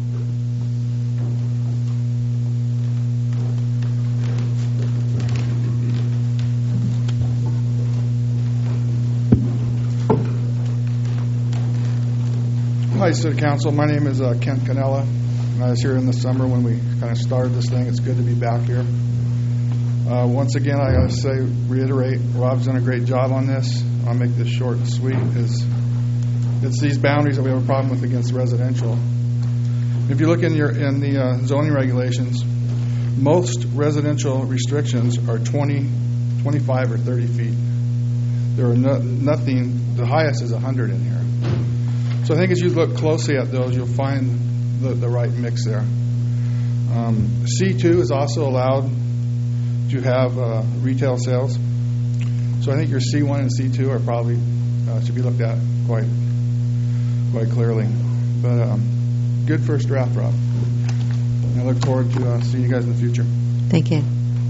Hi, City Council. My name is uh, Kent Canella. I was here in the summer when we kind of started this thing. It's good to be back here. Uh, once again, I got to say, reiterate, Rob's done a great job on this. I'll make this short and sweet. It's, it's these boundaries that we have a problem with against residential. If you look in your in the uh, zoning regulations, most residential restrictions are twenty, twenty-five, or thirty feet. There are no, nothing. The highest is one hundred in here. So I think as you look closely at those, you'll find the, the right mix there. Um, C two is also allowed to have uh, retail sales. So I think your C one and C two are probably uh, should be looked at quite quite clearly. But um, good first draft, Rob. And I look forward to uh, seeing you guys in the future. Thank you.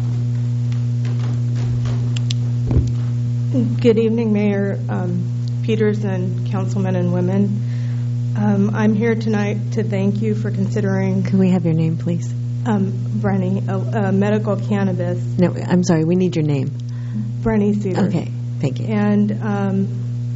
Good evening, Mayor um, Peters and councilmen and women. Um, I'm here tonight to thank you for considering... Can we have your name, please? Um, Brenny, uh, uh, medical cannabis. No, I'm sorry, we need your name. Brenny Cedar. Okay, thank you. And um,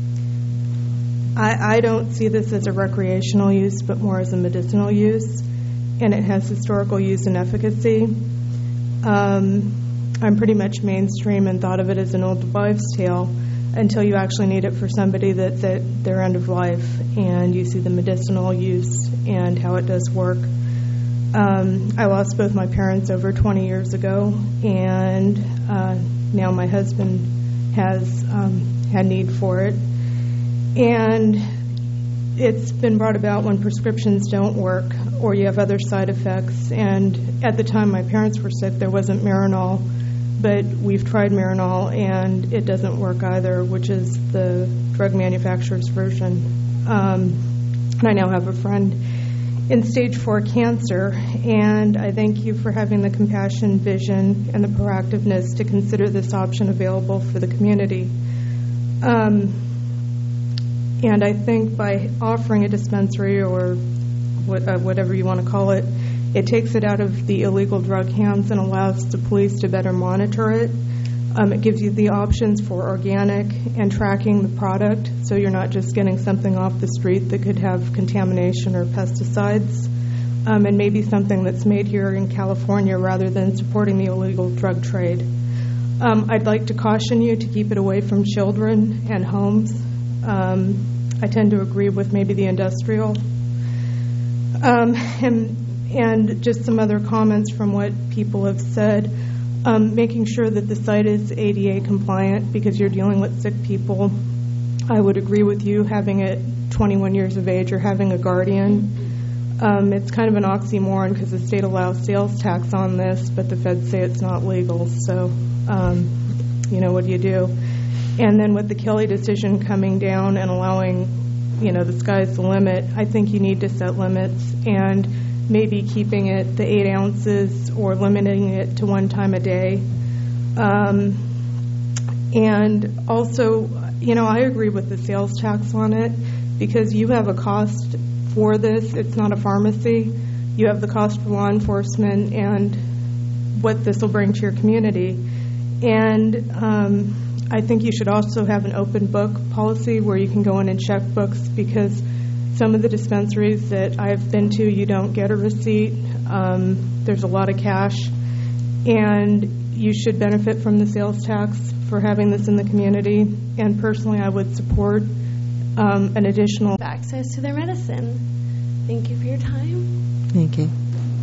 I, I don't see this as a recreational use, but more as a medicinal use, and it has historical use and efficacy. Um, I'm pretty much mainstream and thought of it as an old wives' tale until you actually need it for somebody that, that they're end of life, and you see the medicinal use and how it does work. Um, I lost both my parents over twenty years ago, and uh, now my husband has um, had need for it. And it's been brought about when prescriptions don't work or you have other side effects. And at the time my parents were sick, there wasn't Marinol, but we've tried Marinol and it doesn't work either, which is the drug manufacturer's version. Um, and I now have a friend in stage four cancer, and I thank you for having the compassion, vision, and the proactiveness to consider this option available for the community. Um, and I think by offering a dispensary or what, uh, whatever you want to call it, it takes it out of the illegal drug hands and allows the police to better monitor it. Um, it gives you the options for organic and tracking the product, so you're not just getting something off the street that could have contamination or pesticides, um, and maybe something that's made here in California rather than supporting the illegal drug trade. Um, I'd like to caution you to keep it away from children and homes. Um, I tend to agree with maybe the industrial. Um, and, and just some other comments from what people have said. Um, making sure that the site is A D A compliant because you're dealing with sick people. I would agree with you having it twenty-one years of age or having a guardian. Um, it's kind of an oxymoron because the state allows sales tax on this, but the feds say it's not legal. So, um, you know, what do you do? And then with the Kelly decision coming down and allowing, you know, the sky's the limit, I think you need to set limits and maybe keeping it the eight ounces or limiting it to one time a day. Um, and also, you know, I agree with the sales tax on it because you have a cost for this. It's not a pharmacy. You have the cost for law enforcement and what this will bring to your community. And um, I think you should also have an open book policy where you can go in and check books because some of the dispensaries that I've been to, you don't get a receipt. Um, there's a lot of cash. And you should benefit from the sales tax for having this in the community. And personally, I would support um, an additional access to their medicine. Thank you for your time. Thank you.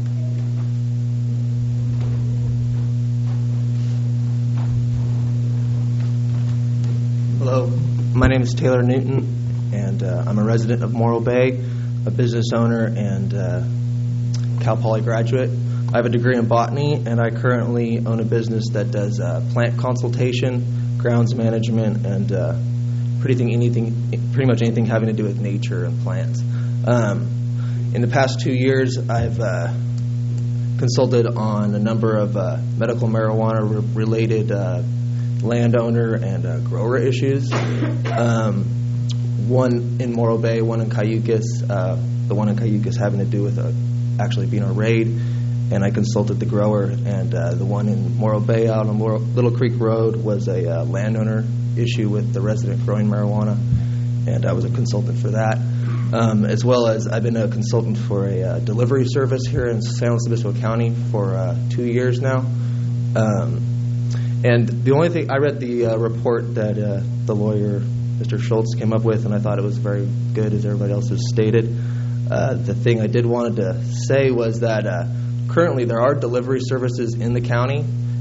Hello, my name is Taylor Newton. And uh, I'm a resident of Morro Bay, a business owner, and uh, Cal Poly graduate. I have a degree in botany, and I currently own a business that does uh, plant consultation, grounds management, and uh, pretty, thing, anything, pretty much anything having to do with nature and plants. Um, in the past two years, I've uh, consulted on a number of uh, medical marijuana-related uh, landowner and uh, grower issues. Um, One in Morro Bay, one in Cayucas. Uh, the one in Cayucas having to do with uh, actually being a raid, and I consulted the grower. And uh, the one in Morro Bay out on Morro, Little Creek Road was a uh, landowner issue with the resident growing marijuana, and I was a consultant for that. Um, as well as I've been a consultant for a uh, delivery service here in San Luis Obispo County for uh, two years now. Um, and the only thing, I read the uh, report that uh, the lawyer Mister Schultz came up with, and I thought it was very good, as everybody else has stated. Uh, the thing I did wanted to say was that uh, currently there are delivery services in the county,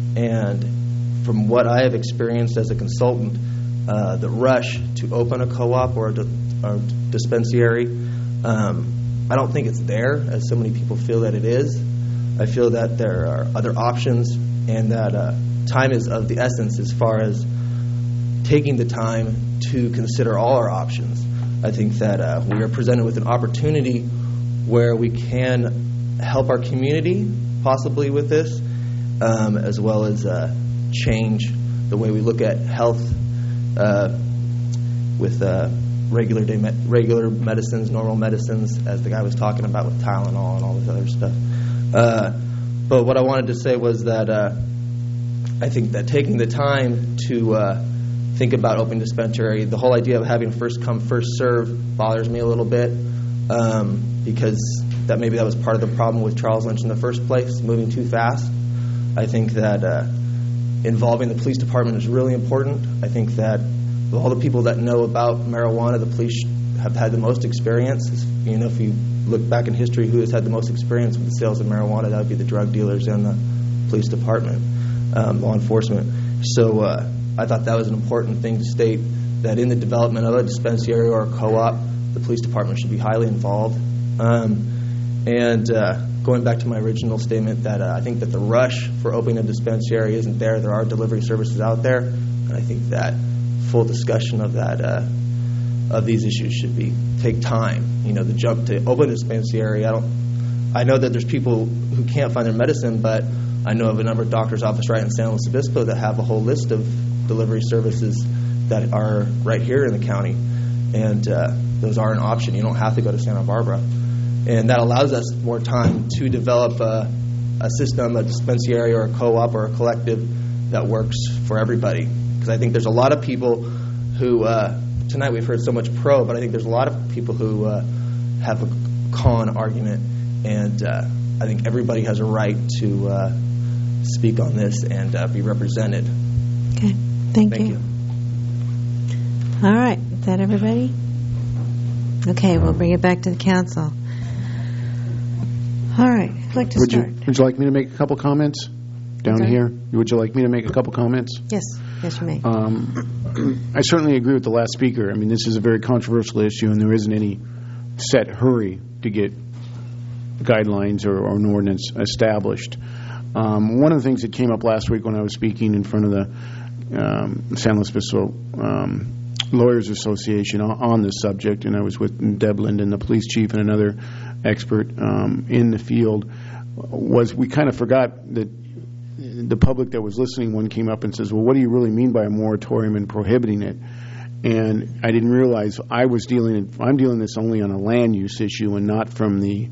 and from what I have experienced as a consultant, uh, the rush to open a co-op or a, di- or dispensary, um, I don't think it's there, as so many people feel that it is. I feel that there are other options, and that uh, time is of the essence as far as taking the time to consider all our options. I think that uh, we are presented with an opportunity where we can help our community possibly with this, um, as well as uh, change the way we look at health uh, with uh, regular day me- regular medicines, normal medicines, as the guy was talking about with Tylenol and all this other stuff. Uh, but what I wanted to say was that uh, I think that taking the time to uh, think about open dispensary, the whole idea of having first come, first serve bothers me a little bit, um, because that maybe that was part of the problem with Charles Lynch in the first place, moving too fast. I think that uh, involving the police department is really important. I think that of all the people that know about marijuana, the police have had the most experience. You know, if you look back in history, who has had the most experience with the sales of marijuana, that would be the drug dealers and the police department, um, law enforcement. So uh, I thought that was an important thing to state, that in the development of a dispensary or a co-op, the police department should be highly involved. Um, and uh, going back to my original statement that uh, I think that the rush for opening a dispensary isn't there. There are delivery services out there, and I think that full discussion of that uh, of these issues should be take time. You know, the jump to open a dispensary. I don't. I know that there's people who can't find their medicine, but I know of a number of doctors' offices right in San Luis Obispo that have a whole list of delivery services that are right here in the county, and uh, those are an option. You don't have to go to Santa Barbara. And that allows us more time to develop a, a system, a dispensary or a co-op or a collective that works for everybody. Because I think there's a lot of people who, uh, tonight we've heard so much pro, but I think there's a lot of people who uh, have a con argument. And uh, I think everybody has a right to uh, speak on this and uh, be represented. Okay, thank, Thank you. you. All right, is that everybody? Okay, we'll bring it back to the council. All right, I'd like to would start. You, would you like me to make a couple comments down Sorry? here? Would you like me to make a couple comments? Yes, yes, you may. Um, I certainly agree with the last speaker. I mean, this is a very controversial issue, and there isn't any set hurry to get guidelines or, or an ordinance established. Um, one of the things that came up last week when I was speaking in front of the um, San Luis Obispo um, Lawyers Association on, on this subject, and I was with Deb Linden, the police chief, and another expert um, in the field, was we kind of forgot that the public that was listening, one came up and says, well, what do you really mean by a moratorium and prohibiting it? And I didn't realize I was dealing, I'm dealing this only on a land use issue and not from the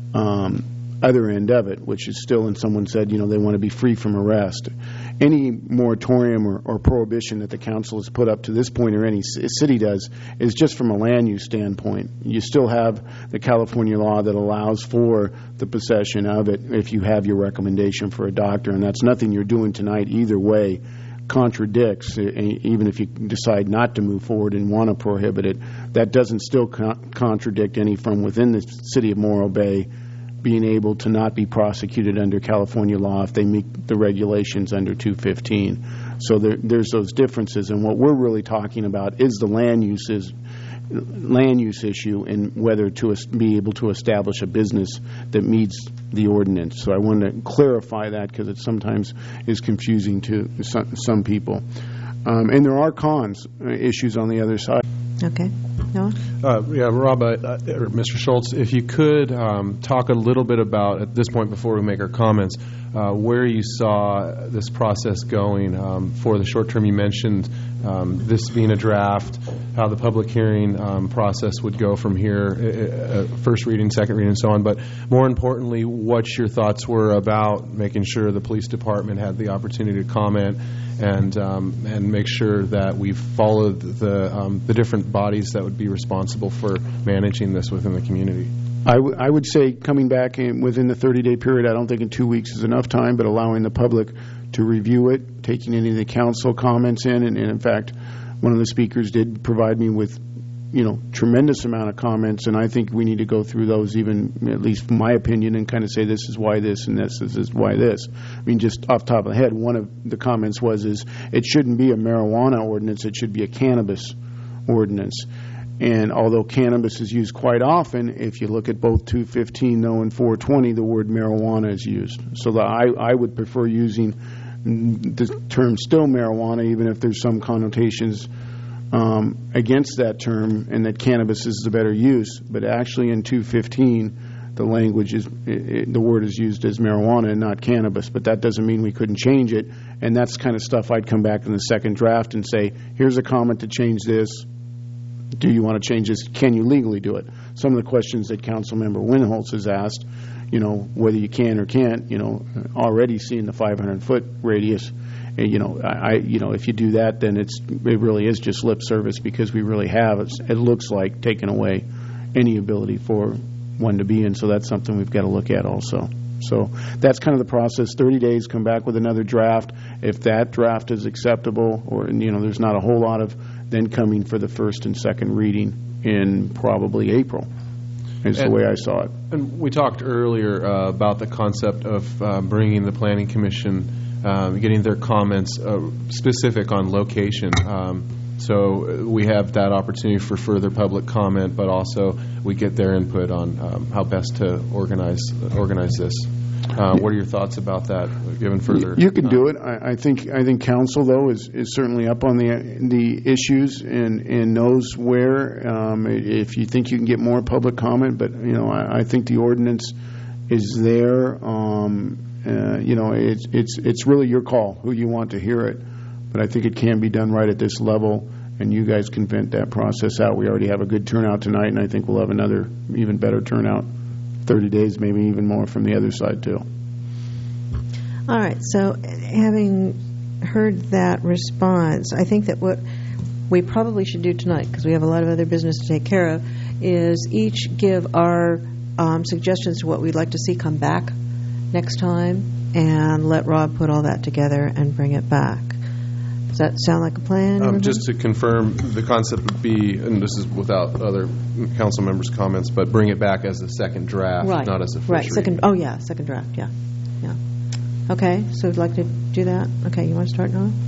um, other end of it, which is still, and someone said, you know, they want to be free from arrest. Any moratorium or, or prohibition that the council has put up to this point, or any c- city does, is just from a land use standpoint. You still have the California law that allows for the possession of it if you have your recommendation for a doctor, and that's nothing you're doing tonight either way contradicts, even if you decide not to move forward and want to prohibit it. That doesn't still con- contradict any from within the city of Morro Bay being able to not be prosecuted under California law if they meet the regulations under two fifteen. So there, there's those differences, and what we're really talking about is the land uses, land use issue and whether to es- be able to establish a business that meets the ordinance. So I wanted to clarify that because it sometimes is confusing to some, some people. Um, and there are cons, uh, issues on the other side. Okay. Noah? Uh, yeah, Rob, uh, or Mister Schultz, if you could um, talk a little bit about, at this point before we make our comments, uh, where you saw this process going um, for the short term. You mentioned um, this being a draft, how the public hearing um, process would go from here, uh, first reading, second reading, and so on. But more importantly, what your thoughts were about making sure the police department had the opportunity to comment and um, and make sure that we've followed the um, the different bodies that would be responsible for managing this within the community. I, w- I would say coming back in within the thirty-day period, I don't think in two weeks is enough time, but allowing the public to review it, taking any of the council comments in, and, and in fact, one of the speakers did provide me with, you know, tremendous amount of comments, and I think we need to go through those, even at least my opinion, and kind of say this is why this and this, this is why this. I mean, just off the top of the head, one of the comments was is it shouldn't be a marijuana ordinance, it should be a cannabis ordinance. And although cannabis is used quite often, if you look at both two fifteen though and four twenty, the word marijuana is used. So the, I, I would prefer using the term still marijuana, even if there's some connotations um, against that term, and that cannabis is the better use. But actually in two fifteen, the language is, it, it, the word is used as marijuana and not cannabis. But that doesn't mean we couldn't change it. And that's kind of stuff I'd come back in the second draft and say, here's a comment to change this. Do you want to change this? Can you legally do it? Some of the questions that Councilmember Winholtz has asked, you know, whether you can or can't, you know, already seeing the five hundred foot radius, you know, I, you know, if you do that, then it's it really is just lip service, because we really have, it's, it looks like, taken away any ability for one to be in. So that's something we've got to look at also. So that's kind of the process. thirty days, come back with another draft. If that draft is acceptable, or, you know, there's not a whole lot of, then coming for the first and second reading in probably April is and, the way I saw it. And we talked earlier uh, about the concept of uh, bringing the Planning Commission, um, getting their comments uh, specific on location. Um, so we have that opportunity for further public comment, but also we get their input on um, how best to organize organize this. Uh, what are your thoughts about that, given further? You can do it. I, I think I think council, though, is, is certainly up on the the issues and, and knows where. Um, if you think you can get more public comment, but you know, I, I think the ordinance is there. Um, uh, you know, it's it's it's really your call who you want to hear it, but I think it can be done right at this level, and you guys can vent that process out. We already have a good turnout tonight, and I think we'll have another even better turnout. thirty days, maybe even more from the other side, too. All right. So having heard that response, I think that what we probably should do tonight, because we have a lot of other business to take care of, is each give our um, suggestions to what we'd like to see come back next time, and let Rob put all that together and bring it back. Does that sound like a plan? Um, just to confirm, the concept would be, and this is without other council members' comments, but bring it back as a second draft, right. not as a first right. reading. Second. Oh yeah, second draft. Yeah, yeah. Okay, so we'd like to do that. Okay, you want to start, Noah?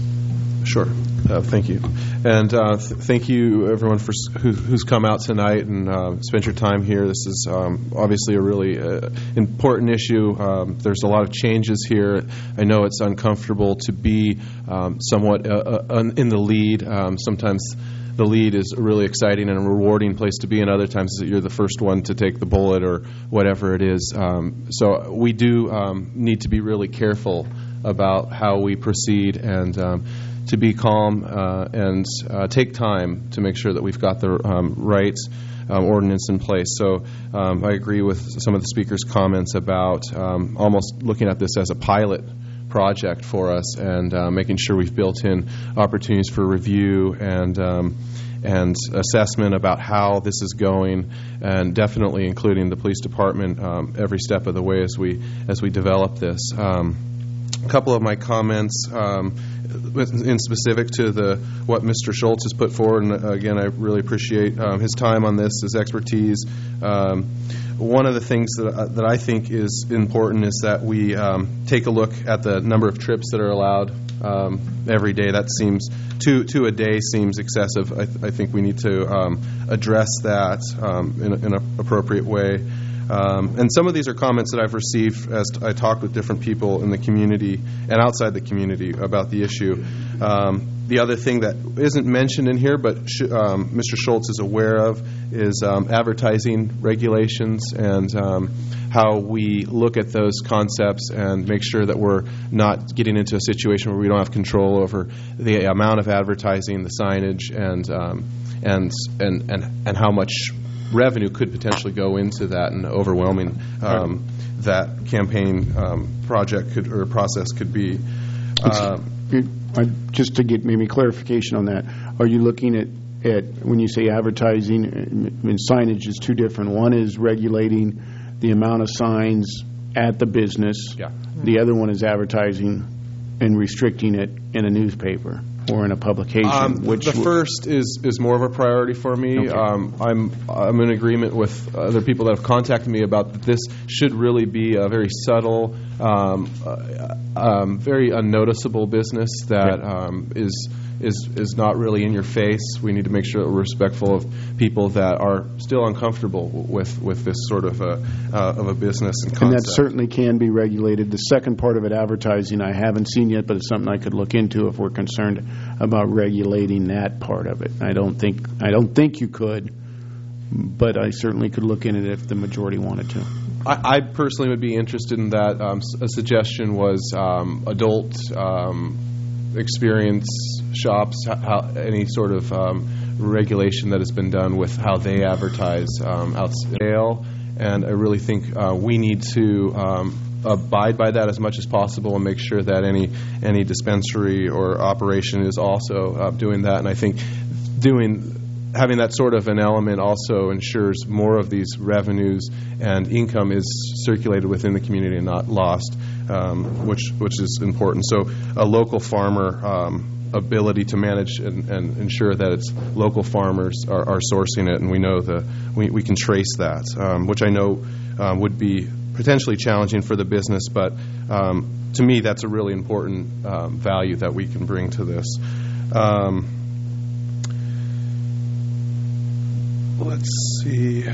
Sure. Uh, thank you, and uh, th- thank you everyone for s- who, who's come out tonight and uh, spent your time here. This is um, obviously a really uh, important issue. Um, there's a lot of changes here. I know it's uncomfortable to be um, somewhat uh, uh, in the lead. Um, sometimes the lead is a really exciting and a rewarding place to be, and other times you're the first one to take the bullet or whatever it is. Um, so we do um, need to be really careful about how we proceed, and um, to be calm uh, and uh, take time to make sure that we've got the um, right um, ordinance in place. So um, I agree with some of the speakers' comments about um, almost looking at this as a pilot project for us, and uh, making sure we've built in opportunities for review and um, and assessment about how this is going, and definitely including the police department um, every step of the way as we as we develop this. Um, a couple of my comments um, in specific to the what Mister Schultz has put forward, and uh, again, I really appreciate um, his time on this, his expertise. Um, one of the things that, uh, that I think is important is that we um, take a look at the number of trips that are allowed um, every day. That seems, two, two a day seems excessive. I, th- I think we need to um, address that um, in, a, in an appropriate way. Um, and some of these are comments that I've received as t- I talked with different people in the community and outside the community about the issue. Um, the other thing that isn't mentioned in here, but sh- um, Mister Schultz is aware of, is um, advertising regulations and um, how we look at those concepts and make sure that we're not getting into a situation where we don't have control over the amount of advertising, the signage, and um, and and and and how much revenue could potentially go into that, and overwhelming um, that campaign um, project could or process could be. Uh, Just to get maybe clarification on that, are you looking at, at when you say advertising, I mean, signage is two different. One is regulating the amount of signs at the business. Yeah. The other one is advertising and restricting it in a newspaper or in a publication. Um, which the first is, is more of a priority for me. Okay. Um, I'm I'm in agreement with other people that have contacted me about that this should really be a very subtle, um, uh, um, very unnoticeable business that um, is is is not really in your face. We need to make sure that we're respectful of people that are still uncomfortable with, with this sort of a uh, of a business and concept. And that certainly can be regulated. The second part of it, advertising, I haven't seen yet, but it's something I could look into if we're concerned about regulating that part of it. I don't think I don't think you could, but I certainly could look in it if the majority wanted to. I, I personally would be interested in that. Um, a suggestion was um, adult um, experience shops, how, any sort of um, regulation that has been done with how they advertise um, outside. And I really think uh, we need to um, abide by that as much as possible and make sure that any any dispensary or operation is also uh, doing that. And I think doing having that sort of an element also ensures more of these revenues and income is circulated within the community and not lost, um, which which is important. So a local farmer um, ability to manage and, and ensure that it's local farmers are, are sourcing it, and we know the we, we can trace that, um, which I know um, would be potentially challenging for the business, but um, to me that's a really important um, value that we can bring to this. Um, Let's see.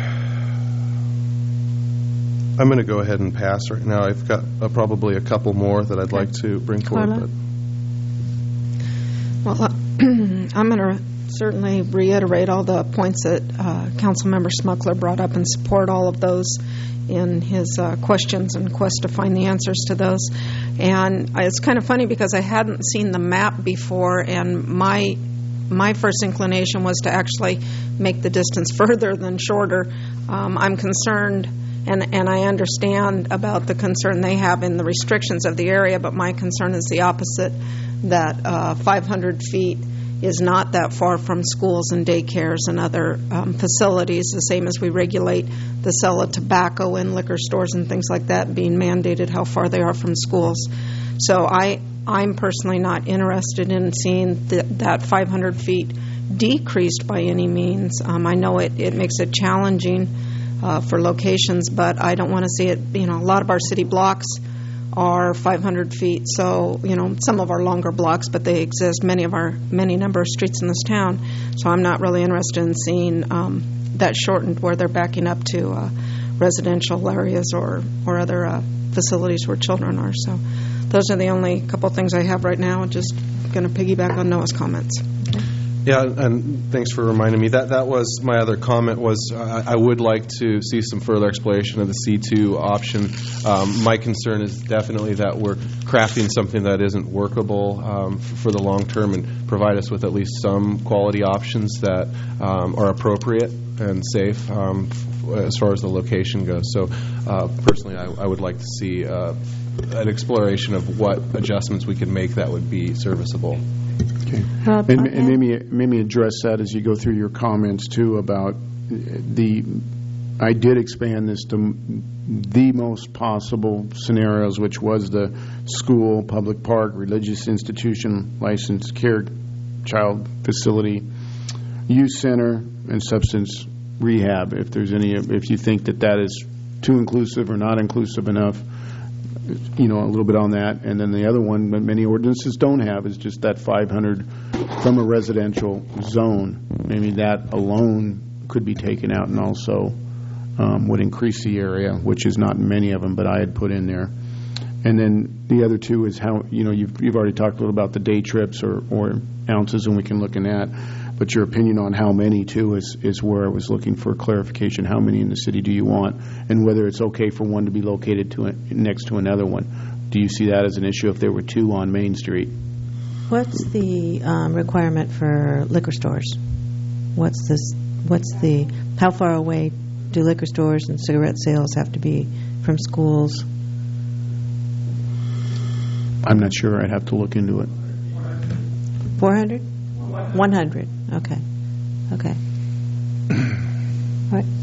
I'm going to go ahead and pass right now. I've got uh, probably a couple more that I'd Okay. like to bring Carla? forward. But Well, uh, I'm going to certainly reiterate all the points that uh, Councilmember Smuckler brought up and support all of those in his uh, questions and quest to find the answers to those. And it's kind of funny because I hadn't seen the map before, and my my first inclination was to actually make the distance further than shorter. Um, I'm concerned, and, and I understand about the concern they have in the restrictions of the area, but my concern is the opposite, that uh, five hundred feet is not that far from schools and daycares and other um, facilities, the same as we regulate the sale of tobacco in liquor stores and things like that, being mandated how far they are from schools. So I, I'm personally not interested in seeing th- that five hundred feet decreased by any means. Um, I know it, it makes it challenging uh, for locations, but I don't want to see it, you know, a lot of our city blocks are five hundred feet. So, you know, some of our longer blocks, but they exist, many of our, many number of streets in this town. So I'm not really interested in seeing um, that shortened where they're backing up to uh, residential areas or, or other uh, facilities where children are. So those are the only couple things I have right now. Just going to piggyback on Noah's comments. Yeah, and thanks for reminding me. That that was my other comment was uh, I would like to see some further exploration of the C two option. Um, my concern is definitely that we're crafting something that isn't workable um, f- for the long term and provide us with at least some quality options that um, are appropriate and safe um, f- as far as the location goes. So uh, personally, I, I would like to see uh, an exploration of what adjustments we can make that would be serviceable. Okay. And, and maybe maybe address that as you go through your comments too about the. I did expand this to the most possible scenarios, which was the school, public park, religious institution, licensed care child facility, youth center, and substance rehab. If there's any, if you think that that is too inclusive or not inclusive enough, you know, a little bit on that. And then the other one that many ordinances don't have is just that five hundred from a residential zone. Maybe that alone could be taken out and also um, would increase the area, which is not many of them, but I had put in there. And then the other two is how, you know, you've, you've already talked a little about the day trips or, or ounces, and we can look in that. But your opinion on how many, too, is, is where I was looking for clarification. How many in the city do you want, and whether it's okay for one to be located to a, next to another one. Do you see that as an issue if there were two on Main Street? What's the um, requirement for liquor stores? What's this? What's the? How far away do liquor stores and cigarette sales have to be from schools? I'm not sure. I'd have to look into it. four hundred? one hundred. Okay. Okay. All right.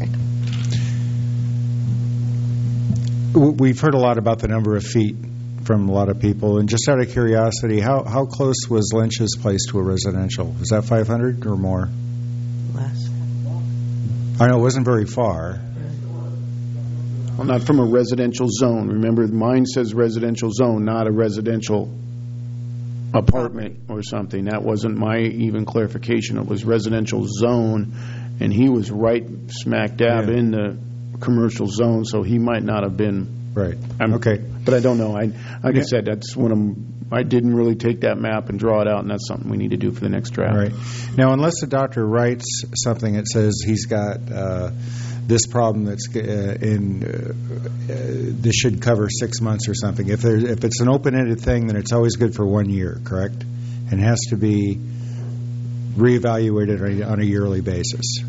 We've heard a lot about the number of feet from a lot of people, and just out of curiosity, how how close was Lynch's place to a residential? Was that five hundred or more? Less. I know it wasn't very far. Well, not from a residential zone. Remember, mine says residential zone, not a residential apartment or something. That wasn't my even clarification. It was residential zone, and he was right smack dab yeah. in the commercial zone, so he might not have been right. I'm, okay, but I don't know. I like yeah. I said, that's one of I didn't really take that map and draw it out, and that's something we need to do for the next draft. Right now, unless the doctor writes something that says he's got uh, this problem that's uh, in uh, uh, this should cover six months or something. If there if it's an open-ended thing, then it's always good for one year, correct? And has to be reevaluated on a, on a yearly basis.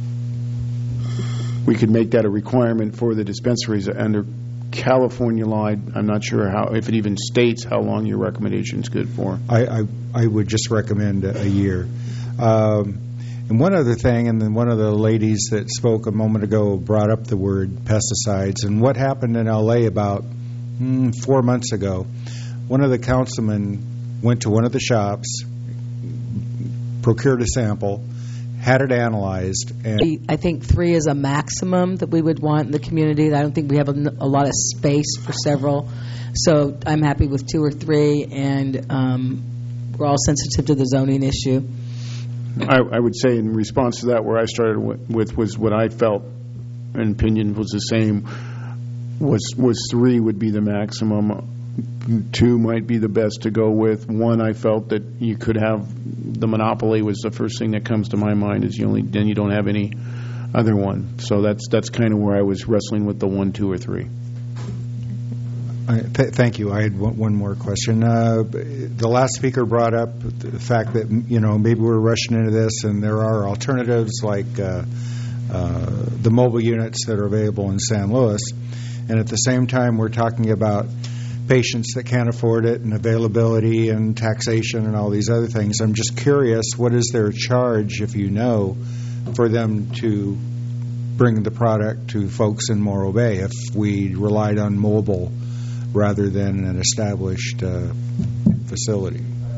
We could make that a requirement for the dispensaries under California law. I'm not sure how, if it even states how long your recommendation is good for. I, I, I would just recommend a, a year. Um, and one other thing, and then one of the ladies that spoke a moment ago brought up the word pesticides. And what happened in L A about mm, four months ago, one of the councilmen went to one of the shops, procured a sample, had it analyzed. And I think three is a maximum that we would want in the community. I don't think we have a, a lot of space for several. So I'm happy with two or three, and um, we're all sensitive to the zoning issue. I, I would say in response to that, where I started with, with was what I felt an opinion was the same, was was three would be the maximum. Two might be the best to go with. One, I felt that you could have the monopoly was the first thing that comes to my mind, is you only then you don't have any other one. So that's that's kind of where I was wrestling with the one, two, or three. I, th- thank you. I had one, one more question. Uh, the last speaker brought up the fact that, you know, maybe we're rushing into this, and there are alternatives like uh, uh, the mobile units that are available in San Luis, and at the same time we're talking about patients that can't afford it and availability and taxation and all these other things. I'm just curious, what is their charge, if you know, for them to bring the product to folks in Morro Bay if we relied on mobile rather than an established uh, facility?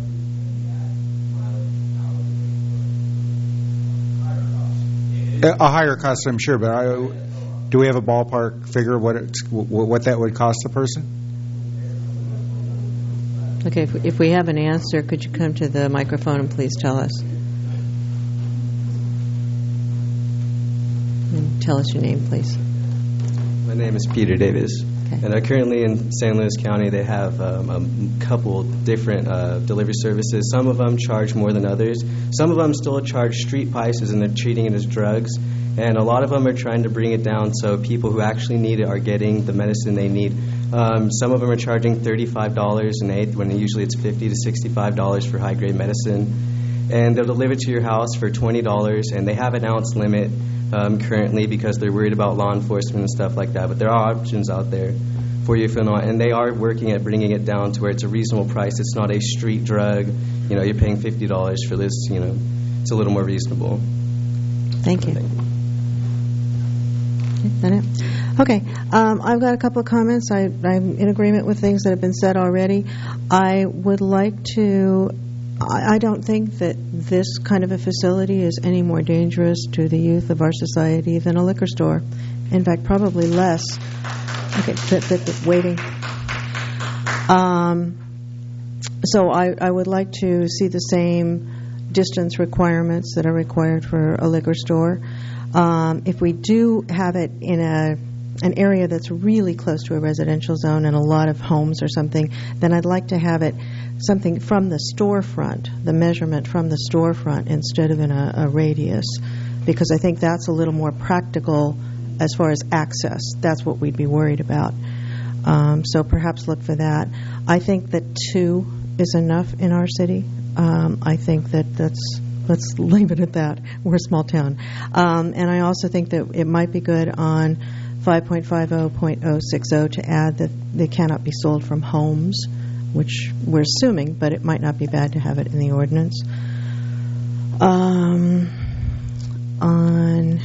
A higher cost, I'm sure, but I, do we have a ballpark figure of what it's, what that would cost the person? Okay, if we, if we have an answer, could you come to the microphone and please tell us? And tell us your name, please. My name is Peter Davis. Okay. And uh, currently in San Luis County, they have um, a couple different uh, delivery services. Some of them charge more than others. Some of them still charge street prices, and they're treating it as drugs. And a lot of them are trying to bring it down so people who actually need it are getting the medicine they need. Um, some of them are charging thirty-five dollars an eighth when usually it's fifty to sixty-five dollars for high-grade medicine. And they'll deliver to your house for twenty dollars, and they have an ounce limit um, currently because they're worried about law enforcement and stuff like that. But there are options out there for you if you know, and they are working at bringing it down to where it's a reasonable price. It's not a street drug. You know, you're paying fifty dollars for this. You know, it's a little more reasonable. Thank you. Thank you. Okay, that it? Okay, um, I've got a couple of comments. I, I'm in agreement with things that have been said already. I would like to, I, I don't think that this kind of a facility is any more dangerous to the youth of our society than a liquor store. In fact, probably less. Okay, fit, fit, fit, waiting. Um, so I, I would like to see the same distance requirements that are required for a liquor store. Um, if we do have it in a an area that's really close to a residential zone and a lot of homes or something, then I'd like to have it something from the storefront, the measurement from the storefront instead of in a, a radius, because I think that's a little more practical as far as access. That's what we'd be worried about. Um, so perhaps look for that. I think that two is enough in our city. Um, I think that that's Let's leave it at that. We're a small town. Um, and I also think that it might be good on five point five zero point zero six zero to add that they cannot be sold from homes, which we're assuming, but it might not be bad to have it in the ordinance. Um, on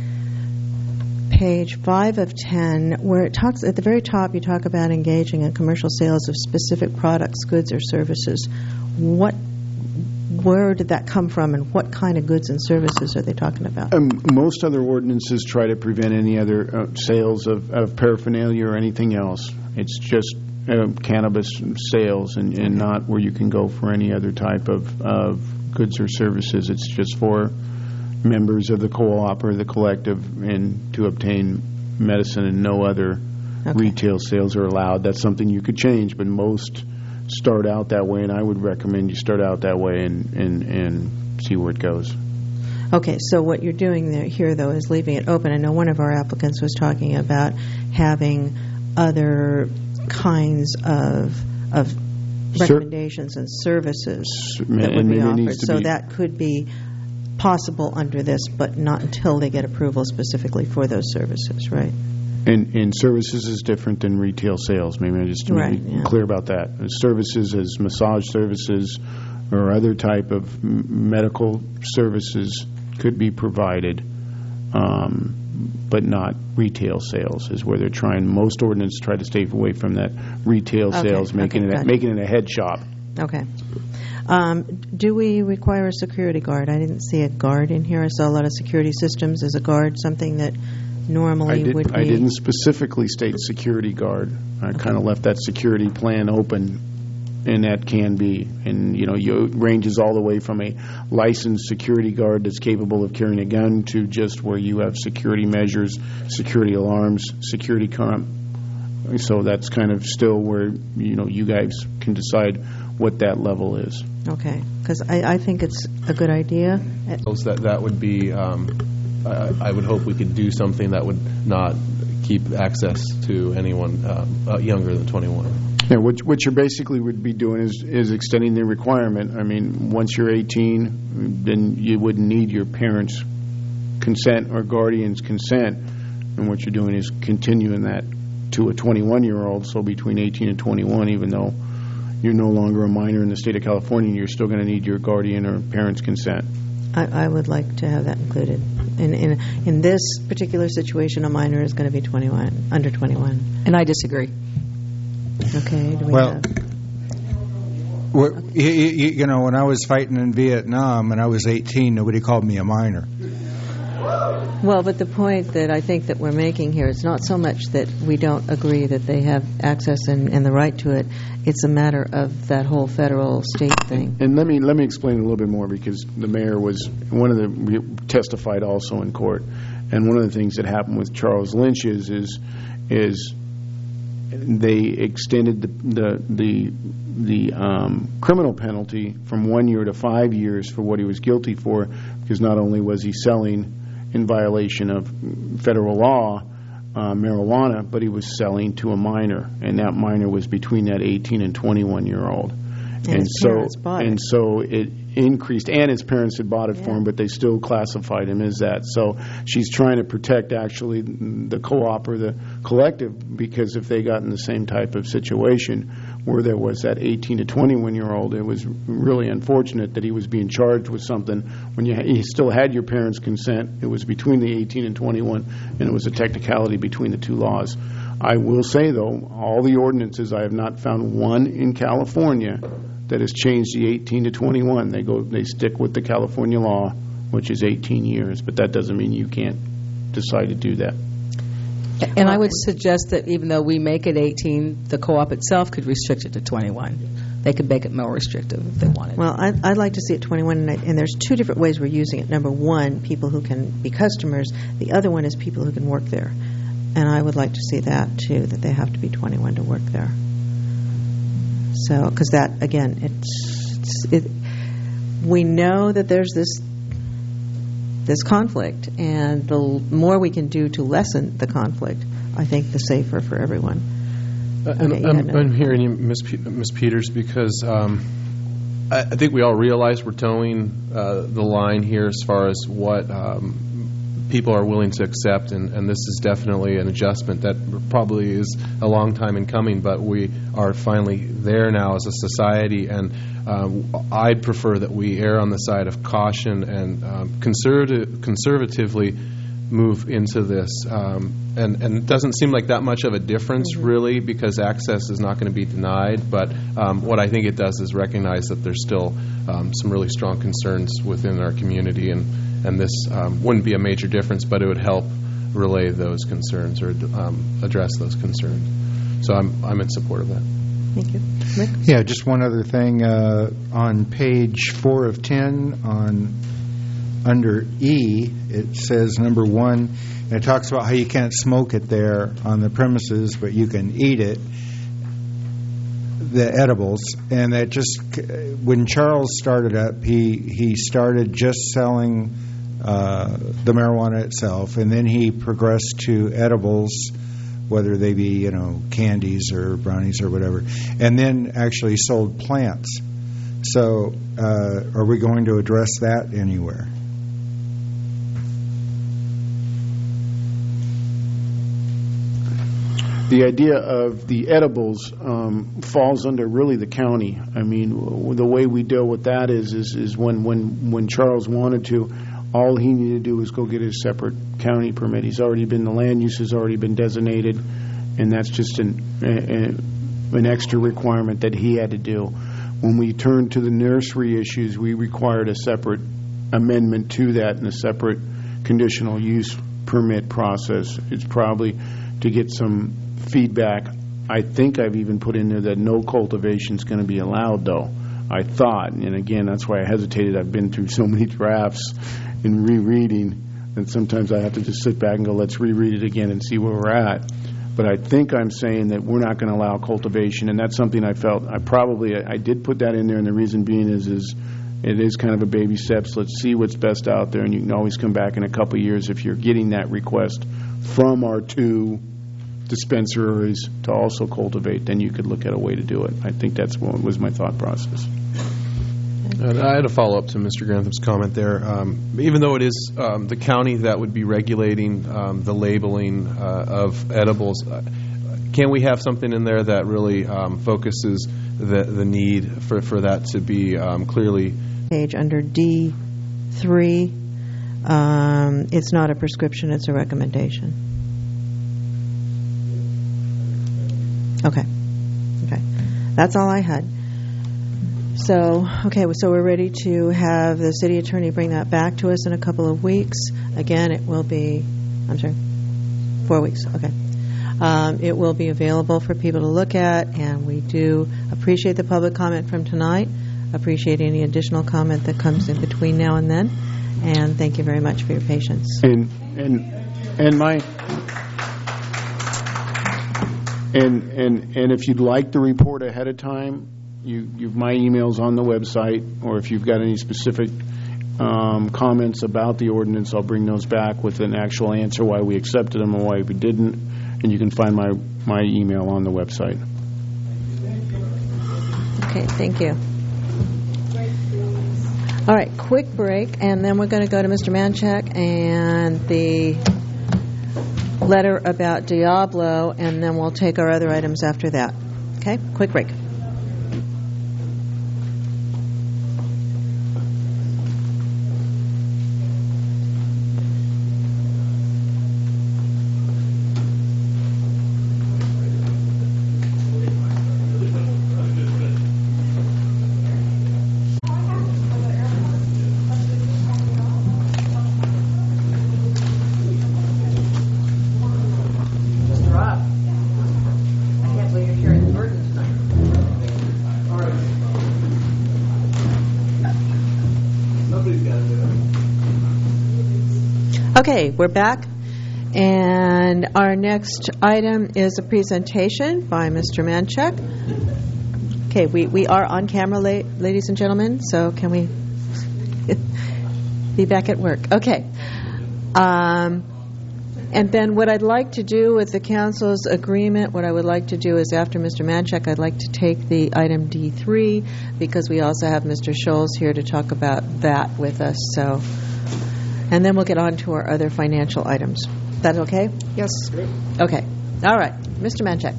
page five of ten, where it talks at the very top, you talk about engaging in commercial sales of specific products, goods, or services. What Where did that come from, and what kind of goods and services are they talking about? Um, most other ordinances try to prevent any other uh, sales of, of paraphernalia or anything else. It's just uh, cannabis sales and, and not where you can go for any other type of, of goods or services. It's just for members of the co-op or the collective and to obtain medicine, and no other okay. retail sales are allowed. That's something you could change, but most start out that way, and I would recommend you start out that way and, and, and see where it goes. Okay, so what you're doing there, here, though, is leaving it open. I know one of our applicants was talking about having other kinds of of recommendations Sir, and services that would and be offered. So be that could be possible under this, but not until they get approval specifically for those services, right? And, and services is different than retail sales. Maybe I just right, to be yeah. clear about that. Services as massage services or other type of m- medical services could be provided, um, but not retail sales is where they're trying. Most ordinances try to stay away from that retail okay, sales, making okay, it gotcha. making it a head shop. Okay. Um, do we require a security guard? I didn't see a guard in here. I saw a lot of security systems. Is a guard something that normally I, did, would be? I didn't specifically state security guard. I okay. kind of left that security plan open. and that can be. And, you know, you, it ranges all the way from a licensed security guard that's capable of carrying a gun to just where you have security measures, security alarms, security comp. So that's kind of still where, you know, you guys can decide what that level is. Okay, because I, I think it's a good idea. That that would be, um, I, I would hope we could do something that would not keep access to anyone uh, uh, younger than twenty-one. Yeah, what, what you basically would be doing is, is extending the requirement. I mean, once you're eighteen, then you wouldn't need your parents' consent or guardian's consent. And what you're doing is continuing that to a twenty-one-year-old, so between eighteen and twenty-one, even though you're no longer a minor in the state of California, you're still going to need your guardian or parents' consent. I, I would like to have that included. In, in in this particular situation, a minor is going to be twenty-one, under twenty-one. And I disagree. Okay. Do we well, have... well you, you, you know, when I was fighting in Vietnam and I was eighteen, nobody called me a minor. Well, but the point that I think that we're making here is not so much that we don't agree that they have access and, and the right to it. It's a matter of that whole federal state thing. And let me let me explain a little bit more, because the mayor was one of the testified also in court, and one of the things that happened with Charles Lynch is is is they extended the the the, the um, criminal penalty from one year to five years for what he was guilty for, because not only was he selling in violation of federal law, uh, marijuana, but he was selling to a minor, and that minor was between that eighteen and twenty-one year old. And, and his so, parents bought and it. so it increased, and his parents had bought it Yeah. for him, but they still classified him as that. So she's trying to protect actually the co-op or the collective, because if they got in the same type of situation where there was that eighteen to twenty-one year old, it was really unfortunate that he was being charged with something when you, you still had your parents' consent. It was between the eighteen and twenty-one, and it was a technicality between the two laws. I will say, though, all the ordinances, I have not found one in California that has changed the eighteen to twenty-one. They go, they stick with the California law, which is eighteen years, but that doesn't mean you can't decide to do that. And I would suggest that even though we make it eighteen, the co-op itself could restrict it to twenty-one. They could make it more restrictive if they wanted. Well, I'd, I'd like to see it twenty-one, and, I, and there's two different ways we're using it. Number one, people who can be customers. The other one is people who can work there. And I would like to see that, too, that they have to be twenty-one to work there. So, because that, again, it's, it's it, we know that there's this this conflict, and the more we can do to lessen the conflict, I think the safer for everyone. Uh, Okay, and you I'm, had no- I'm hearing you, Miz Pe- Miz Peters, because um, I, I think we all realize we're towing uh, the line here as far as what um, people are willing to accept, and, and this is definitely an adjustment that probably is a long time in coming, but we are finally there now as a society, and um, I'd prefer that we err on the side of caution and um, conservative, conservatively move into this. Um, and, and it doesn't seem like that much of a difference, mm-hmm. really, because access is not going to be denied. But um, what I think it does is recognize that there's still um, some really strong concerns within our community, and, and this um, wouldn't be a major difference, but it would help relay those concerns or um, address those concerns. So I'm, I'm in support of that. Thank you. Rick? Yeah, just one other thing. Uh, on page four of ten, on under E, it says number one, and it talks about how you can't smoke it there on the premises, but you can eat it, the edibles. And that just, when Charles started up, he, he started just selling uh, the marijuana itself, and then he progressed to edibles, whether they be, you know, candies or brownies or whatever, and then actually sold plants. So uh, are we going to address that anywhere? The idea of the edibles um, falls under really the county. I mean, w- the way we deal with that is is, is when, when, when Charles wanted to, all he needed to do was go get his separate county permit. He's already been, the land use has already been designated, and that's just an, a, an extra requirement that he had to do. When we turned to the nursery issues, we required a separate amendment to that and a separate conditional use permit process. It's probably to get some feedback I think I've even put in there that no cultivation is going to be allowed, though. I thought, and again, that's why I hesitated. I've been through so many drafts and rereading, and sometimes I have to just sit back and go, let's reread it again and see where we're at. But I think I'm saying that we're not going to allow cultivation, and that's something I felt I probably I did put that in there, and the reason being is is it is kind of a baby steps. Let's see what's best out there, and you can always come back in a couple of years if you're getting that request from our two dispensaries to also cultivate. Then you could look at a way to do it. I think that's what was my thought process. And I had a follow-up to Mister Grantham's comment there. Um, even though it is um, the county that would be regulating um, the labeling uh, of edibles, uh, can we have something in there that really um, focuses the, the need for, for that to be um, clearly... Page under D three, um, it's not a prescription, it's a recommendation. Okay. Okay. That's all I had. So, okay, so we're ready to have the city attorney bring that back to us in a couple of weeks. Again, it will be, I'm sorry, four weeks, okay. Um, it will be available for people to look at, and we do appreciate the public comment from tonight, appreciate any additional comment that comes in between now and then, and thank you very much for your patience. And, and, and my... And, and, and if you'd like the report ahead of time, You, you've my email's on the website, or if you've got any specific um, comments about the ordinance, I'll bring those back with an actual answer why we accepted them and why we didn't, and you can find my, my email on the website. Okay, thank you. All right, quick break, and then we're going to go to Mister Manchak and the letter about Diablo, and then we'll take our other items after that. Okay, quick break. Okay, we're back, and our next item is a presentation by Mister Manchak. Okay, we, we are on camera, la- ladies and gentlemen, so can we be back at work? Okay. Um, and then what I'd like to do with the council's agreement, what I would like to do is after Mister Manchak, I'd like to take the item D three, because we also have Mister Scholes here to talk about that with us, so... And then we'll get on to our other financial items. Is that okay? Yes. Okay. All right. Mister Manchak.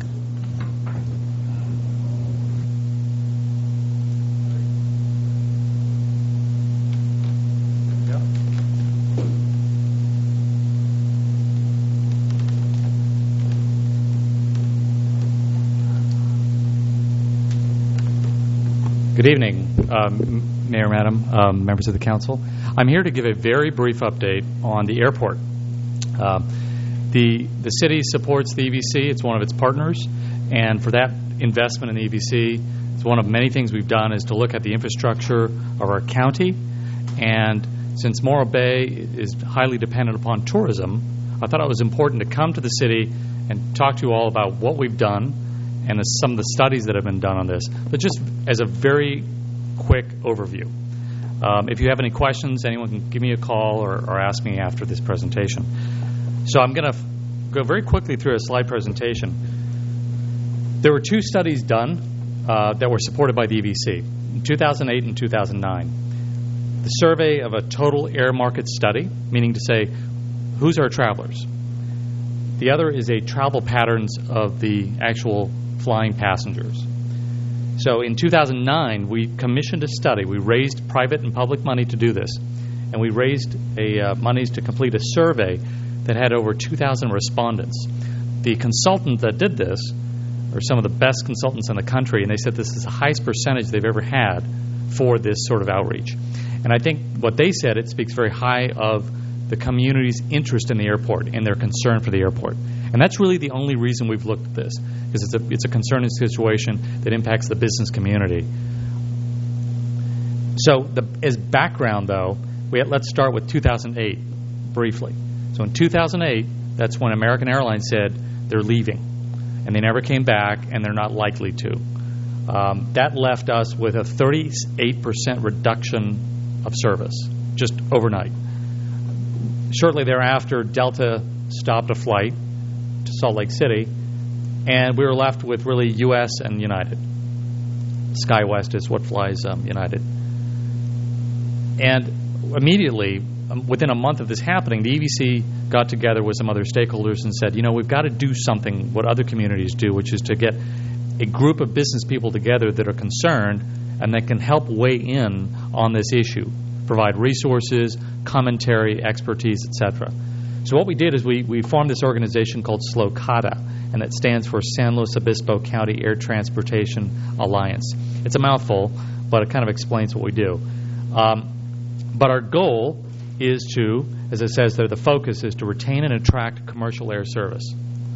Good evening, um, Mayor, Madam, um, members of the council. I'm here to give a very brief update on the airport. Uh, the the city supports the E V C. It's one of its partners, and for that investment in the E V C, it's one of many things we've done is to look at the infrastructure of our county. And since Morro Bay is highly dependent upon tourism, I thought it was important to come to the city and talk to you all about what we've done and some of the studies that have been done on this. But just as a very quick overview. Um, if you have any questions, anyone can give me a call or, or ask me after this presentation. So I'm going to f- go very quickly through a slide presentation. There were two studies done uh, that were supported by the E V C, in two thousand eight and two thousand nine. The survey of a total air market study, meaning to say, who's our travelers? The other is a travel patterns of the actual flying passengers. So in two thousand nine, we commissioned a study. We raised private and public money to do this, and we raised a uh, monies to complete a survey that had over two thousand respondents. The consultant that did this are some of the best consultants in the country, and they said this is the highest percentage they've ever had for this sort of outreach. And I think what they said, it speaks very high of the community's interest in the airport and their concern for the airport. And And that's really the only reason we've looked at this, because it's a, it's a concerning situation that impacts the business community. So the, as background, though, we had, let's start with two thousand eight, briefly. So in two thousand eight, that's when American Airlines said they're leaving, and they never came back, and they're not likely to. Um, that left us with a thirty-eight percent reduction of service, just overnight. Shortly thereafter, Delta stopped a flight to Salt Lake City, and we were left with really U S and United. SkyWest is what flies um, United. And immediately, um, within a month of this happening, the E V C got together with some other stakeholders and said, you know, we've got to do something what other communities do, which is to get a group of business people together that are concerned and that can help weigh in on this issue, provide resources, commentary, expertise, et cetera. So what we did is we, we formed this organization called SLOCATA, and that stands for San Luis Obispo County Air Transportation Alliance. It's a mouthful, but it kind of explains what we do. Um, but our goal is to, as it says there, the focus is to retain and attract commercial air service.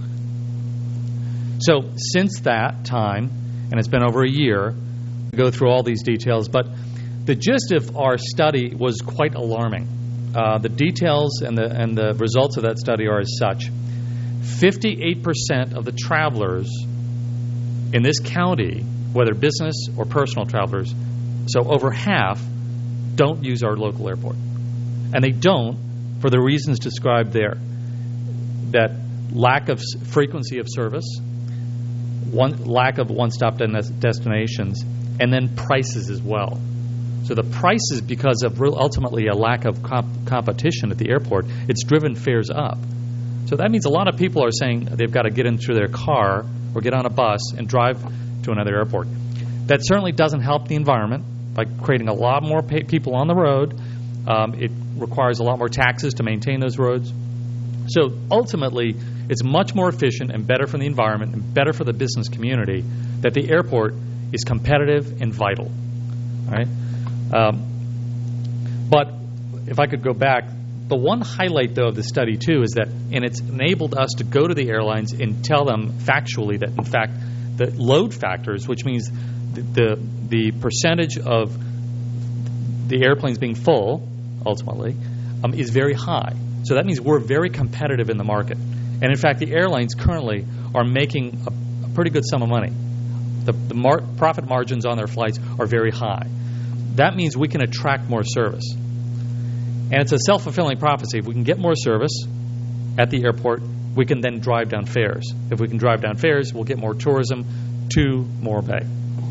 So since that time, and it's been over a year, we go through all these details, but the gist of our study was quite alarming. Uh, the details and the and the results of that study are as such. fifty-eight percent of the travelers in this county, whether business or personal travelers, so over half, don't use our local airport. And they don't for the reasons described there. That lack of frequency of service, one lack of one-stop destinations, and then prices as well. So the prices, because of real, ultimately a lack of comp- competition at the airport, it's driven fares up. So that means a lot of people are saying they've got to get into their car or get on a bus and drive to another airport. That certainly doesn't help the environment by creating a lot more pay- people on the road. Um, it requires a lot more taxes to maintain those roads. So ultimately, it's much more efficient and better for the environment and better for the business community that the airport is competitive and vital. All right? Um, but if I could go back, the one highlight, though, of the study, too, is that, and it's enabled us to go to the airlines and tell them factually that, in fact, the load factors, which means the the, the percentage of the airplanes being full, ultimately, um, is very high. So that means we're very competitive in the market. And, in fact, the airlines currently are making a, a pretty good sum of money. The, the mar- profit margins on their flights are very high. That means we can attract more service. And it's a self-fulfilling prophecy. If we can get more service at the airport, we can then drive down fares. If we can drive down fares, we'll get more tourism to Morro Bay.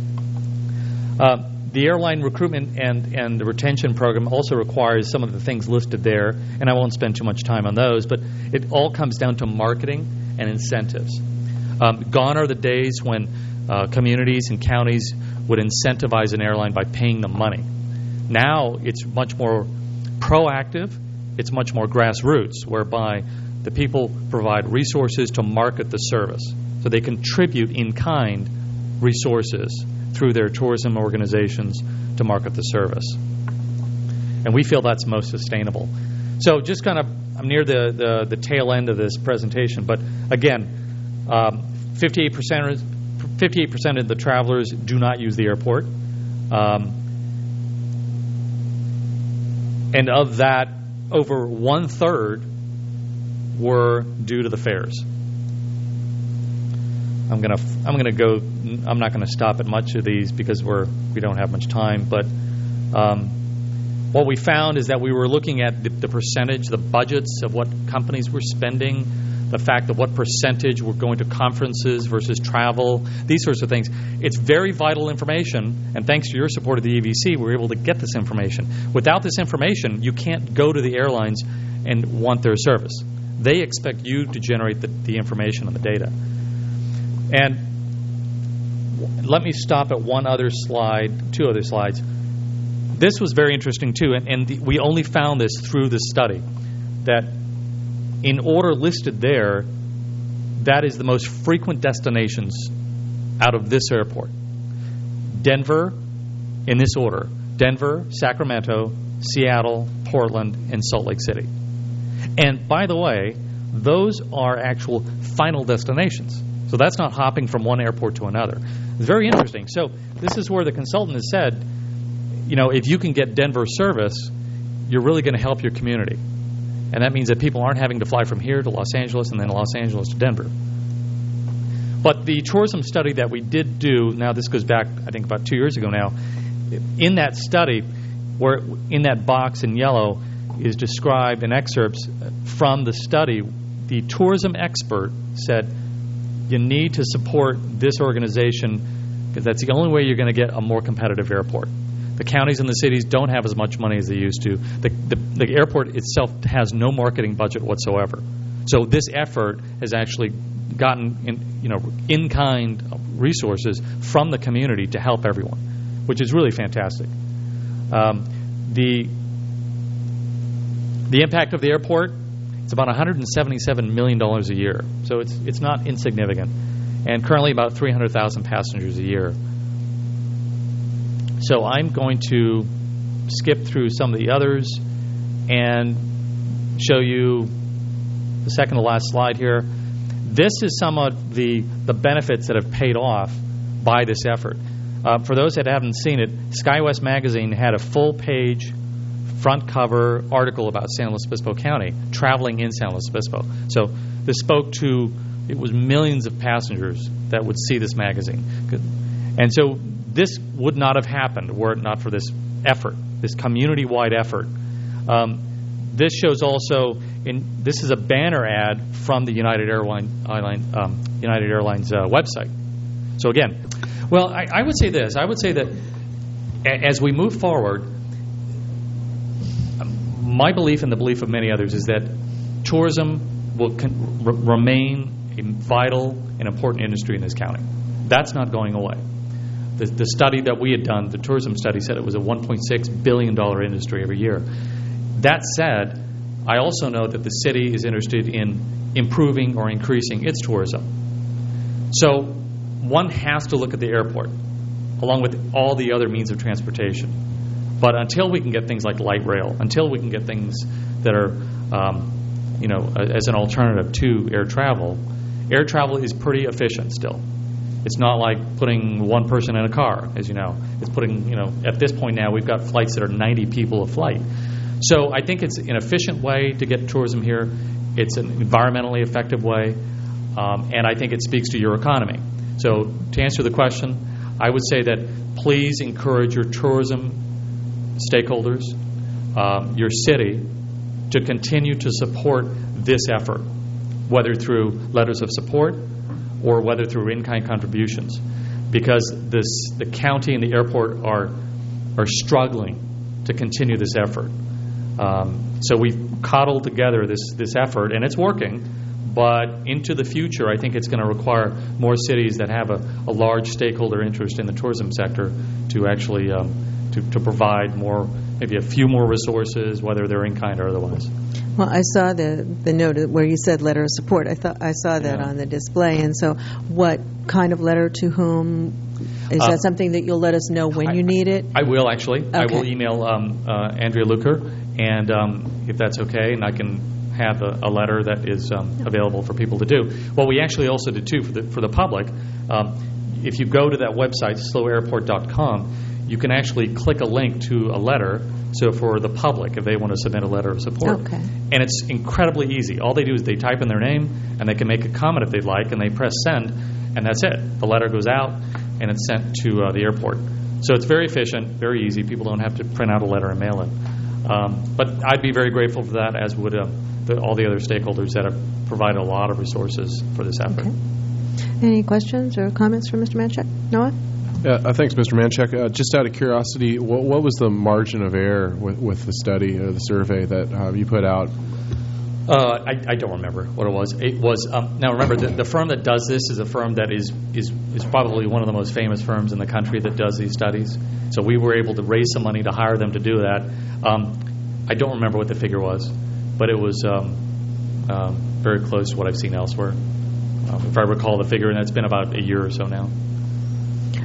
Uh, the airline recruitment and, and the retention program also requires some of the things listed there, and I won't spend too much time on those, but it all comes down to marketing and incentives. Um, gone are the days when uh, communities and counties would incentivize an airline by paying them money. Now it's much more proactive, it's much more grassroots, whereby the people provide resources to market the service. So they contribute in-kind resources through their tourism organizations to market the service. And we feel that's most sustainable. So just kind of, I'm near the, the, the tail end of this presentation, but again, um, fifty-eight percent fifty-eight percent of the travelers do not use the airport. Um, and of that, over one-third were due to the fares. I'm gonna I'm gonna go. I'm not gonna stop at much of these because we're we don't have much time. But um, what we found is that we were looking at the, the percentage, the budgets of what companies were spending, the fact of what percentage were going to conferences versus travel, these sorts of things. It's very vital information, and thanks to your support of the E V C, we're able to get this information. Without this information, you can't go to the airlines and want their service. They expect you to generate the, the information and the data. And let me stop at one other slide, two other slides. This was very interesting, too, and, and the, we only found this through the study, that in order listed there, that is the most frequent destinations out of this airport. Denver, in this order, Denver, Sacramento, Seattle, Portland, and Salt Lake City. And by the way, those are actual final destinations. So that's not hopping from one airport to another. It's very interesting. So this is where the consultant has said, you know, if you can get Denver service, you're really going to help your community. And that means that people aren't having to fly from here to Los Angeles and then Los Angeles to Denver. But the tourism study that we did do, now this goes back, I think, about two years ago now, in that study, where in that box in yellow is described in excerpts from the study, the tourism expert said, you need to support this organization because that's the only way you're going to get a more competitive airport. The counties and the cities don't have as much money as they used to. The, the, the airport itself has no marketing budget whatsoever. So this effort has actually gotten in, you know, in-kind resources from the community to help everyone, which is really fantastic. Um, the the impact of the airport, it's about one hundred seventy-seven million dollars a year. So it's it's not insignificant. And currently about three hundred thousand passengers a year. So I'm going to skip through some of the others and show you the second to last slide here. This is some of the, the benefits that have paid off by this effort. Uh, for those that haven't seen it, SkyWest Magazine had a full-page front cover article about San Luis Obispo County, traveling in San Luis Obispo. So this spoke to, it was millions of passengers that would see this magazine. And so this would not have happened were it not for this effort, this community-wide effort. Um, this shows also, in, this is a banner ad from the United Airline, um, United Airlines uh, website. So again, well, I, I would say this. I would say that a, as we move forward, my belief and the belief of many others is that tourism will con- r- remain a vital and important industry in this county. That's not going away. The, the study that we had done, the tourism study, said it was a one point six billion dollars industry every year. That said, I also know that the city is interested in improving or increasing its tourism. So one has to look at the airport, along with all the other means of transportation. But until we can get things like light rail, until we can get things that are, um, you know, as an alternative to air travel, air travel is pretty efficient still. It's not like putting one person in a car, as you know. It's putting, you know, at this point now, we've got flights that are ninety people a flight. So I think it's an efficient way to get tourism here. It's an environmentally effective way, um, and I think it speaks to your economy. So to answer the question, I would say that please encourage your tourism stakeholders, um, your city, to continue to support this effort, whether through letters of support or whether through in-kind contributions, because this, the county and the airport are are struggling to continue this effort. Um, so we've cobbled together this this effort, and it's working. But into the future, I think it's going to require more cities that have a, a large stakeholder interest in the tourism sector to actually um, to, to provide more, maybe a few more resources, whether they're in kind or otherwise. Well, I saw the the note where you said letter of support. I thought I saw that Yeah. on the display. And so, what kind of letter to whom? Is Uh, that something that you'll let us know when you need it? I will actually. I Okay. will email um, uh, Andrea Luker, and um, if that's okay, and I can have a, a letter that is um, available for people to do. What we actually also did too for the for the public, um, if you go to that website, slow airport dot com, you can actually click a link to a letter. So for the public, if they want to submit a letter of support, Okay. and it's incredibly easy. All they do is they type in their name, and they can make a comment if they'd like, and they press send, and that's it. The letter goes out, and it's sent to uh, the airport. So it's very efficient, very easy. People don't have to print out a letter and mail it. Um, but I'd be very grateful for that, as would uh, the, all the other stakeholders that have provided a lot of resources for this effort. Okay. Any questions or comments from Mister Manchek? Noah? Yeah, uh, thanks, Mister Manchek. Uh, just out of curiosity, what, what was the margin of error with, with the study or the survey that uh, you put out? Uh, I, I don't remember what it was. It was um, now remember the, the firm that does this is a firm that is, is is probably one of the most famous firms in the country that does these studies. So we were able to raise some money to hire them to do that. Um, I don't remember what the figure was, but it was um, um, very close to what I've seen elsewhere. Um, if I recall the figure, and it's been about a year or so now.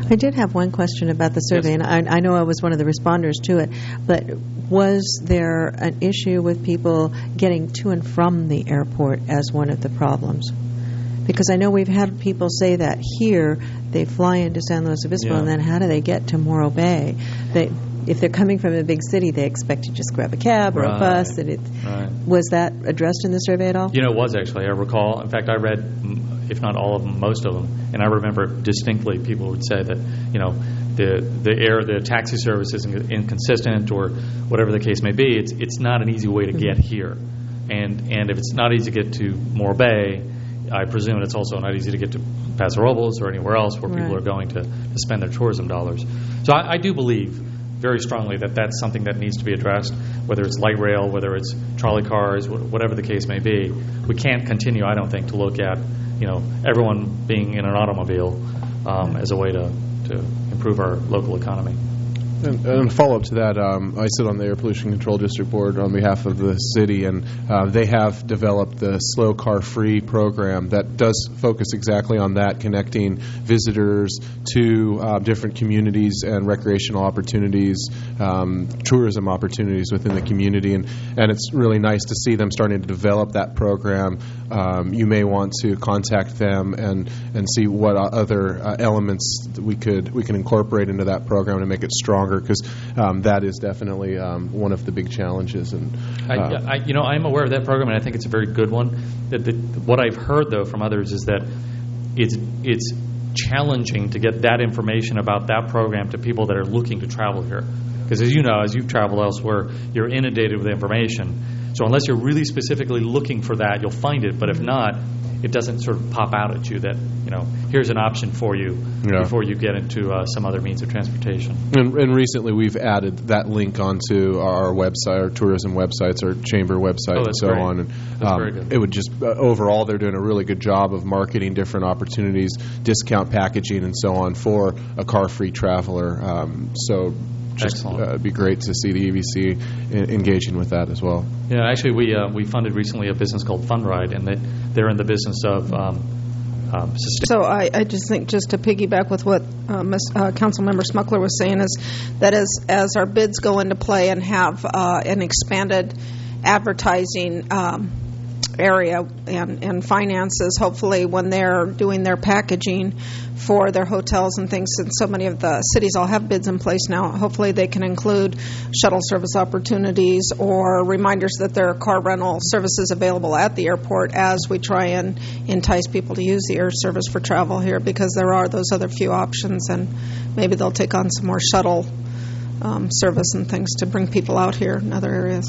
I did have one question about the survey, Yes. and I, I know I was one of the responders to it, but was there an issue with people getting to and from the airport as one of the problems? Because I know we've had people say that here, they fly into San Luis Obispo, Yeah. and then how do they get to Morro Bay? They, if they're coming from a big city, they expect to just grab a cab or Right. a bus. And it, Right. was that addressed in the survey at all? You know, it was actually. I recall. In fact, I read, mm, if not all of them, most of them, and I remember distinctly people would say that, you know, the the air, the taxi service is inconsistent, or whatever the case may be. It's it's not an easy way to get here, and and if it's not easy to get to Morro Bay, I presume it's also not easy to get to Paso Robles or anywhere else where people Right. are going to, to spend their tourism dollars. So I, I do believe very strongly that that's something that needs to be addressed, whether it's light rail, whether it's trolley cars, wh- whatever the case may be. We can't continue, I don't think, to look at, you know, everyone being in an automobile um, as a way to, to improve our local economy. And, and follow up to that, um, I sit on the Air Pollution Control District Board on behalf of the city, and uh, they have developed the Slow Car Free program that does focus exactly on that, connecting visitors to uh, different communities and recreational opportunities, um, tourism opportunities within the community, and, and it's really nice to see them starting to develop that program. Um, you may want to contact them and, and see what other uh, elements we could we can incorporate into that program to make it stronger, because um, that is definitely um, one of the big challenges. And uh, I, I, you know, I'm aware of that program, and I think it's a very good one. That the, what I've heard, though, from others is that it's it's challenging to get that information about that program to people that are looking to travel here. Because as you know, as you've traveled elsewhere, you're inundated with information. So unless you're really specifically looking for that, you'll find it. But if not, it doesn't sort of pop out at you that, you know, here's an option for you Yeah. before you get into uh, some other means of transportation. And, and recently we've added that link onto our website, our tourism websites, our chamber website, Oh, and that's so great. on. And That's um, very good. it would just uh, overall they're doing a really good job of marketing different opportunities, discount packaging, and so on for a car-free traveler. Um, so. Just uh, it'd be great to see the E V C in, engaging with that as well. Yeah, actually, we uh, we funded recently a business called FundRide, and they, they're in the business of um, um, sustain- So I, I just think, just to piggyback with what uh, Miz, uh, Councilmember Smuckler was saying, is that as, as our bids go into play and have uh, an expanded advertising um, area and, and finances, hopefully when they're doing their packaging for their hotels and things, since so many of the cities all have bids in place now, hopefully they can include shuttle service opportunities or reminders that there are car rental services available at the airport as we try and entice people to use the air service for travel here, because there are those other few options, and maybe they'll take on some more shuttle um, service and things to bring people out here in other areas.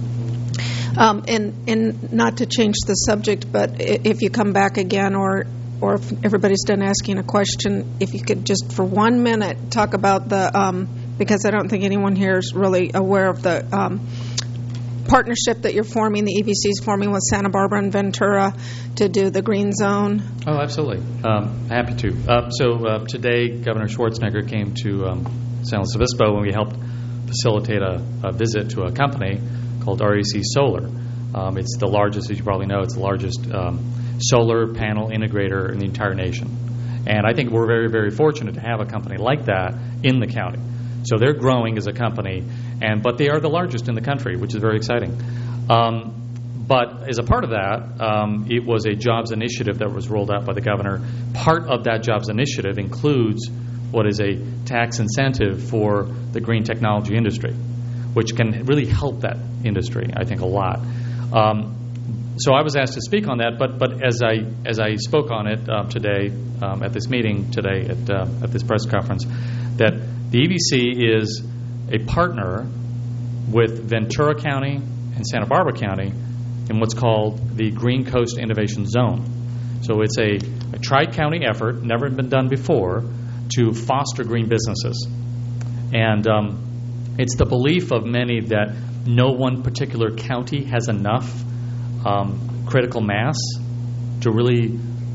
Um, and, and not to change the subject, but i- if you come back again, or or if everybody's done asking a question, if you could just for one minute talk about the, um, because I don't think anyone here is really aware of the um, partnership that you're forming, the E V C is forming with Santa Barbara and Ventura to do the green zone. Oh, absolutely. Um, happy to. Uh, so uh, today, Governor Schwarzenegger came to um, San Luis Obispo when we helped facilitate a, a visit to a company called R E C Solar. Um, it's the largest, as you probably know, it's the largest um, solar panel integrator in the entire nation. And I think we're very, very fortunate to have a company like that in the county. So they're growing as a company, and but they are the largest in the country, which is very exciting. Um, but as a part of that, um, it was a jobs initiative that was rolled out by the governor. Part of that jobs initiative includes what is a tax incentive for the green technology industry, which can really help that industry, I think, a lot. Um, so I was asked to speak on that, but but as I as I spoke on it uh, today um, at this meeting today at uh, at this press conference, that the E V C is a partner with Ventura County and Santa Barbara County in what's called the Green Coast Innovation Zone. So it's a, a tri-county effort, never been done before, to foster green businesses. And um, it's the belief of many that no one particular county has enough um, critical mass to really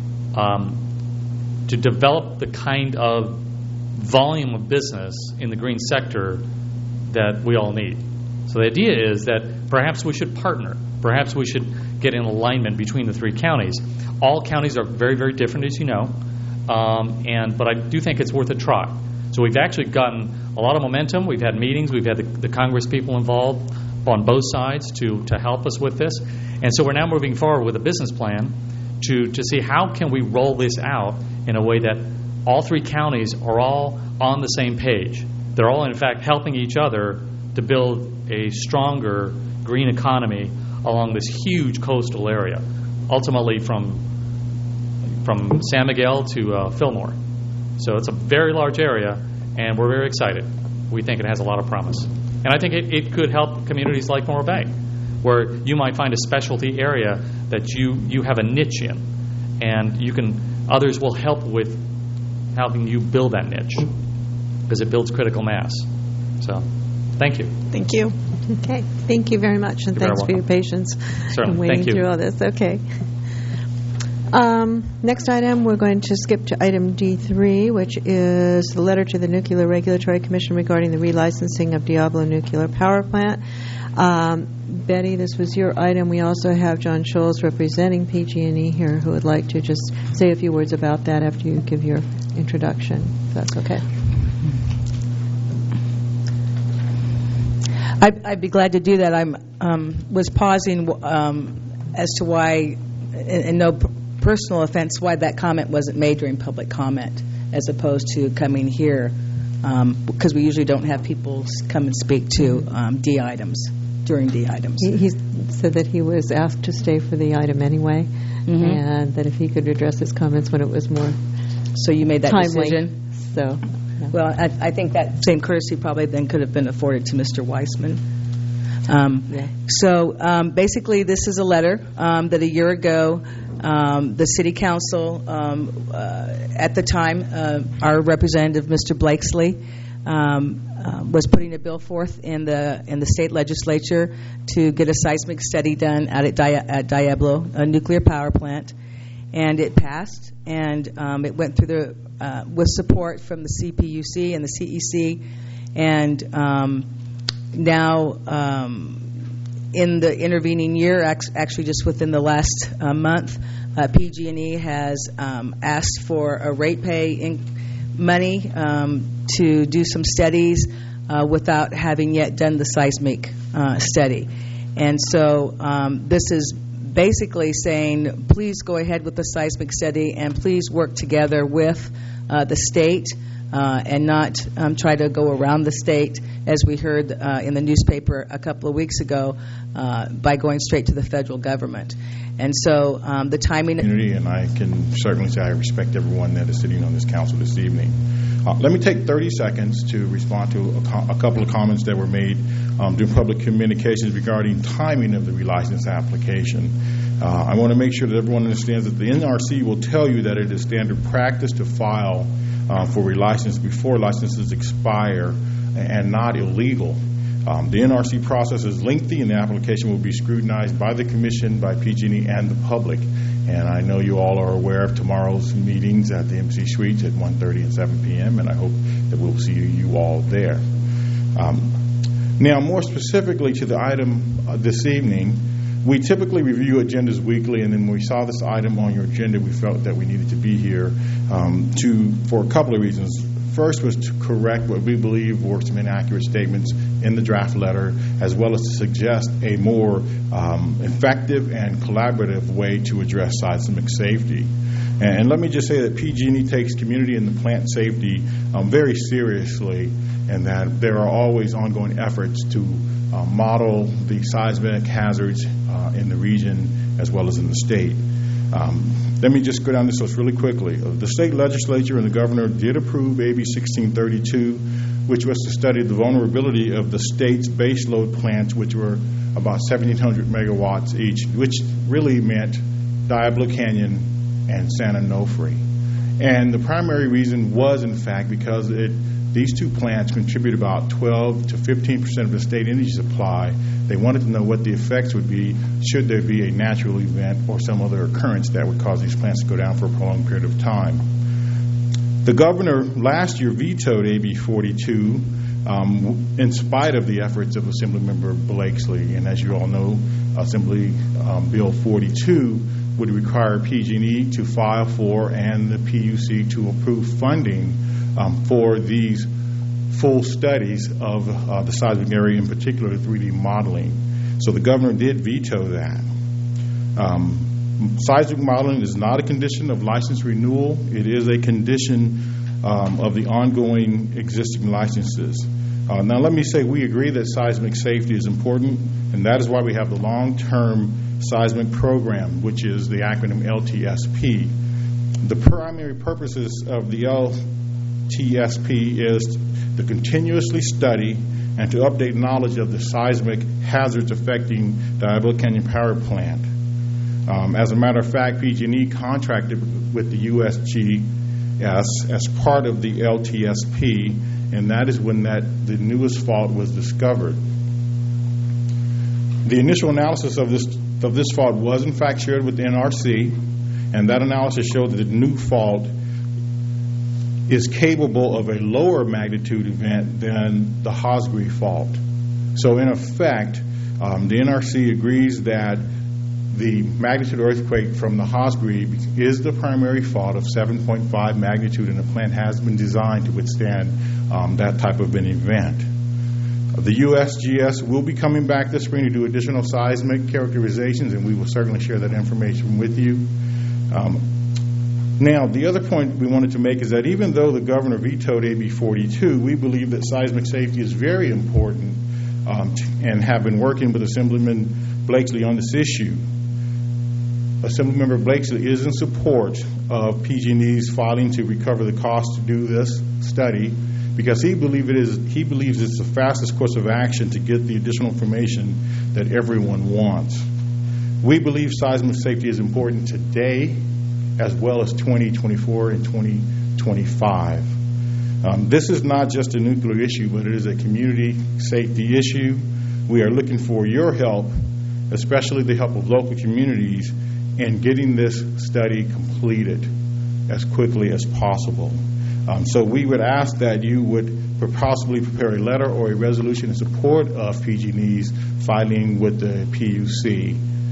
um, to develop the kind of volume of business in the green sector that we all need. So the idea is that perhaps we should partner. Perhaps we should get in alignment between the three counties. All counties are very, very different, as you know. um, and but I do think it's worth a try. So we've actually gotten a lot of momentum. We've had meetings. We've had the, the Congress people involved on both sides to, to help us with this. And so we're now moving forward with a business plan to, to see how can we roll this out in a way that all three counties are all on the same page. They're all, in fact, helping each other to build a stronger green economy along this huge coastal area, ultimately from from San Miguel to uh, Fillmore. So it's a very large area, and we're very excited. We think it has a lot of promise. And I think it, it could help communities like Morro Bay, where you might find a specialty area that you, you have a niche in, and you can others will help with helping you build that niche, because it builds critical mass. So, thank you. Thank you. Okay. Thank you very much, and You're thanks for your patience Certainly. in waiting Thank you. through all this. Okay. Um, next item, we're going to skip to item D three, which is the letter to the Nuclear Regulatory Commission regarding the relicensing of Diablo Nuclear Power Plant. Um, Betty, this was your item. We also have John Scholes representing P G and E here, who would like to just say a few words about that after you give your introduction, if that's okay. I'd, I'd be glad to do that. I'm um, was pausing um, as to why, and, and no p- personal offense, why that comment wasn't made during public comment as opposed to coming here, because um, we usually don't have people come and speak to um, D items during D items. He, he said that he was asked to stay for the item anyway, mm-hmm. and that if he could address his comments when it was more So you made that timely. decision? So. Yeah. Well, I, I think that same courtesy probably then could have been afforded to Mister Weissman. Um, yeah. So um, basically, this is a letter um, that a year ago, um, the City Council, um, uh, at the time, uh, our representative, Mister Blakesley, um, uh, was putting a bill forth in the in the state legislature to get a seismic study done out at, Di- at Diablo, a nuclear power plant, and it passed, and um, it went through the uh, with support from the C P U C and the C E C, and um, now um, in the intervening year, actually just within the last uh, month, uh, P G and E has um, asked for a rate pay in money um, to do some studies uh, without having yet done the seismic uh, study. And so um, this is basically saying, please go ahead with the seismic study and please work together with uh, the state uh, and not um, try to go around the state, as we heard uh, in the newspaper a couple of weeks ago, uh, by going straight to the federal government. And so um, the timing... And I can certainly say I respect everyone that is sitting on this council this evening. Uh, let me take thirty seconds to respond to a, co- a couple of comments that were made um, during public communications regarding timing of the relicense application. Uh, I want to make sure that everyone understands that the N R C will tell you that it is standard practice to file uh, for relicense before licenses expire and not illegal. Um, the N R C process is lengthy, and the application will be scrutinized by the Commission, by P G and E, and the public. And I know you all are aware of tomorrow's meetings at the Embassy Suites at one thirty and seven p.m., and I hope that we'll see you all there. Um, now, more specifically to the item uh, this evening, we typically review agendas weekly, and then when we saw this item on your agenda, we felt that we needed to be here um, to for a couple of reasons. First was to correct what we believe were some inaccurate statements in the draft letter, as well as to suggest a more um, effective and collaborative way to address seismic safety. And, and let me just say that P G and E takes community and the plant safety um, very seriously, and that there are always ongoing efforts to uh, model the seismic hazards uh, in the region as well as in the state. Um, let me just go down this list really quickly. The state legislature and the governor did approve A B sixteen thirty-two, which was to study the vulnerability of the state's baseload plants, which were about seventeen hundred megawatts each, which really meant Diablo Canyon and San Onofre. And the primary reason was, in fact, because it, these two plants contribute about twelve to fifteen percent of the state energy supply. They wanted to know what the effects would be should there be a natural event or some other occurrence that would cause these plants to go down for a prolonged period of time. The governor last year vetoed A B forty-two um, in spite of the efforts of Assemblymember Blakesley. And as you all know, Assembly um, Bill forty-two would require P G and E to file for and the P U C to approve funding um, for these full studies of uh, the seismic area, in particular the three D modeling. So the governor did veto that. Um, seismic modeling is not a condition of license renewal. It is a condition um, of the ongoing existing licenses. Uh, now let me say we agree that seismic safety is important, and that is why we have the long-term seismic program, which is the acronym L T S P. The primary purposes of the L T S P is to continuously study and to update knowledge of the seismic hazards affecting Diablo Canyon Power Plant. Um, as a matter of fact, P G and E contracted with the U S G S as part of the L T S P, and that is when that the newest fault was discovered. The initial analysis of this of this fault was in fact shared with the N R C, and that analysis showed that the new fault is capable of a lower magnitude event than the Hosgri fault. So in effect, um, the N R C agrees that the magnitude earthquake from the Hosgri is the primary fault of seven point five magnitude, and the plant has been designed to withstand um, that type of an event. The U S G S will be coming back this spring to do additional seismic characterizations, and we will certainly share that information with you. Um, now, the other point we wanted to make is that even though the governor vetoed A B forty-two, we believe that seismic safety is very important um, and have been working with Assemblyman Blakeslee on this issue. Assemblymember Blakeslee is in support of P G and E's filing to recover the cost to do this study, because he believe it is he believes it's the fastest course of action to get the additional information that everyone wants. We believe seismic safety is important today as well as twenty twenty-four and twenty twenty-five. Um, this is not just a nuclear issue, but it is a community safety issue. We are looking for your help, especially the help of local communities, in getting this study completed as quickly as possible. Um, so we would ask that you would possibly prepare a letter or a resolution in support of P G and E's filing with the P U C.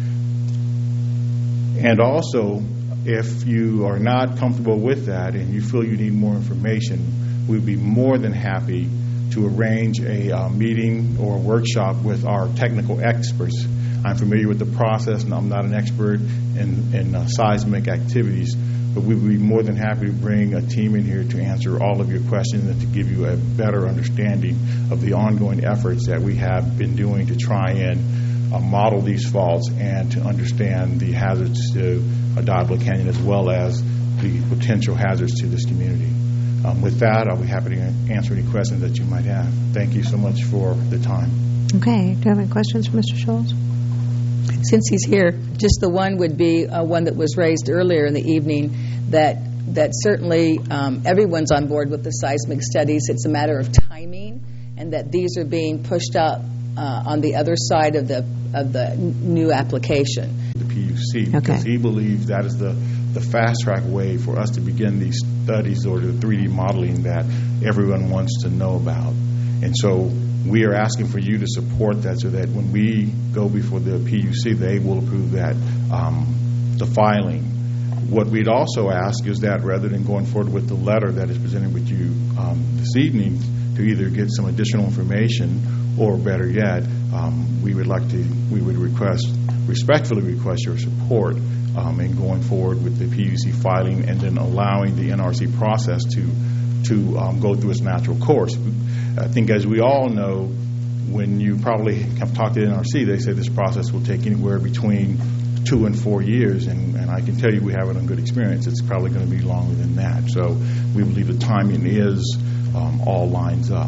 And also, if you are not comfortable with that and you feel you need more information, we'd be more than happy to arrange a uh, meeting or a workshop with our technical experts. I'm familiar with the process, and I'm not an expert in, in uh, seismic activities, but we would be more than happy to bring a team in here to answer all of your questions and to give you a better understanding of the ongoing efforts that we have been doing to try and uh, model these faults and to understand the hazards to uh, Diablo Canyon as well as the potential hazards to this community. Um, with that, I'll be happy to answer any questions that you might have. Thank you so much for the time. Okay. Do you have any questions for Mister Scholes? Since he's here, just the one would be uh, one that was raised earlier in the evening, that that certainly um, everyone's on board with the seismic studies. It's a matter of timing, and that these are being pushed up uh, on the other side of the of the n- new application. The P U C, because Okay. he believes that is the, the fast-track way for us to begin these studies or the three D modeling that everyone wants to know about. And so we are asking for you to support that so that when we go before the P U C, they will approve that, um, the filing. What we'd also ask is that rather than going forward with the letter that is presented with you um, this evening, to either get some additional information or better yet, um, we would like to, we would request, respectfully request your support um, in going forward with the P U C filing and then allowing the N R C process to, to um, go through its natural course. I think, as we all know, when you probably have talked to the N R C, they say this process will take anywhere between two and four years, and, and I can tell you we have it on good experience. It's probably going to be longer than that. So we believe the timing is um, all lines up.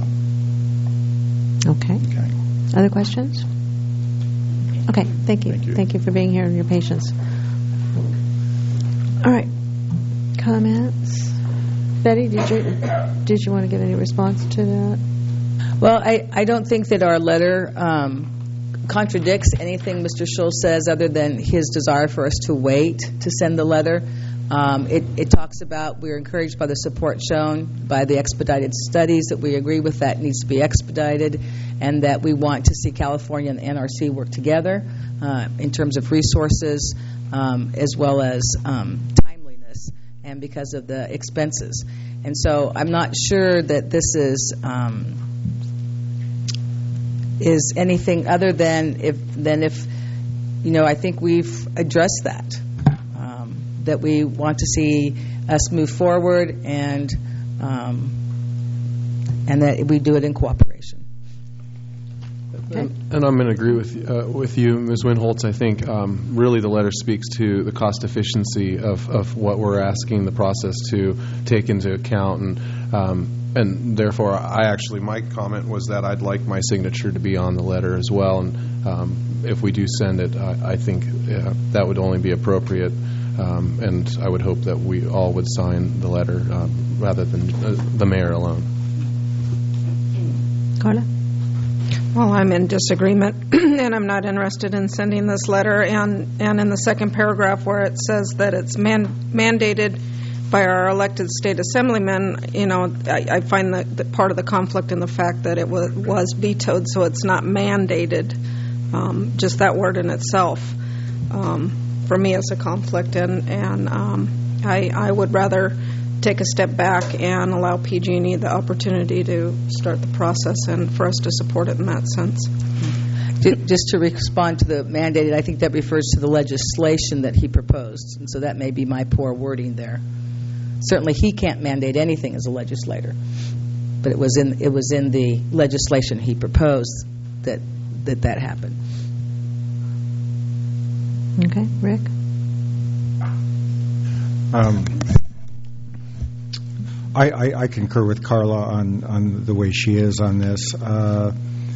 Okay. Okay. Other questions? Okay. Thank you. Thank you. Thank you for being here and your patience. All right. Comments? Betty, did you did you want to give any response to that? Well, I, I don't think that our letter um, contradicts anything Mister Schultz says, other than his desire for us to wait to send the letter. Um, it, it talks about we're encouraged by the support shown by the expedited studies, that we agree with that needs to be expedited, and that we want to see California and the N R C work together uh, in terms of resources um, as well as um, timeliness, and because of the expenses. And so I'm not sure that this is um, is anything other than if than if you know I think we've addressed that. That we want to see us move forward, and um, and that we do it in cooperation. Okay. And, and I'm going to agree with uh, with you, Miz Winholtz. I think um, really the letter speaks to the cost efficiency of, of what we're asking the process to take into account, and um, and therefore I actually my comment was that I'd like my signature to be on the letter as well, and um, if we do send it, I, I think uh, that would only be appropriate. Um, and I would hope that we all would sign the letter um, rather than uh, the mayor alone. Carla? Well, I'm in disagreement, and I'm not interested in sending this letter. And, and in the second paragraph where it says that it's man, mandated by our elected state assemblymen, you know, I, I find that, that part of the conflict in the fact that it was, was vetoed, so it's not mandated, um, just that word in itself. Um, for me is a conflict, and, and um, I, I would rather take a step back and allow P G and E the opportunity to start the process and for us to support it in that sense. Just to respond to the mandated, I think that refers to the legislation that he proposed, and so that may be my poor wording there. Certainly he can't mandate anything as a legislator, but it was in it was in the legislation he proposed that that, that happened. Okay, Rick? Um, I, I, I concur with Carla on, on the way she is on this. Uh,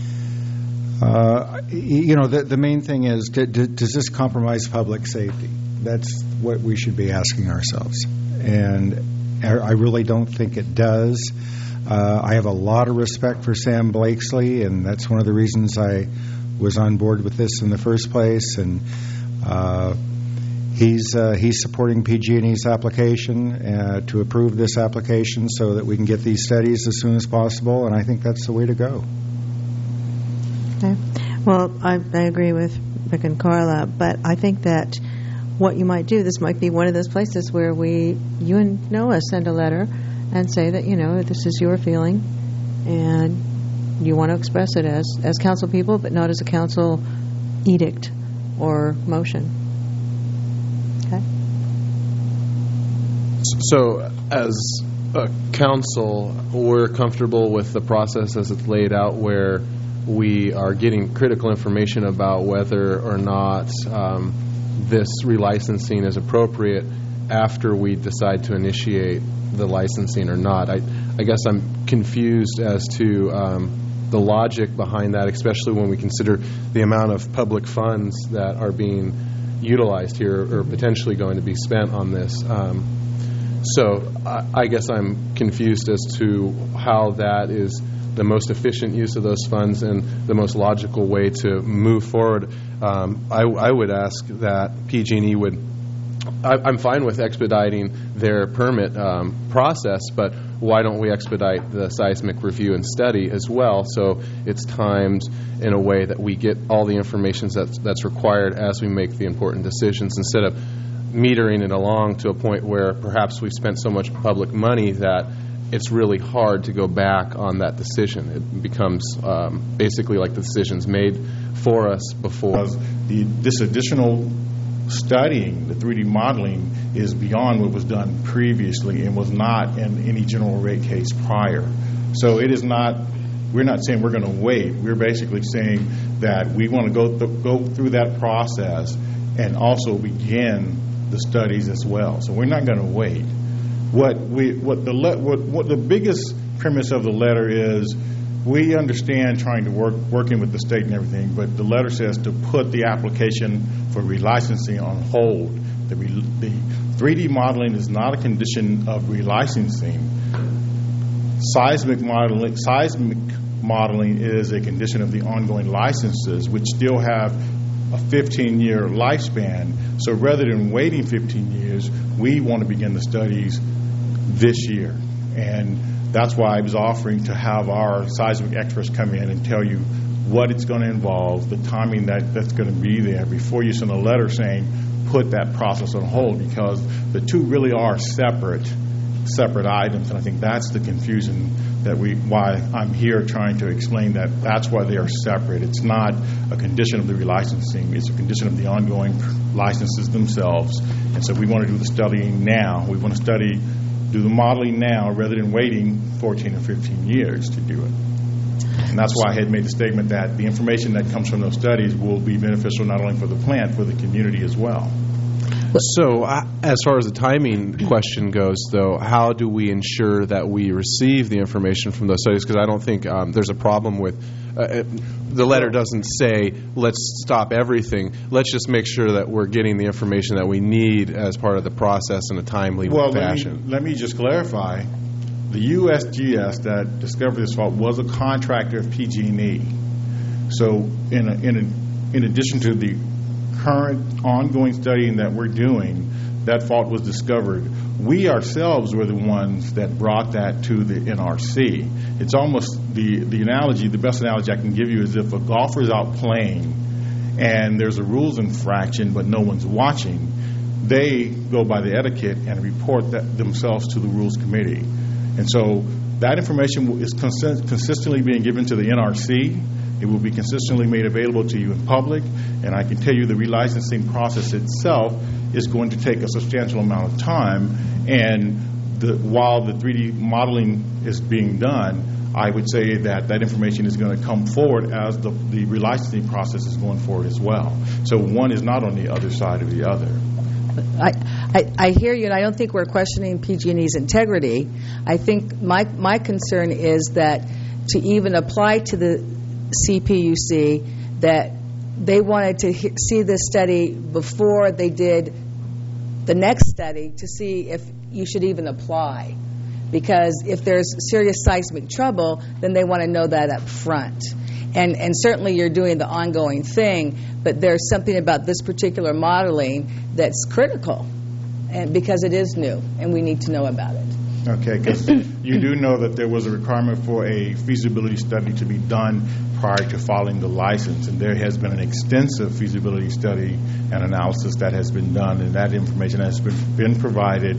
uh, you know, the, the main thing is, d- d- does this compromise public safety? That's what we should be asking ourselves. And I, I really don't think it does. Uh, I have a lot of respect for Sam Blakesley, and that's one of the reasons I was on board with this in the first place. And Uh, he's uh, he's supporting P G and E's application uh, to approve this application so that we can get these studies as soon as possible, and I think that's the way to go. Okay. Well, I, I agree with Rick and Carla, but I think that what you might do, this might be one of those places where we, you and Noah, send a letter and say that, you know, this is your feeling, and you want to express it as, as council people, but not as a council edict or motion. Okay. So, as a council, we're comfortable with the process as it's laid out, where we are getting critical information about whether or not um, this relicensing is appropriate after we decide to initiate the licensing or not. I, I guess I'm confused as to um, the logic behind that, especially when we consider the amount of public funds that are being utilized here or potentially going to be spent on this. Um, so I, I guess I'm confused as to how that is the most efficient use of those funds and the most logical way to move forward. Um, I, I would ask that P G and E would, I, I'm fine with expediting their permit um, process, but why don't we expedite the seismic review and study as well, so it's timed in a way that we get all the information that's, that's required as we make the important decisions, instead of metering it along to a point where perhaps we've spent so much public money that it's really hard to go back on that decision. It becomes um, basically like the decision's made for us before. The, this additional studying, the three D modeling, is beyond what was done previously and was not in any general rate case prior. So it is not, we're not saying we're going to wait. We're basically saying that we want to go th- go through that process and also begin the studies as well. So we're not going to wait. What we what the le- what, what the biggest premise of the letter is, we understand trying to work working with the state and everything, but the letter says to put the application for relicensing on hold. The, re- the three D modeling is not a condition of relicensing. Seismic modeling, seismic modeling is a condition of the ongoing licenses, which still have a fifteen-year lifespan. So rather than waiting fifteen years, we want to begin the studies this year. And that's why I was offering to have our seismic experts come in and tell you what it's going to involve, the timing that, that's going to be there before you send a letter saying put that process on hold, because the two really are separate separate items, and I think that's the confusion that we why I'm here trying to explain that that's why they are separate. It's not a condition of the relicensing, it's a condition of the ongoing licenses themselves. And so we want to do the studying now. We want to study do the modeling now rather than waiting fourteen or fifteen years to do it. And that's why I had made the statement that the information that comes from those studies will be beneficial not only for the plant, for the community as well. So, uh, as far as the timing question goes, though, how do we ensure that we receive the information from those studies? Because I don't think um, there's a problem with uh, it, the letter doesn't say let's stop everything. Let's just make sure that we're getting the information that we need as part of the process in a timely well, fashion. Let me, let me just clarify. The U S G S that discovered this fault was a contractor of P G and E. So, in a, in a, in addition to the current ongoing studying that we're doing, that fault was discovered. We ourselves were the ones that brought that to the N R C. It's almost the, the analogy, the best analogy I can give you is if a golfer's out playing and there's a rules infraction but no one's watching, they go by the etiquette and report that themselves to the rules committee. And so that information is consist- consistently being given to the N R C. It will be consistently made available to you in public, and I can tell you the relicensing process itself is going to take a substantial amount of time, and the, while the three D modeling is being done, I would say that that information is going to come forward as the, the relicensing process is going forward as well. So one is not on the other side of the other. I, I, I hear you, and I don't think we're questioning P G and E's integrity. I think my my concern is that to even apply to the C P U C, that they wanted to he- see this study before they did the next study to see if you should even apply. Because if there's serious seismic trouble, then they want to know that up front. And and certainly you're doing the ongoing thing, but there's something about this particular modeling that's critical, and because it is new, and we need to know about it. Okay, because you do know that there was a requirement for a feasibility study to be done prior to filing the license, and there has been an extensive feasibility study and analysis that has been done, and that information has been, been provided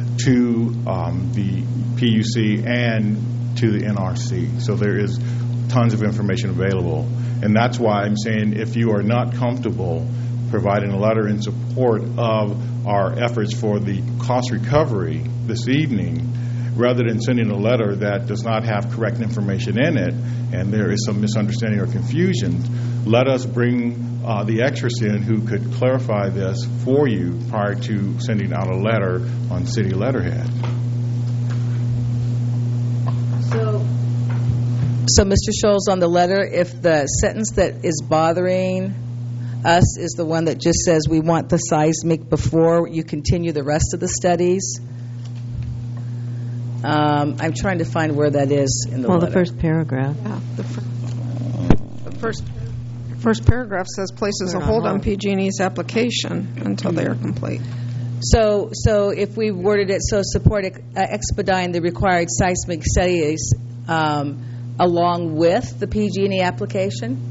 to um, the P U C and to the N R C. So there is tons of information available, and that's why I'm saying if you are not comfortable providing a letter in support of our efforts for the cost recovery this evening, rather than sending a letter that does not have correct information in it and there is some misunderstanding or confusion, let us bring uh, the experts in who could clarify this for you prior to sending out a letter on city letterhead. So, so Mister Scholes, on the letter, if the sentence that is bothering us is the one that just says we want the seismic before you continue the rest of the studies, um, I'm trying to find where that is in the well, letter. Well, the first paragraph. Yeah, the, fir- the first first paragraph says places a hold on P G and E's application until they are complete. So, so if we worded it so support ex- uh, expediting the required seismic studies um, along with the P G and E application,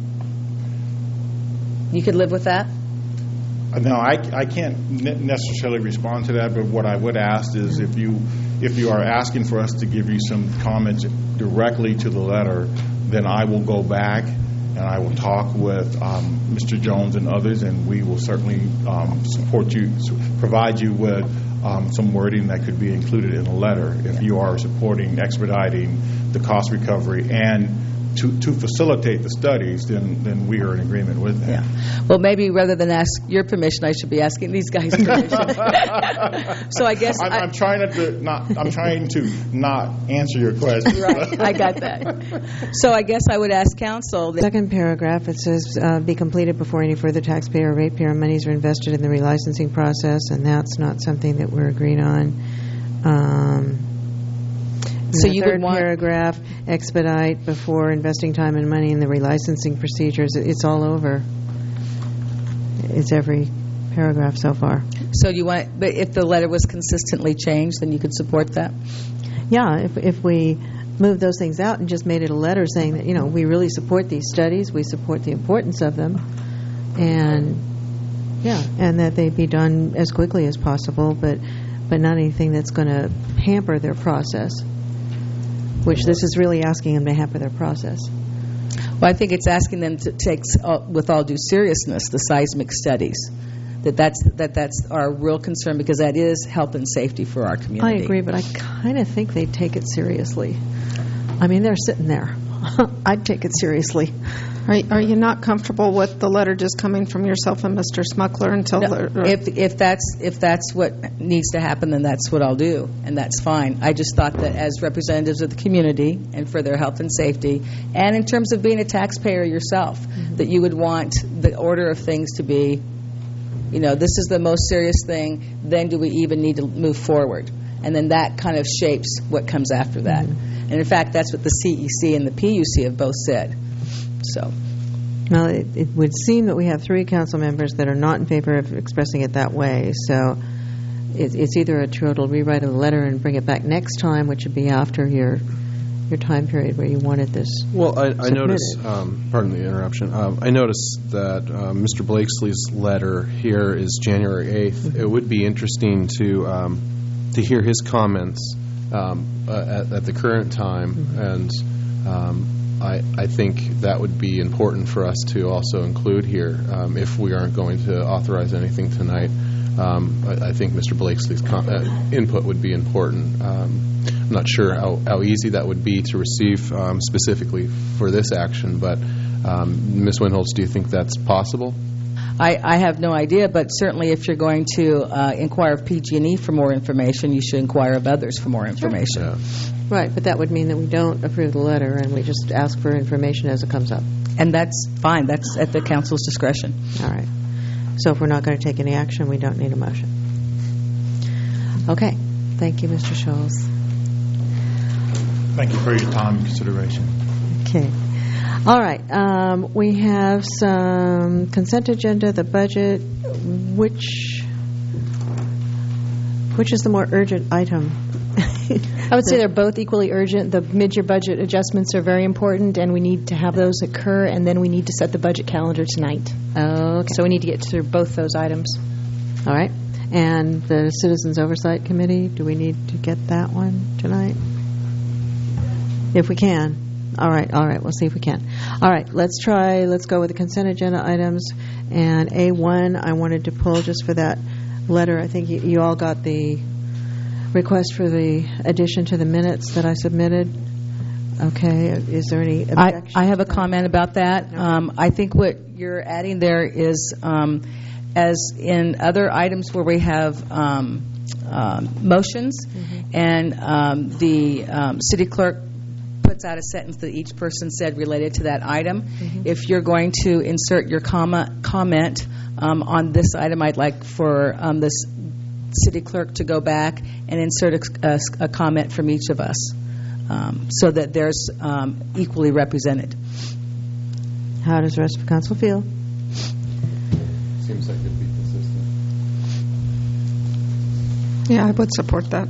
you could live with that? No, I, I can't necessarily respond to that, but what I would ask is if you if you are asking for us to give you some comments directly to the letter, then I will go back and I will talk with um, Mister Jones and others, and we will certainly um, support you, provide you with um, some wording that could be included in the letter if you are supporting expediting the cost recovery and To, to facilitate the studies, then then we are in agreement with that. Yeah. Well, maybe rather than ask your permission, I should be asking these guys' permission. So I guess I'm, I, I'm trying to not. I'm trying to not answer your question. Right, I got that. So I guess I would ask council. The second paragraph, it says, uh, be completed before any further taxpayer or ratepayer monies are invested in the relicensing process, and that's not something that we're agreeing on. Um, So the you third would want paragraph, expedite before investing time and money in the relicensing procedures. It's all over. it's every paragraph so far. So you want, but if the letter was consistently changed, then you could support that? Yeah, if if we moved those things out and just made it a letter saying that, you know, we really support these studies, we support the importance of them, and yeah, and that they be done as quickly as possible, but but not anything that's going to hamper their process, which this is really asking them to hamper their process. Well, I think it's asking them to take, uh, with all due seriousness, the seismic studies. That that's that that's our real concern, because that is health and safety for our community. I agree, but I kind of think they take it seriously. I mean, they're sitting there. I'd take it seriously. Are, are you not comfortable with the letter just coming from yourself and Mister Smuckler until? No, the, if if that's if that's what needs to happen, then that's what I'll do, and that's fine. I just thought that as representatives of the community and for their health and safety, and in terms of being a taxpayer yourself, mm-hmm. that you would want the order of things to be, you know, this is the most serious thing, then do we even need to move forward? And then that kind of shapes what comes after that. Mm-hmm. And in fact, that's what the C E C and the P U C have both said. So, well, it, it would seem that we have three council members that are not in favor of expressing it that way. So it, it's either a total rewrite of the letter and bring it back next time, which would be after your your time period where you wanted this. Well, I, I submitted. noticed, um, pardon the interruption, um, I noticed that uh, Mister Blakesley's letter here is January eighth. Mm-hmm. It would be interesting to um, to hear his comments um, uh, at, at the current time, mm-hmm. and um, I, I think that would be important for us to also include here um, if we aren't going to authorize anything tonight. Um, I, I think Mister Blakesley's com- uh, input would be important. Um, I'm not sure how, how easy that would be to receive um, specifically for this action, but um, Miz Winholtz, do you think that's possible? I, I have no idea, but certainly if you're going to uh, inquire of P G and E for more information, you should inquire of others for more information. Sure. Yeah. Right, but that would mean that we don't approve the letter and we just ask for information as it comes up. And that's fine. That's at the council's discretion. All right. So if we're not going to take any action, we don't need a motion. Okay. Thank you, Mister Scholes. Thank you for your time and consideration. Okay. All right. Um, we have some consent agenda, the budget. Which which is the more urgent item? I would say they're both equally urgent. The mid-year budget adjustments are very important, and we need to have those occur, and then we need to set the budget calendar tonight. Okay. So we need to get through both those items. All right. And the Citizens Oversight Committee, do we need to get that one tonight? If we can. All right, all right, we'll see if we can. All right, let's try, let's go with the consent agenda items. And A one, I wanted to pull just for that letter. I think you, you all got the request for the addition to the minutes that I submitted. Okay, is there any objection? I, I have a comment about that. Okay. Um, I think what you're adding there is, um, as in other items where we have um, um, motions, mm-hmm. and um, the um, city clerk puts out a sentence that each person said related to that item. Mm-hmm. If you're going to insert your comma, comment um, on this item, I'd like for um, this city clerk to go back and insert a, a, a comment from each of us, um, so that there's um, equally represented. How does the rest of the council feel? Seems like it'd be consistent. Yeah, I would support that.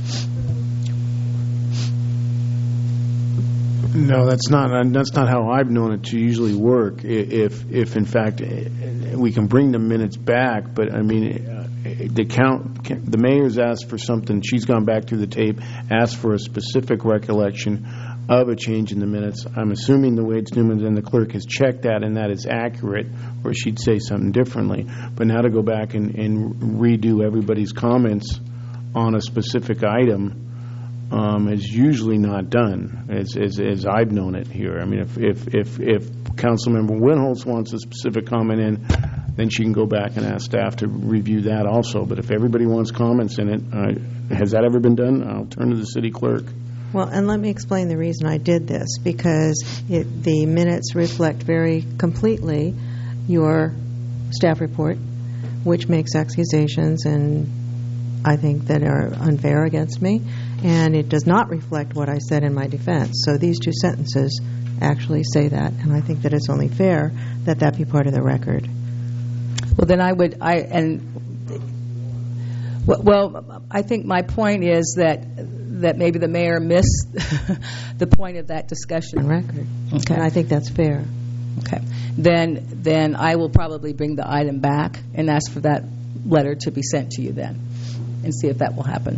No, that's not. That's not how I've known it to usually work. If, if in fact, we can bring the minutes back, but I mean, the count, the mayor's asked for something. She's gone back through the tape, asked for a specific recollection of a change in the minutes. I'm assuming the Wades Newman and the clerk has checked that, and that is accurate, or she'd say something differently. But now to go back and, and redo everybody's comments on a specific item. Um, is usually not done, as, as, as I've known it here. I mean, if if if, if Councilmember Winholtz wants a specific comment in, then she can go back and ask staff to review that also. But if everybody wants comments in it, uh, has that ever been done? I'll turn to the city clerk. Well, and let me explain the reason I did this, because it, the minutes reflect very completely your staff report, which makes accusations and I think that are unfair against me, and it does not reflect what I said in my defense. So these two sentences actually say that, and I think that it's only fair that that be part of the record. Well, then I would, I and well, I think my point is that that maybe the mayor missed the point of that discussion. On record. Okay, and I think that's fair. Okay, then then I will probably bring the item back and ask for that letter to be sent to you then, and see if that will happen.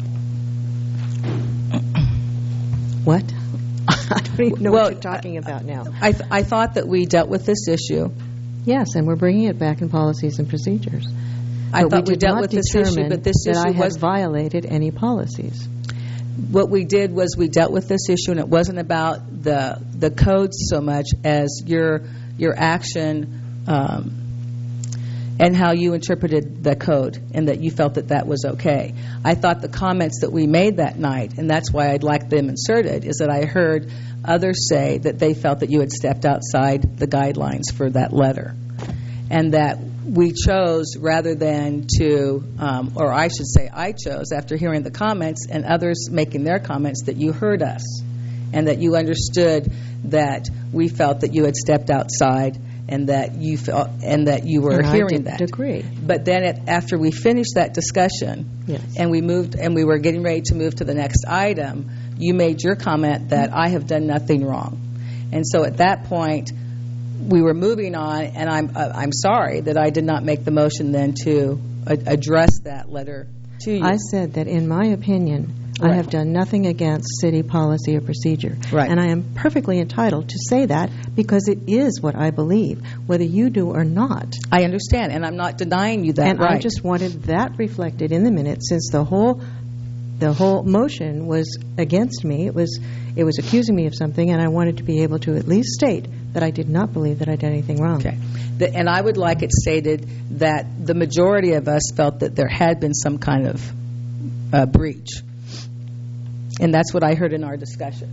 What? I don't even know well, what you're talking about now. I th- I thought that we dealt with this issue. Yes, and we're bringing it back in policies and procedures. I but thought we, we did dealt not with this issue, but this that issue I had was violated any policies. What we did was we dealt with this issue, and it wasn't about the the codes so much as your your action um, and how you interpreted the code, and that you felt that that was okay. I thought the comments that we made that night, and that's why I'd like them inserted, is that I heard others say that they felt that you had stepped outside the guidelines for that letter, and that we chose, rather than to, um, or I should say I chose, after hearing the comments and others making their comments, that you heard us and that you understood that we felt that you had stepped outside and that you felt and that you were and hearing I did that. Agree. But then it, after we finished that discussion, yes. and we moved and we were getting ready to move to the next item, you made your comment that I have done nothing wrong. And so at that point, we were moving on, and I'm uh, I'm sorry that I did not make the motion then to a- address that letter to you. I said that in my opinion, Right. I have done nothing against city policy or procedure. Right. And I am perfectly entitled to say that because it is what I believe, whether you do or not. I understand, and I'm not denying you that and right. I just wanted that reflected in the minutes, since the whole the whole motion was against me. It was it was accusing me of something, and I wanted to be able to at least state that I did not believe that I did anything wrong. Okay. The, and I would like it stated that the majority of us felt that there had been some kind of uh, breach. And that's what I heard in our discussion.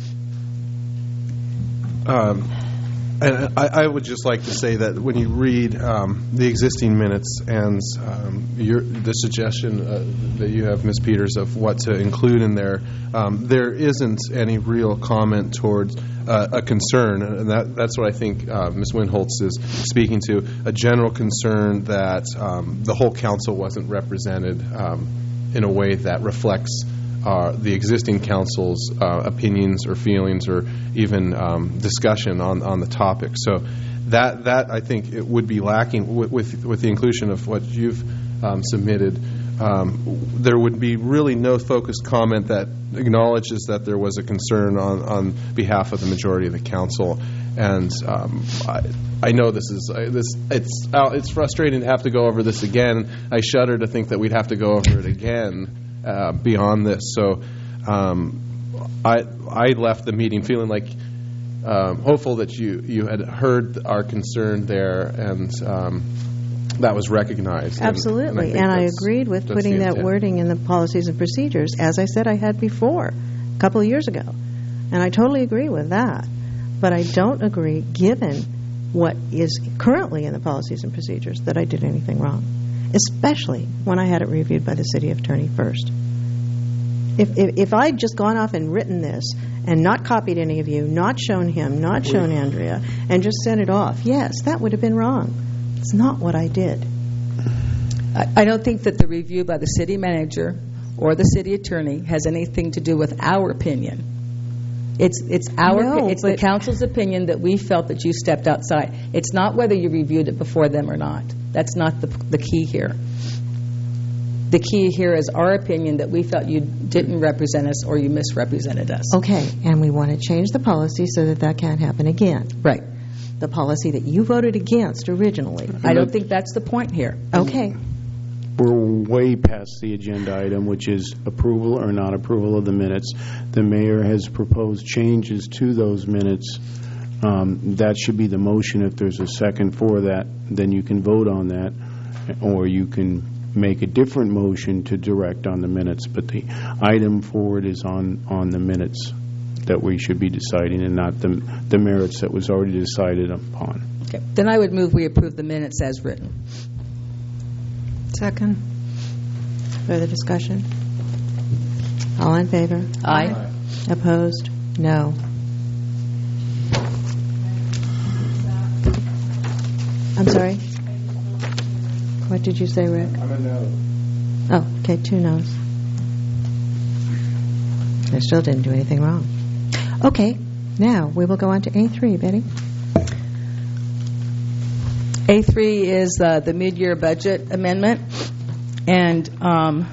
Um, and I, I would just like to say that when you read um, the existing minutes and um, your, the suggestion uh, that you have, Miz Peters, of what to include in there, um, there isn't any real comment towards uh, a concern, and that, that's what I think uh, Miz Windholtz is speaking to, a general concern that um, the whole council wasn't represented um, in a way that reflects Uh, the existing council's uh, opinions or feelings or even um, discussion on, on the topic. So that that I think it would be lacking with with, with the inclusion of what you've um, submitted. Um, there would be really no focused comment that acknowledges that there was a concern on, on behalf of the majority of the council. And um, I, I know this is I, this it's uh, it's frustrating to have to go over this again. I shudder to think that we'd have to go over it again. Uh, beyond this, so um, I I left the meeting feeling like um, hopeful that you, you had heard our concern there, and um, that was recognized. Absolutely, and, and, I, and I agreed with that's putting the that intent. wording in the policies and procedures, as I said I had before, a couple of years ago, and I totally agree with that. But I don't agree, given what is currently in the policies and procedures, that I did anything wrong. Especially when I had it reviewed by the city attorney first. If, if if I'd just gone off and written this and not copied any of you, not shown him, not shown Andrea, and just sent it off, yes, that would have been wrong. It's not what I did. I, I don't think that the review by the city manager or the city attorney has anything to do with our opinion. It's it's our No, it's the but- council's opinion that we felt that you stepped outside. It's not whether you reviewed it before them or not. That's not the the key here. The key here is our opinion that we felt you didn't represent us or you misrepresented us. Okay, and we want to change the policy so that that can't happen again. Right. The policy that you voted against originally. I don't think that's the point here. Okay. We're way past the agenda item, which is approval or not approval of the minutes. The mayor has proposed changes to those minutes. Um, that should be the motion. If there's a second for that, then you can vote on that, or you can make a different motion to direct on the minutes. But the item forward is on, on the minutes that we should be deciding, and not the the merits that was already decided upon. Okay. Then I would move we approve the minutes as written. Second. Further discussion? All in favor? Aye. Opposed? No. I'm sorry? What did you say, Rick? I'm a no. Oh, okay, two no's. I still didn't do anything wrong. Okay, now we will go on to A three, Betty. A three is uh, the mid-year budget amendment, and um,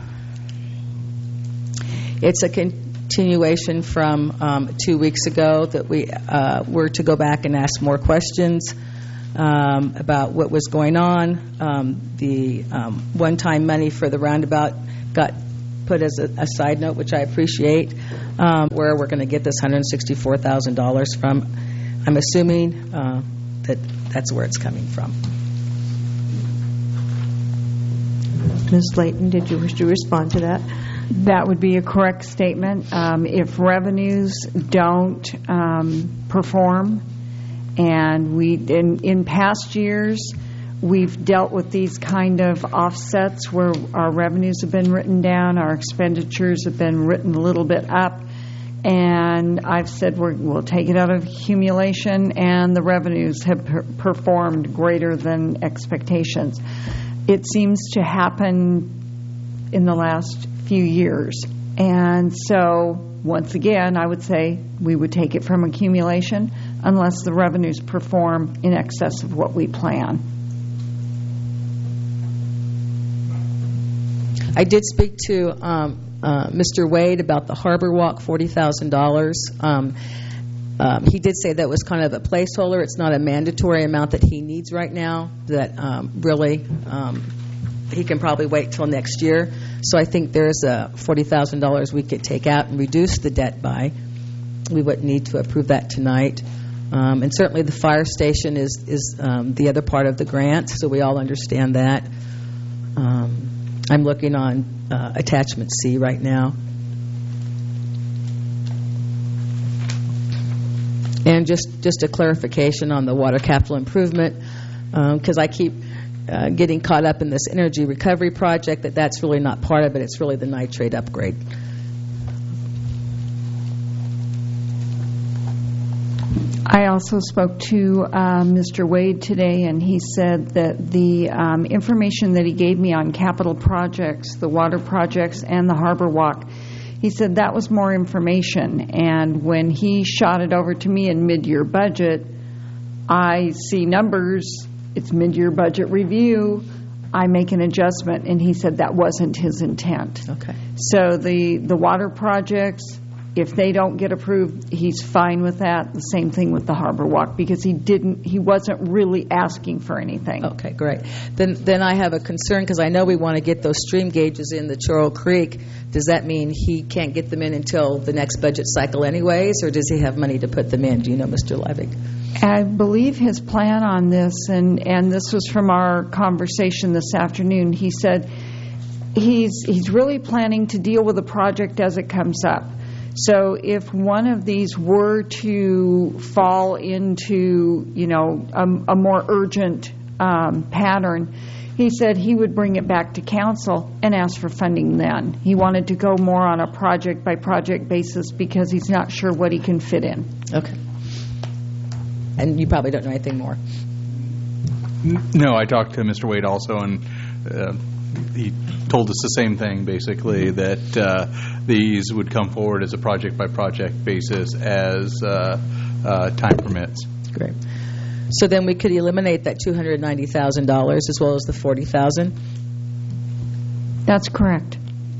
it's a continuation from um, two weeks ago that we uh, were to go back and ask more questions um, about what was going on. Um, the um, one-time money for the roundabout got put as a, a side note, which I appreciate, um, where we're going to get this one hundred sixty-four thousand dollars from. I'm assuming uh, that that's where it's coming from. Miz Layton, did you wish to respond to that? That would be a correct statement. Um, if revenues don't um, perform, and we in, in past years we've dealt with these kind of offsets where our revenues have been written down, our expenditures have been written a little bit up, and I've said we're, we'll take it out of accumulation, and the revenues have per- performed greater than expectations. It seems to happen in the last few years. And so, once again, I would say we would take it from accumulation unless the revenues perform in excess of what we plan. I did speak to um, uh, Mister Wade about the Harbor Walk, forty thousand dollars. Um, um, he did say that was kind of a placeholder. It's not a mandatory amount that he needs right now, that um, really um, he can probably wait till next year. So I think there's a forty thousand dollars we could take out and reduce the debt by. We wouldn't need to approve that tonight. Um, and certainly the fire station is, is um, the other part of the grant, so we all understand that. Um, I'm looking on uh, attachment C right now. And just, just a clarification on the water capital improvement, because um, I keep uh, getting caught up in this energy recovery project, that that's really not part of it. It's really the nitrate upgrade. I also spoke to uh, Mister Wade today, and he said that the um, information that he gave me on capital projects, the water projects, and the Harbor Walk, he said that was more information. And when he shot it over to me in mid-year budget, I see numbers, it's mid-year budget review, I make an adjustment, and he said that wasn't his intent. Okay. So the, the water projects, if they don't get approved, he's fine with that. The same thing with the Harbor Walk, because he didn't, he wasn't really asking for anything. Okay, great. Then, then I have a concern, because I know we want to get those stream gauges in the Churro Creek. Does that mean he can't get them in until the next budget cycle, anyways, or does he have money to put them in? Do you know, Mister Levick? I believe his plan on this, and, and this was from our conversation this afternoon. He said he's he's really planning to deal with the project as it comes up. So if one of these were to fall into, you know, a, a more urgent um, pattern, he said he would bring it back to council and ask for funding then. He wanted to go more on a project-by-project basis because he's not sure what he can fit in. Okay. And you probably don't know anything more. No, I talked to Mister Wade also, and uh, he told us the same thing, basically, that uh, these would come forward as a project-by-project basis as uh, uh, time permits. Great. So then we could eliminate that two hundred ninety thousand dollars as well as the forty thousand dollars? That's correct.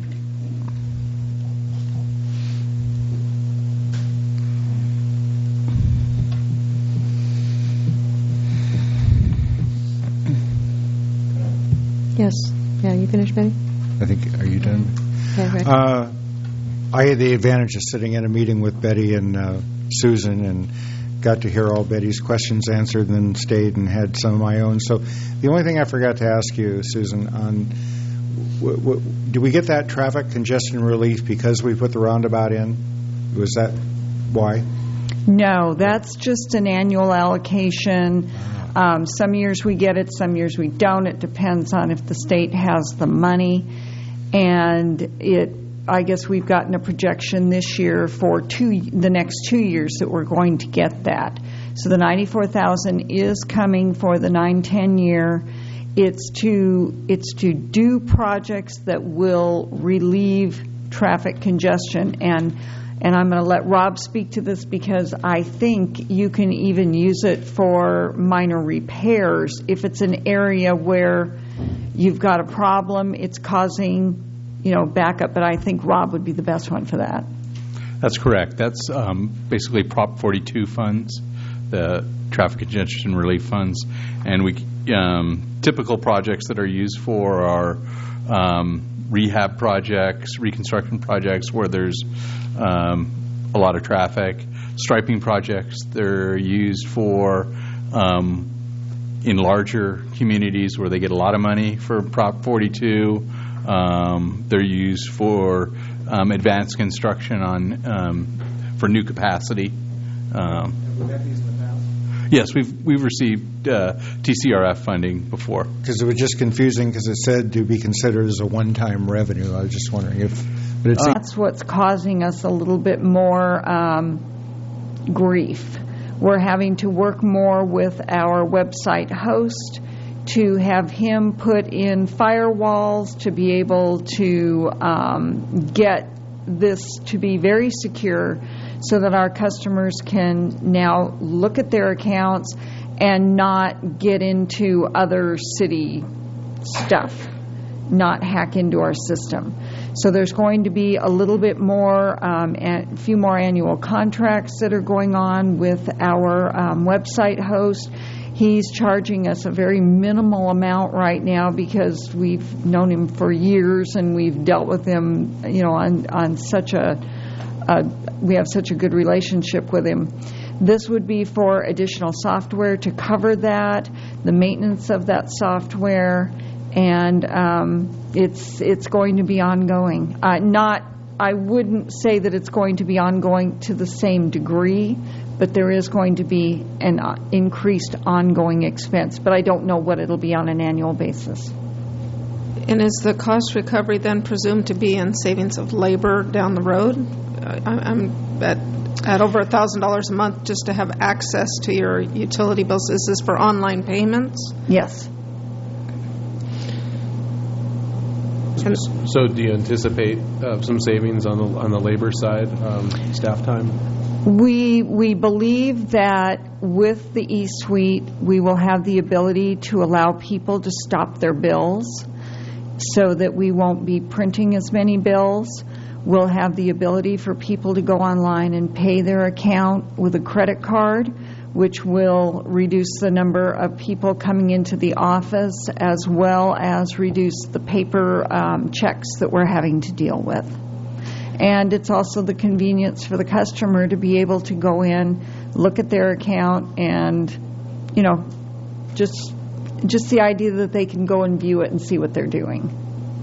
Yes. Yeah, you finished, Betty? I think, are you done? Okay, Rick. Uh, I had the advantage of sitting in a meeting with Betty and uh, Susan and got to hear all Betty's questions answered, and then stayed and had some of my own. So the only thing I forgot to ask you, Susan, on w- w- do we get that traffic congestion relief because we put the roundabout in? Was that why? No, that's just an annual allocation. Um, some years we get it, some years we don't. It depends on if the state has the money. And it, I guess we've gotten a projection this year for two, the next two years that we're going to get that. So the ninety-four thousand is coming for the nine ten year. It's to it's to do projects that will relieve traffic congestion, and and I'm going to let Rob speak to this because I think you can even use it for minor repairs if it's an area where you've got a problem, it's causing, you know, backup. But I think Rob would be the best one for that. That's correct. That's um, basically Prop forty-two funds, the traffic congestion relief funds, and we um, typical projects that are used for are um, rehab projects, reconstruction projects where there's um, a lot of traffic, striping projects. They're used for um, in larger communities where they get a lot of money for Prop forty-two. Um, they're used for um, advanced construction on um, for new capacity. Um, Yes, we've we've received uh, T C R F funding before. Because it was just confusing because it said to be considered as a one-time revenue. I was just wondering if... But it's That's what's causing us a little bit more um, grief. We're having to work more with our website host to have him put in firewalls to be able to um, get this to be very secure, so that our customers can now look at their accounts and not get into other city stuff, not hack into our system. So there's going to be a little bit more, um, a few more annual contracts that are going on with our um, website host. He's charging us a very minimal amount right now because we've known him for years and we've dealt with him, you know, on, on such a, a we have such a good relationship with him. This would be for additional software to cover that, the maintenance of that software, and um, it's it's going to be ongoing. Uh, not, I wouldn't say that it's going to be ongoing to the same degree, but there is going to be an uh, increased ongoing expense. But I don't know what it'll be on an annual basis. And is the cost recovery then presumed to be in savings of labor down the road? I, I'm at, at over one thousand dollars a month just to have access to your utility bills. Is this for online payments? Yes. So do you anticipate uh, some savings on the on the labor side, um, staff time? We we believe that with the eSuite, we will have the ability to allow people to stop their bills so that we won't be printing as many bills. We'll have the ability for people to go online and pay their account with a credit card, which will reduce the number of people coming into the office as well as reduce the paper um, checks that we're having to deal with. And it's also the convenience for the customer to be able to go in, look at their account, and, you know, just just the idea that they can go and view it and see what they're doing.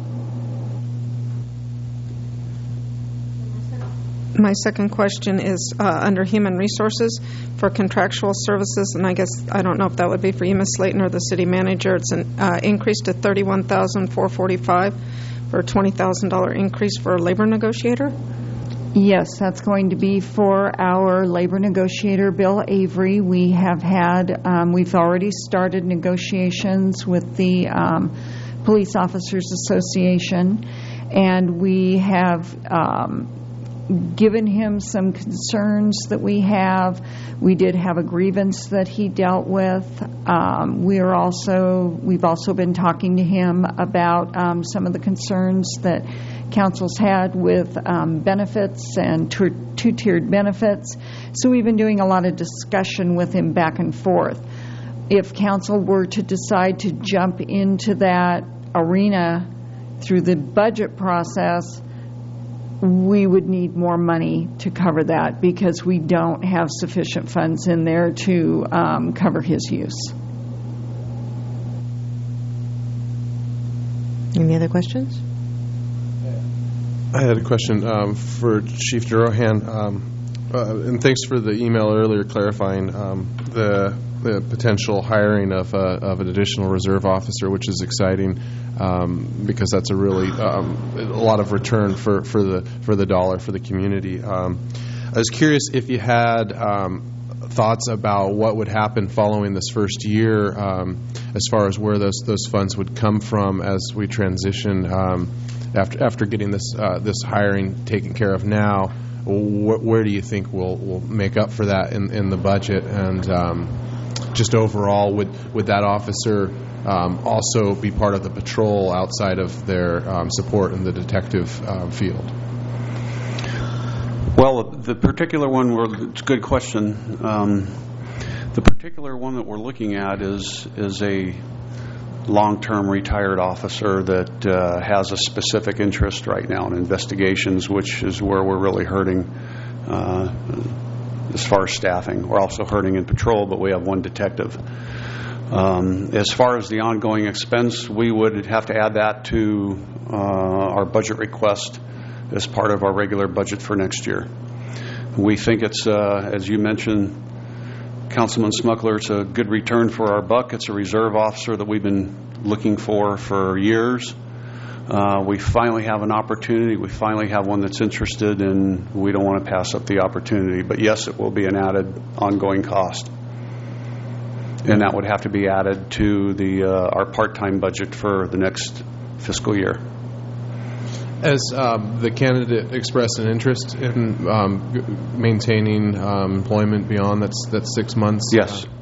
My second question is uh, under Human Resources for contractual services, and I guess I don't know if that would be for you, Miz Slayton, or the city manager. It's an uh, increase to thirty-one thousand four hundred forty-five dollars for a twenty thousand dollars increase for a labor negotiator. Yes, that's going to be for our labor negotiator, Bill Avery. We have had, um, we've already started negotiations with the um, Police Officers Association, and we have um, given him some concerns that we have. We did have a grievance that he dealt with. Um, we are also, we've also been talking to him about um, some of the concerns that council's had with um, benefits and two-tiered benefits. So we've been doing a lot of discussion with him back and forth. If council were to decide to jump into that arena through the budget process, we would need more money to cover that because we don't have sufficient funds in there to um, cover his use. Any other questions? I had a question um, for Chief Durohan, um, uh, and thanks for the email earlier clarifying um, the the potential hiring of uh, of an additional reserve officer, which is exciting um, because that's a really um, a lot of return for, for the for the dollar for the community. Um, I was curious if you had um, thoughts about what would happen following this first year, um, as far as where those those funds would come from as we transition um, after after getting this uh, this hiring taken care of now. Wh- where do you think we'll we'll make up for that in, in the budget? And um, just overall, would would that officer um, also be part of the patrol outside of their um, support in the detective uh, field? Well, the particular one, we're, it's a good question. Um, the particular one that we're looking at is is a long-term retired officer that uh, has a specific interest right now in investigations, which is where we're really hurting uh, as far as staffing. We're also hurting in patrol, but we have one detective. Um, as far as the ongoing expense, we would have to add that to uh, our budget request as part of our regular budget for next year. We think it's, uh, as you mentioned, Councilman Smuckler, it's a good return for our buck. It's a reserve officer that we've been looking for for years. Uh, we finally have an opportunity. We finally have one that's interested, and we don't want to pass up the opportunity. But yes, it will be an added ongoing cost. And that would have to be added to the uh, our part-time budget for the next fiscal year. Has um, the candidate expressed an interest in um, g- maintaining um, employment beyond that's that's six months? Yes. Uh,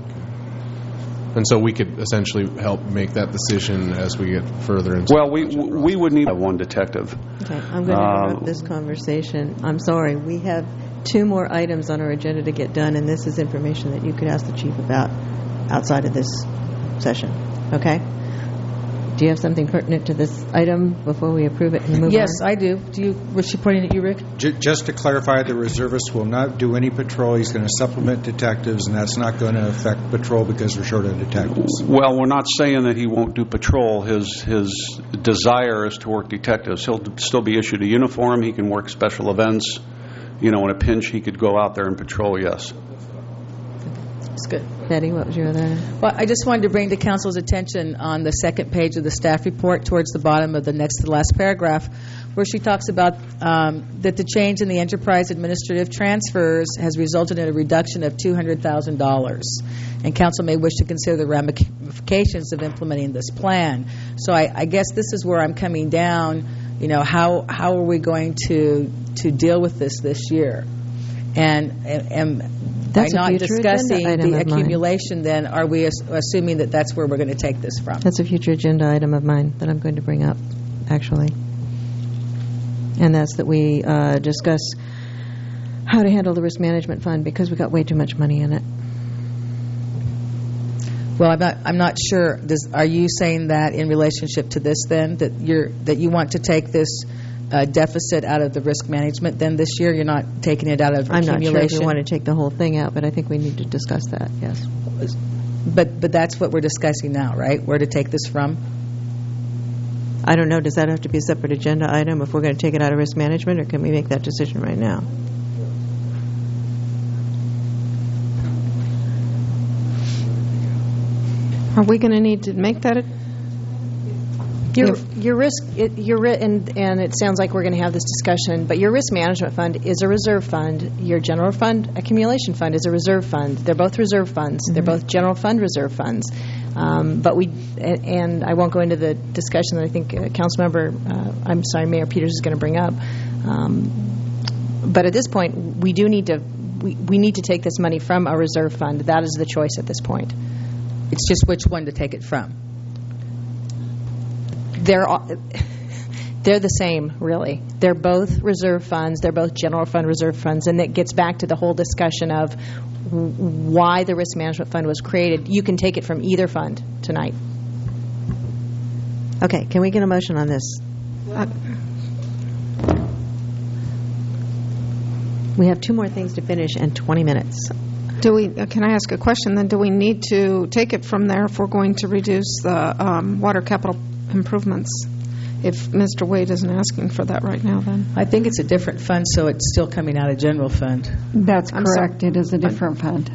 and so we could essentially help make that decision as we get further into. Well, we we would need one detective. Okay, I'm going to interrupt uh, this conversation. I'm sorry. We have two more items on our agenda to get done, and this is information that you could ask the chief about outside of this session. Okay? Do you have something pertinent to this item before we approve it and move yes, on? Yes, I do. Do you? Was she pointing at you, Rick? J- just to clarify, the reservist will not do any patrol. He's going to supplement detectives, and that's not going to affect patrol because we're short of detectives. Well, we're not saying that he won't do patrol. His his desire is to work detectives. He'll still be issued a uniform. He can work special events. You know, in a pinch, he could go out there and patrol, yes. That's good. Betty, what was your other item? Well, I just wanted to bring to council's attention on the second page of the staff report towards the bottom of the next to last paragraph, where she talks about um, that the change in the enterprise administrative transfers has resulted in a reduction of two hundred thousand dollars. And council may wish to consider the ramifications of implementing this plan. So I, I guess this is where I'm coming down. You know, how how are we going to to deal with this this year? And and by That's not discussing the accumulation, mine. then are we as- assuming that that's where we're going to take this from? That's a future agenda item of mine that I'm going to bring up, actually. And that's that we uh, discuss how to handle the risk management fund because we got way too much money in it. Well, I'm not. I'm not sure. Does, are you saying that in relationship to this, then that you're that you want to take this uh, deficit out of the risk management? Then this year, you're not taking it out of I'm accumulation. not sure if we want to take the whole thing out, but I think we need to discuss that. Yes. But but that's what we're discussing now, right? Where to take this from? I don't know. Does that have to be a separate agenda item if we're going to take it out of risk management, or can we make that decision right now? Are we going to need to make that? A, your your risk, it, your and and it sounds like we're going to have this discussion. But your risk management fund is a reserve fund. Your general fund accumulation fund is a reserve fund. They're both reserve funds. Mm-hmm. They're both general fund reserve funds. Um, but we and, and I won't go into the discussion that I think uh, Councilmember, uh, I'm sorry, Mayor Peters is going to bring up. Um, but at this point, we do need to we, we need to take this money from a reserve fund. That is the choice at this point. It's just which one to take it from. They're all, they're the same, really. They're both reserve funds. They're both general fund reserve funds, and it gets back to the whole discussion of why the risk management fund was created. You can take it from either fund tonight. Okay, can we get a motion on this? Uh, we have two more things to finish and twenty minutes. Do we? Uh, can I ask a question? Then, do we need to take it from there if we're going to reduce the um, water capital improvements? If Mister Wade isn't asking for that right now, then I think it's a different fund, so it's still coming out of general fund. That's I'm correct. sorry. It is a different fund.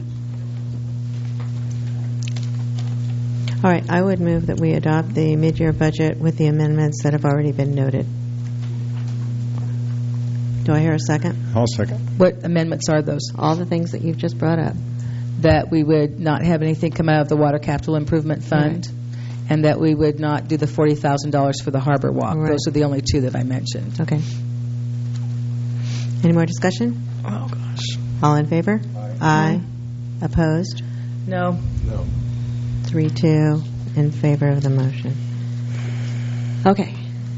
All right, I would move that we adopt the mid-year budget with the amendments that have already been noted. Do I hear a second? I'll second. What amendments are those? All the things that you've just brought up. That we would not have anything come out of the Water Capital Improvement Fund, right. And that we would not do the forty thousand dollars for the Harbor Walk. Right. Those are the only two that I mentioned. Okay. Any more discussion? Oh, gosh. All in favor? Aye. Aye. Opposed? No. No. Three, two in favor of the motion. Okay.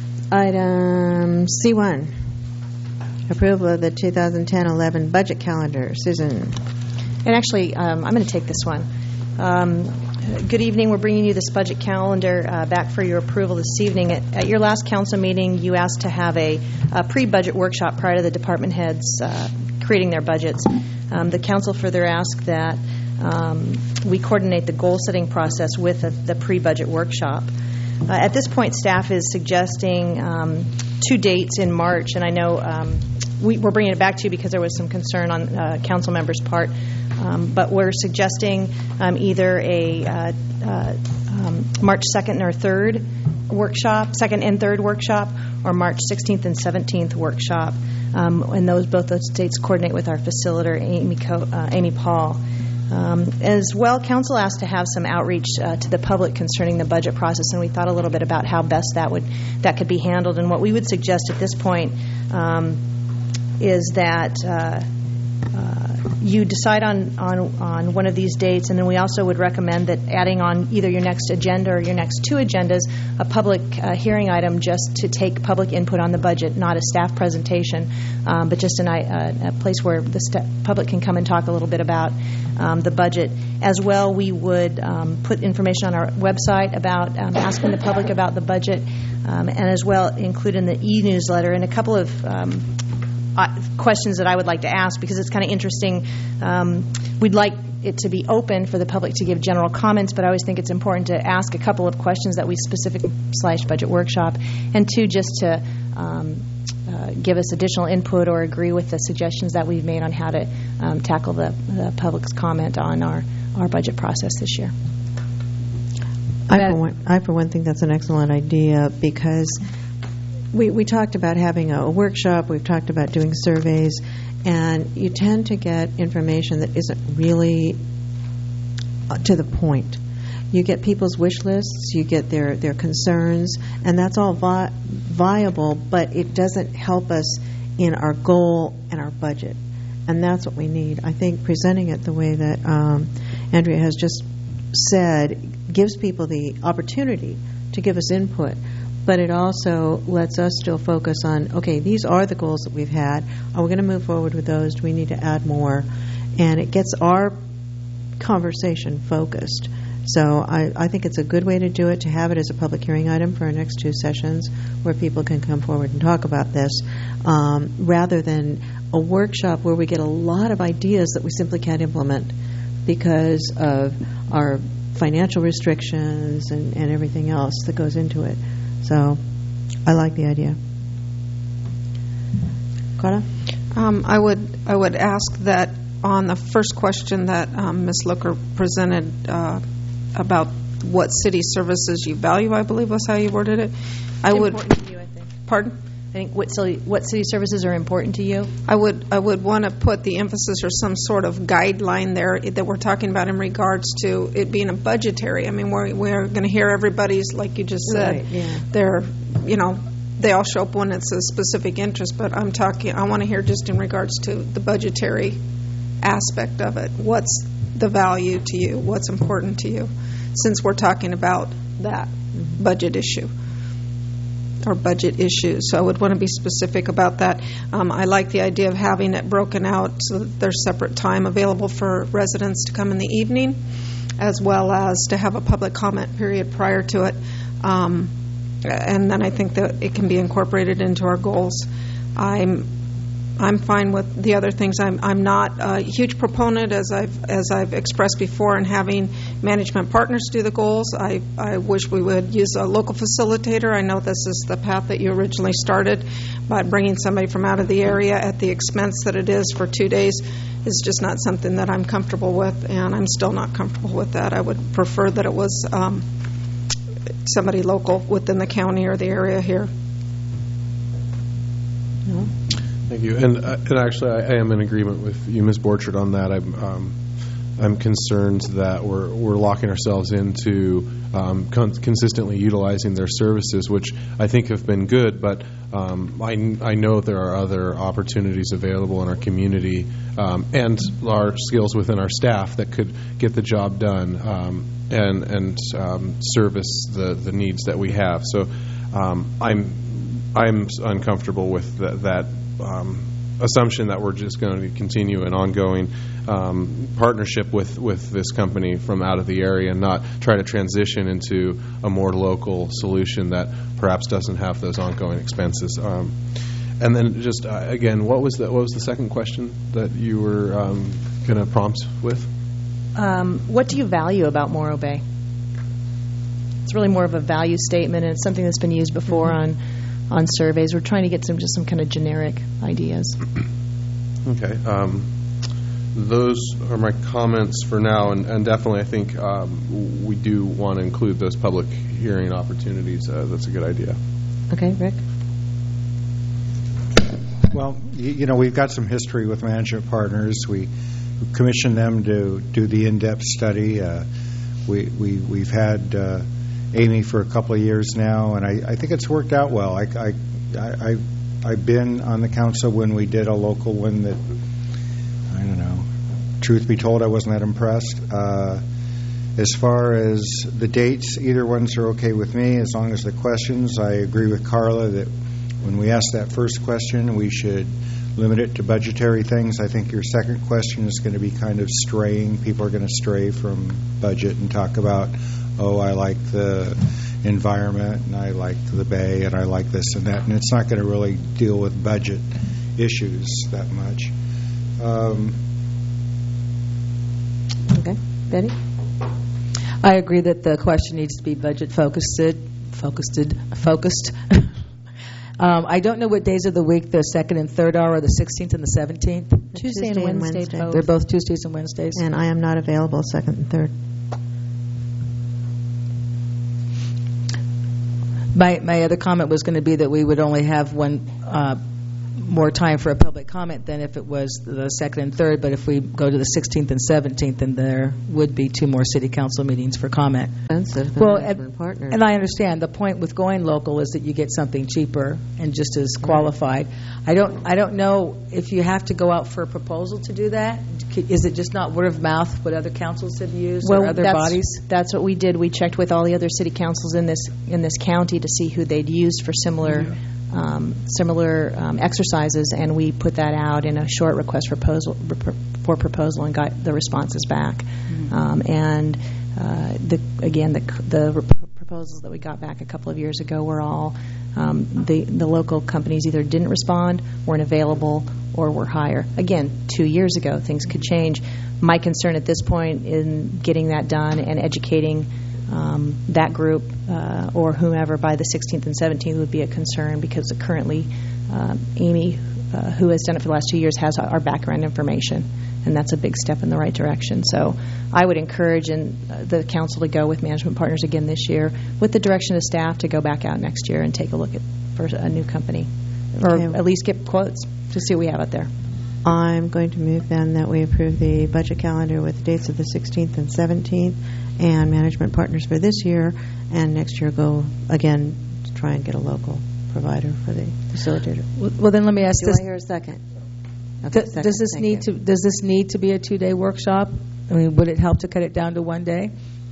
Item C one. Approval of the two thousand ten eleven budget calendar. Susan. And actually, um, I'm going to take this one. Um, good evening. We're bringing you this budget calendar uh, back for your approval this evening. At, at your last council meeting, you asked to have a, a pre-budget workshop prior to the department heads uh, creating their budgets. Um, the council further asked that um, we coordinate the goal-setting process with the, the pre-budget workshop. Uh, at this point, staff is suggesting um, two dates in March, and I know um, we, we're bringing it back to you because there was some concern on uh, council members' part. Um, but we're suggesting um, either a uh, uh, um, March second or third workshop, second and third workshop, or March sixteenth and seventeenth workshop. Um, and those both those dates coordinate with our facilitator, Amy, Co- uh, Amy Paul. Um, as well, council asked to have some outreach uh, to the public concerning the budget process, and we thought a little bit about how best that would that could be handled. And what we would suggest at this point um, is that uh, uh, you decide on, on on one of these dates, and then we also would recommend that adding on either your next agenda or your next two agendas a public uh, hearing item just to take public input on the budget, not a staff presentation, um, but just an, uh, a place where the st- public can come and talk a little bit about um, the budget. As well, we would um, put information on our website about um, asking the public about the budget, um, and as well include in the e-newsletter and a couple of um, Uh, questions that I would like to ask, because it's kind of interesting. Um, we'd like it to be open for the public to give general comments, but I always think it's important to ask a couple of questions that we specific slash budget workshop, and two, just to um, uh, give us additional input or agree with the suggestions that we've made on how to um, tackle the, the public's comment on our, our budget process this year. I for, one, I, for one, think that's an excellent idea, because We, we talked about having a, a workshop, we've talked about doing surveys, and you tend to get information that isn't really uh, to the point. You get people's wish lists, you get their, their concerns, and that's all vi- viable, but it doesn't help us in our goal and our budget. And that's what we need. I think presenting it the way that um, Andrea has just said gives people the opportunity to give us input. But it also lets us still focus on, okay, these are the goals that we've had. Are we going to move forward with those? Do we need to add more? And it gets our conversation focused. So I, I think it's a good way to do it, to have it as a public hearing item for our next two sessions where people can come forward and talk about this, um, rather than a workshop where we get a lot of ideas that we simply can't implement because of our financial restrictions and, and everything else that goes into it. So, I like the idea. Carla? Um, I would I would ask that on the first question that um, Miz Looker presented uh, about what city services you value, I believe was how you worded it. I would. Important to you, I think. Pardon? I think what city, what city services are important to you? I would I would want to put the emphasis or some sort of guideline there that we're talking about in regards to it being a budgetary. I mean, we're we're going to hear everybody's, like you just said, right, yeah. they're, you know, they all show up when it's a specific interest. But I'm talking, I want to hear just in regards to the budgetary aspect of it. What's the value to you? What's important to you? Since we're talking about that mm-hmm. budget issue. Or budget issues. So I would want to be specific about that. Um, I like the idea of having it broken out so that there's separate time available for residents to come in the evening, as well as to have a public comment period prior to it. Um, and then I think that it can be incorporated into our goals. I'm I'm fine with the other things. I'm I'm not a huge proponent, as I've as I've expressed before, in having management partners do the goals. I, I wish we would use a local facilitator. I know this is the path that you originally started, but bringing somebody from out of the area at the expense that it is for two days is just not something that I'm comfortable with, and I'm still not comfortable with that. I would prefer that it was um, somebody local within the county or the area here. Thank you. And, uh, and actually, I, I am in agreement with you, Miz Borchard, on that. I'm um, I'm concerned that we're we're locking ourselves into um, con- consistently utilizing their services, which I think have been good. But um, I I know there are other opportunities available in our community um, and our skills within our staff that could get the job done um, and and um, service the the needs that we have. So um, I'm I'm uncomfortable with that. that um, assumption that we're just going to continue an ongoing um, partnership with, with this company from out of the area and not try to transition into a more local solution that perhaps doesn't have those ongoing expenses. Um, and then just, uh, again, what was the, what was the second question that you were um, going to prompt with? Um, what do you value about Morro Bay? It's really more of a value statement, and it's something that's been used before mm-hmm. on on surveys. We're trying to get some just some kind of generic ideas. Okay. Um, those are my comments for now, and, and definitely I think um, we do want to include those public hearing opportunities. Uh, that's a good idea. Okay, Rick? Well, you, you know, we've got some history with management partners. We commissioned them to do the in-depth study. Uh, we, we, we've had uh, Amy for a couple of years now, and I, I think it's worked out well. I, I, I, I've been on the council when we did a local one that, I don't know, truth be told, I wasn't that impressed. Uh, as far as the dates, either ones are okay with me. As long as the questions, I agree with Carla that when we ask that first question, we should limit it to budgetary things. I think your second question is going to be kind of straying. People are going to stray from budget and talk about, oh, I like the environment, and I like the bay, and I like this and that, and it's not going to really deal with budget issues that much. Um, okay. Betty? I agree that the question needs to be budget focused, focused, focused. um, I don't know what days of the week the second and third are, or the sixteenth and the seventeenth. Tuesday, Tuesday and Wednesday. Wednesday. Both. They're both Tuesdays and Wednesdays. And I am not available second and third. My my other comment was going to be that we would only have one uh, more time for a public comment than if it was the second and third. But if we go to the sixteenth and seventeenth, then there would be two more city council meetings for comment. Expensive. Well, and, and I understand the point with going local is that you get something cheaper and just as qualified. I don't I don't know if you have to go out for a proposal to do that. Is it just not word of mouth what other councils have used well, or other that's, bodies? That's what we did. We checked with all the other city councils in this in this county to see who they'd used for similar mm-hmm. um, similar um, exercises, and we put that out in a short request for proposal for proposal and got the responses back. Mm-hmm. Um, and uh, the again the the proposals that we got back a couple of years ago were all um, the the local companies either didn't respond, weren't available, or were higher. Again, two years ago, things could change. My concern at this point in getting that done and educating um, that group uh, or whomever by the sixteenth and seventeenth would be a concern, because currently uh, Amy, uh, who has done it for the last two years, has our background information, and that's a big step in the right direction. So I would encourage in, uh, the council to go with management partners again this year, with the direction of staff to go back out next year and take a look at for a new company, okay. or at least get quotes to see what we have out there. I'm going to move then that we approve the budget calendar with the dates of the sixteenth and seventeenth and management partners for this year, and next year go again to try and get a local provider for the facilitator. Well, well then let me ask Do this. I hear a second? Okay, D- second. Does this Thank need you. to does this need to be a two-day workshop? I mean, would it help to cut it down to one day?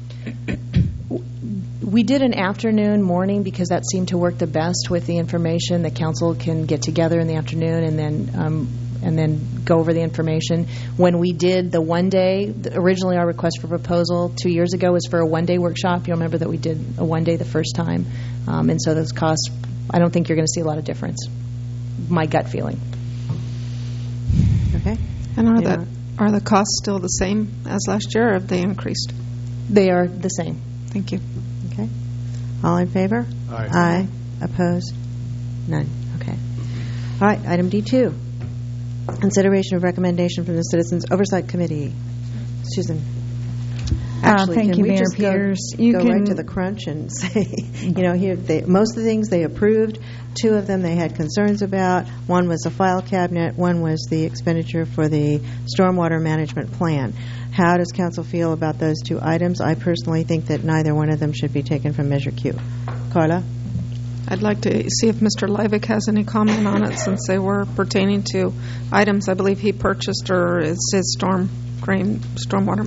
We did an afternoon, morning, because that seemed to work the best with the information. The council can get together in the afternoon and then um, and then go over the information. When we did the one day, originally our request for proposal two years ago was for a one day workshop. You'll remember that we did a one day the first time, um, and so those costs, I don't think you're going to see a lot of difference. My gut feeling. Okay. And are the are the costs still the same as last year, or have they increased? They are the same. Thank you. Okay. All in favor? Aye. Aye. Opposed? None. Okay. All right. Item D two. Consideration of recommendation from the Citizens Oversight Committee. Susan. Actually, thank can you, we Mayor just go- Peters. You go can- right to the crunch and say, you know, here, they, most of the things they approved, two of them they had concerns about. One was the file cabinet, one was the expenditure for the stormwater management plan. How does council feel about those two items? I personally think that neither one of them should be taken from Measure Q. Carla? I'd like to see if Mister Levick has any comment on it, since they were pertaining to items I believe he purchased or is his storm drain, stormwater.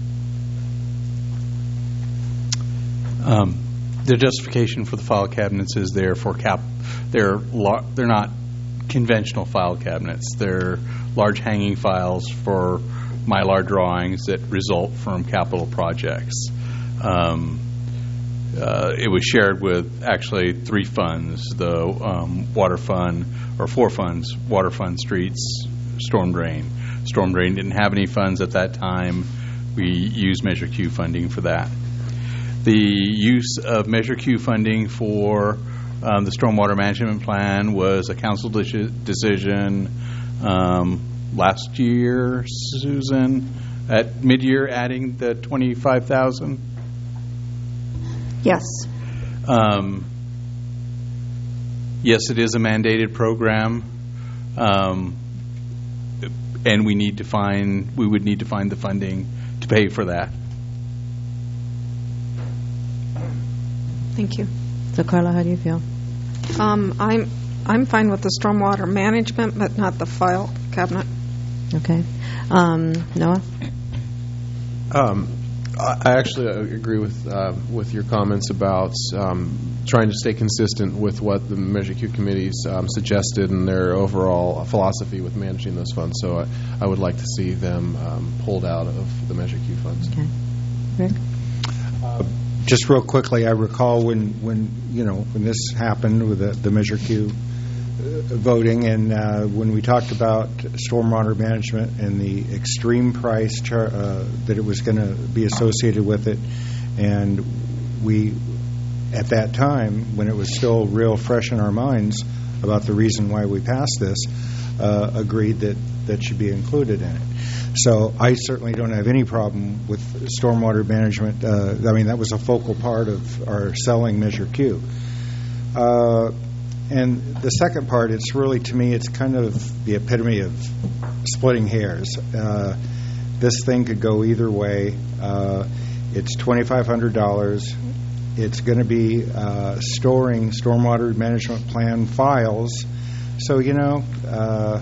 Um, the justification for the file cabinets is there for cap. They're lo- they're not conventional file cabinets. They're large hanging files for Mylar drawings that result from capital projects. Um, uh, it was shared with actually three funds: the um, water fund, or four funds: water fund, streets, storm drain. Storm drain didn't have any funds at that time. We used Measure Q funding for that. The use of Measure Q funding for um, the stormwater management plan was a council de- decision um, last year, Susan, at mid-year, adding the twenty-five thousand. Yes. Um, yes, it is a mandated program, um, and we need to find. We would need to find the funding to pay for that. Thank you. So, Carla, how do you feel? Um, I'm I'm fine with the stormwater management, but not the file cabinet. Okay. Um, Noah? Um, I I actually agree with uh, with your comments about um, trying to stay consistent with what the Measure Q committees um, suggested and their overall philosophy with managing those funds. So I, I would like to see them um, pulled out of the Measure Q funds. Okay. Rick? Uh, just real quickly, I recall when, when you know when this happened with the, the Measure Q uh, voting, and uh, when we talked about stormwater management and the extreme price char- uh, that it was going to be associated with it, and we, at that time, when it was still real fresh in our minds about the reason why we passed this, uh, agreed that that should be included in it. So I certainly don't have any problem with stormwater management. Uh, I mean, that was a focal part of our selling Measure Q. Uh, and the second part, it's really, to me, it's kind of the epitome of splitting hairs. Uh, this thing could go either way. Uh, it's twenty-five hundred dollars. It's going to be uh, storing stormwater management plan files. So, you know, uh,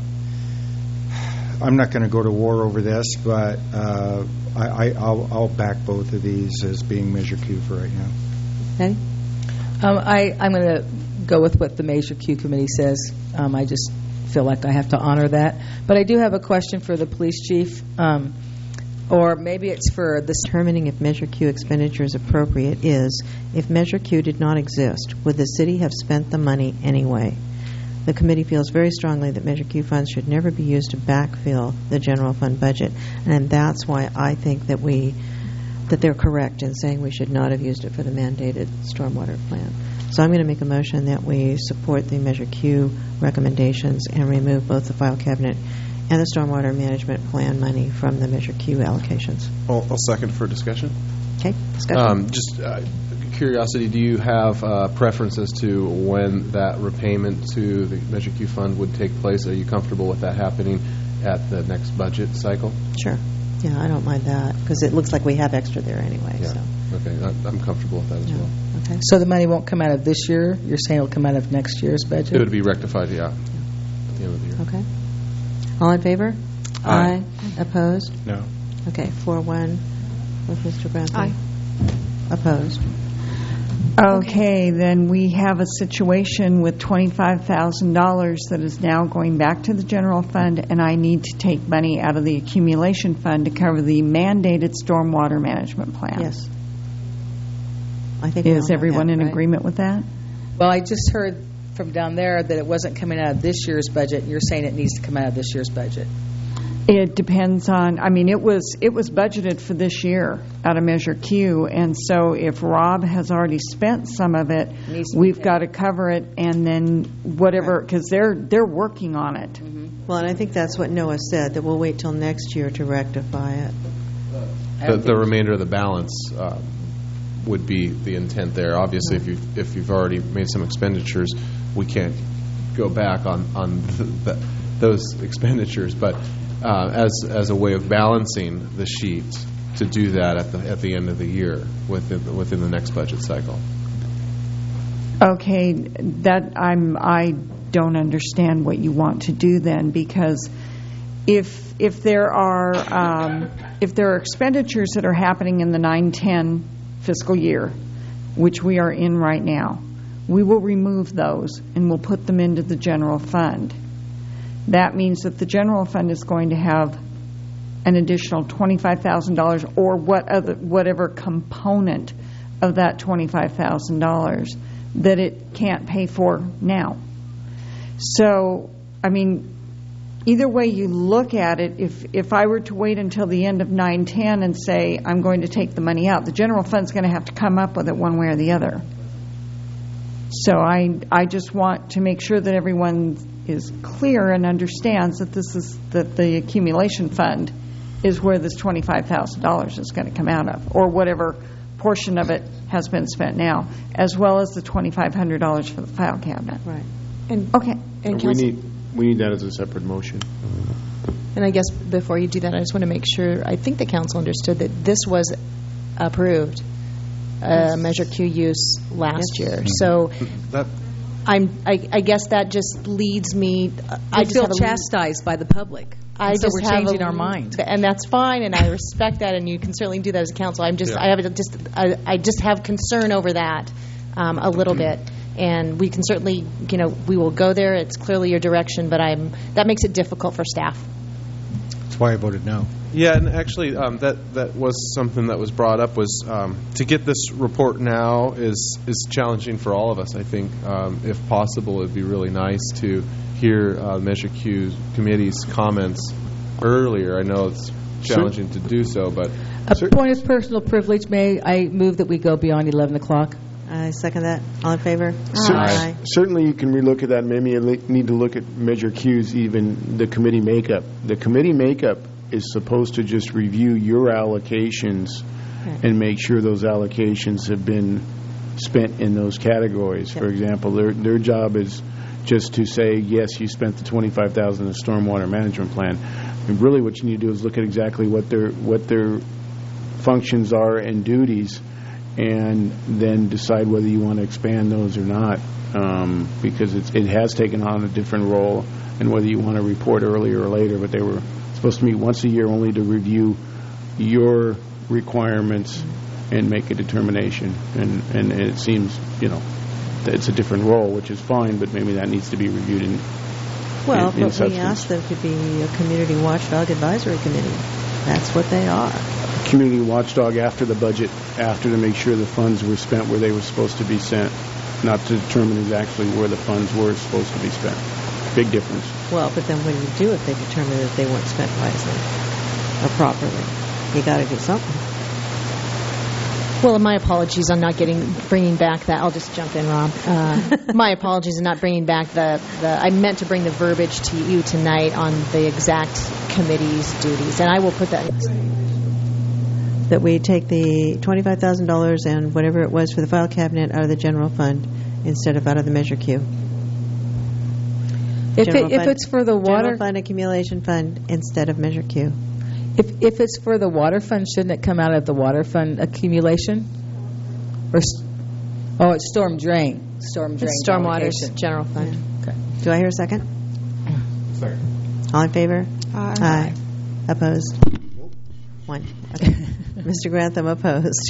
I'm not going to go to war over this, but uh, I, I, I'll, I'll back both of these as being Measure Q for right now. Patty? Um, I, I'm going to go with what the Measure Q committee says. Um, I just feel like I have to honor that. But I do have a question for the police chief, um, or maybe it's for the... Determining if Measure Q expenditure is appropriate is, if Measure Q did not exist, would the city have spent the money anyway? The committee feels very strongly that Measure Q funds should never be used to backfill the general fund budget, and that's why I think that we that they're correct in saying we should not have used it for the mandated stormwater plan. So I'm going to make a motion that we support the Measure Q recommendations and remove both the file cabinet and the stormwater management plan money from the Measure Q allocations. I'll, I'll second for discussion. Okay, discussion. Um, just uh, curiosity, do you have uh, preference as to when that repayment to the Measure Q fund would take place? Are you comfortable with that happening at the next budget cycle? Sure. Yeah, I don't mind that, because it looks like we have extra there anyway. Yeah. So. Okay, I, I'm comfortable with that as Yeah. well. Okay. So the money won't come out of this year? You're saying it'll come out of next year's budget? It would be rectified, yeah, at the end of the year. Okay. All in favor? Aye. Opposed? No. Okay, four one with Mister Grantham. Aye. Opposed? Okay, then we have a situation with twenty-five thousand dollars that is now going back to the general fund, and I need to take money out of the accumulation fund to cover the mandated stormwater management plan. Yes. I think we all Is know everyone that, in right? agreement with that? Well, I just heard from down there that it wasn't coming out of this year's budget, and you're saying it needs to come out of this year's budget. It depends on, I mean, it was it was budgeted for this year out of Measure Q, and so if Rob has already spent some of it, we've got to cover it, and then whatever, because they're they're working on it. Well, and I think that's what Noah said, that we'll wait till next year to rectify it. the, the remainder of the balance uh, would be the intent there. Obviously, if you've, if you've already made some expenditures, we can't go back on, on the, the, those expenditures. But uh, as, as a way of balancing the sheet, to do that at the, at the end of the year within the, within the next budget cycle. Okay, that I'm I don't understand what you want to do then, because if if there are um, if there are expenditures that are happening in the nine ten fiscal year, which we are in right now, we will remove those and we'll put them into the general fund. That means that the general fund is going to have an additional twenty-five thousand dollars, or what other, whatever component of that twenty-five thousand dollars that it can't pay for now. So, I mean, either way you look at it, if, if I were to wait until the end of nine ten and say I'm going to take the money out, the general fund's going to have to come up with it one way or the other. So I, I just want to make sure that everyone is clear and understands that this is that the accumulation fund is where this twenty-five thousand dollars is going to come out of, or whatever portion of it has been spent now, as well as the twenty-five hundred dollars for the file cabinet. Right. And okay. And we need we need that as a separate motion. And I guess before you do that, I just want to make sure, I think the council understood that this was approved, uh, yes. Measure Q use last yes. year. Mm-hmm. So that I'm, I, I guess that just leads me. Uh, I just feel have chastised by the public. I so just we're have changing a, our mind, and that's fine, and I respect that, and you can certainly do that as a council. I'm just, yeah. I have a, just, I, I just have concern over that um, a little bit, and we can certainly, you know, we will go there. It's clearly your direction, but I'm that makes it difficult for staff. That's why I voted no. Yeah, and actually, um, that that was something that was brought up. Was um, to get this report now is is challenging for all of us. I think, um, if possible, it'd be really nice to hear uh, Measure Q committee's comments earlier. I know it's challenging sure. to do so, but a sure. point of personal privilege. May I move that we go beyond eleven o'clock? I second that. All in favor? Cer- Aye. Certainly, you can relook at that. Maybe you need to look at Measure Q's, even the committee makeup. The committee makeup is supposed to just review your allocations okay. and make sure those allocations have been spent in those categories. Okay. For example, their their job is just to say, yes, you spent the twenty-five thousand dollars in the stormwater management plan. And really what you need to do is look at exactly what their what their functions are and duties, and then decide whether you want to expand those or not, um, because it's, it has taken on a different role, and whether you want to report earlier or later. But they were supposed to meet once a year only to review your requirements and make a determination. And, and it seems, you know, that it's a different role, which is fine, but maybe that needs to be reviewed in Well, in, in but substance. we asked them to be a community watchdog advisory committee. That's what they are. Community watchdog after the budget, after to make sure the funds were spent where they were supposed to be sent, not to determine exactly where the funds were supposed to be spent. Big difference. Well, but then what do you do if they determine that they weren't spent wisely or properly? You got to do something. Well, my apologies on not getting bringing back that. I'll just jump in, Rob. Uh, my apologies on not bringing back the, the. I meant to bring the verbiage to you tonight on the exact committee's duties, and I will put that. That we take the twenty-five thousand dollars and whatever it was for the file cabinet out of the general fund instead of out of the Measure Q. If, it, if it's for the water general fund accumulation fund instead of Measure Q. If if it's for the water fund, shouldn't it come out of the water fund accumulation? Or oh, it's storm drain, storm drain. It's stormwater's general fund. Yeah. Okay. Do I hear a second? Second. All in favor? Aye. Aye. Opposed? One. Okay. Mister Grantham opposed.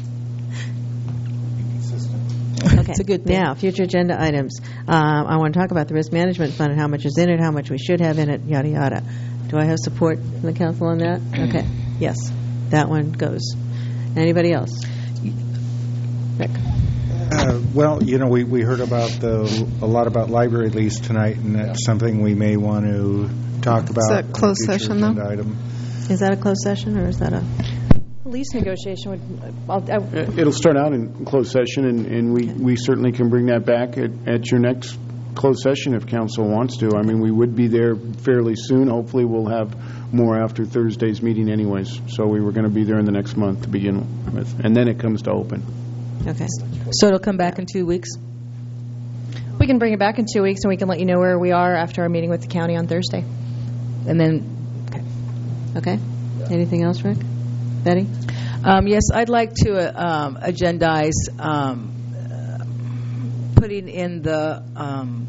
Okay. It's a good thing. Now, future agenda items. Um, I want to talk about the risk management fund and how much is in it, how much we should have in it, yada yada. Do I have support from the council on that? Okay. Yes. That one goes. Anybody else? Rick. Uh, well, you know, we, we heard about the a lot about library lease tonight, and that's something we may want to talk about. Is that closed session, though? Item. Is that a closed session, or is that a... Lease negotiation would... I'll, I'll, It'll start out in closed session, and, and we, we certainly can bring that back at, at your next closed session if council wants to. I mean, we would be there fairly soon. Hopefully, we'll have more after Thursday's meeting anyways. So we were going to be there in the next month to begin with. And then it comes to open. Okay. So it'll come back in two weeks? We can bring it back in two weeks, and we can let you know where we are after our meeting with the county on Thursday. And then, okay. Okay. Anything else, Rick? Betty? Um, yes, I'd like to uh, um, agendize um, uh, putting in the um,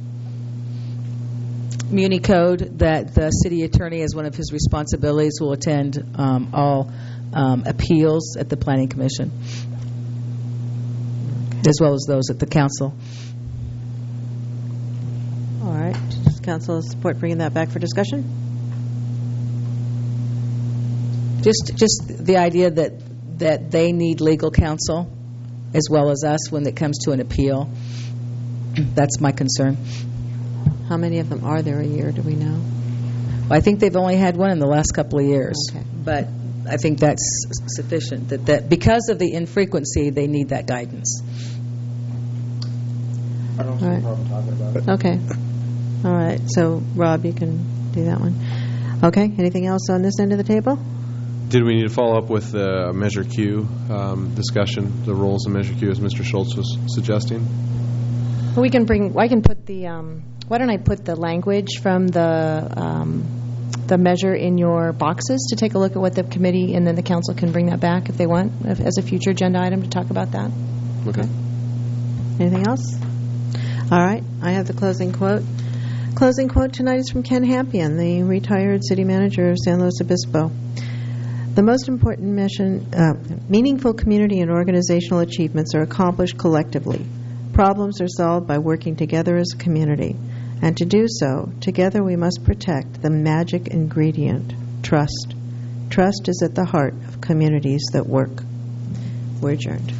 Muni Code that the city attorney, as one of his responsibilities, will attend um, all um, appeals at the Planning Commission, as well as those at the council. All right. Does council support bringing that back for discussion? Just, just the idea that that they need legal counsel, as well as us, when it comes to an appeal. That's my concern. How many of them are there a year? Do we know? Well, I think they've only had one in the last couple of years, okay. But I think that's sufficient. That that because of the infrequency, they need that guidance. I don't see All right. a problem talking about it. Okay. All right. So, Rob, you can do that one. Okay. Anything else on this end of the table? Did we need to follow up with the Measure Q um, discussion, the roles of Measure Q, as Mister Schultz was suggesting? Well, we can bring. I can put the. Um, why don't I put the language from the um, the measure in your boxes to take a look at what the committee and then the council can bring that back if they want if, as a future agenda item to talk about that. Okay. Anything else? All right. I have the closing quote. Closing quote tonight is from Ken Hampion, the retired city manager of San Luis Obispo. The most important mission, uh, meaningful community and organizational achievements are accomplished collectively. Problems are solved by working together as a community. And to do so, together we must protect the magic ingredient, trust. Trust is at the heart of communities that work. We're adjourned.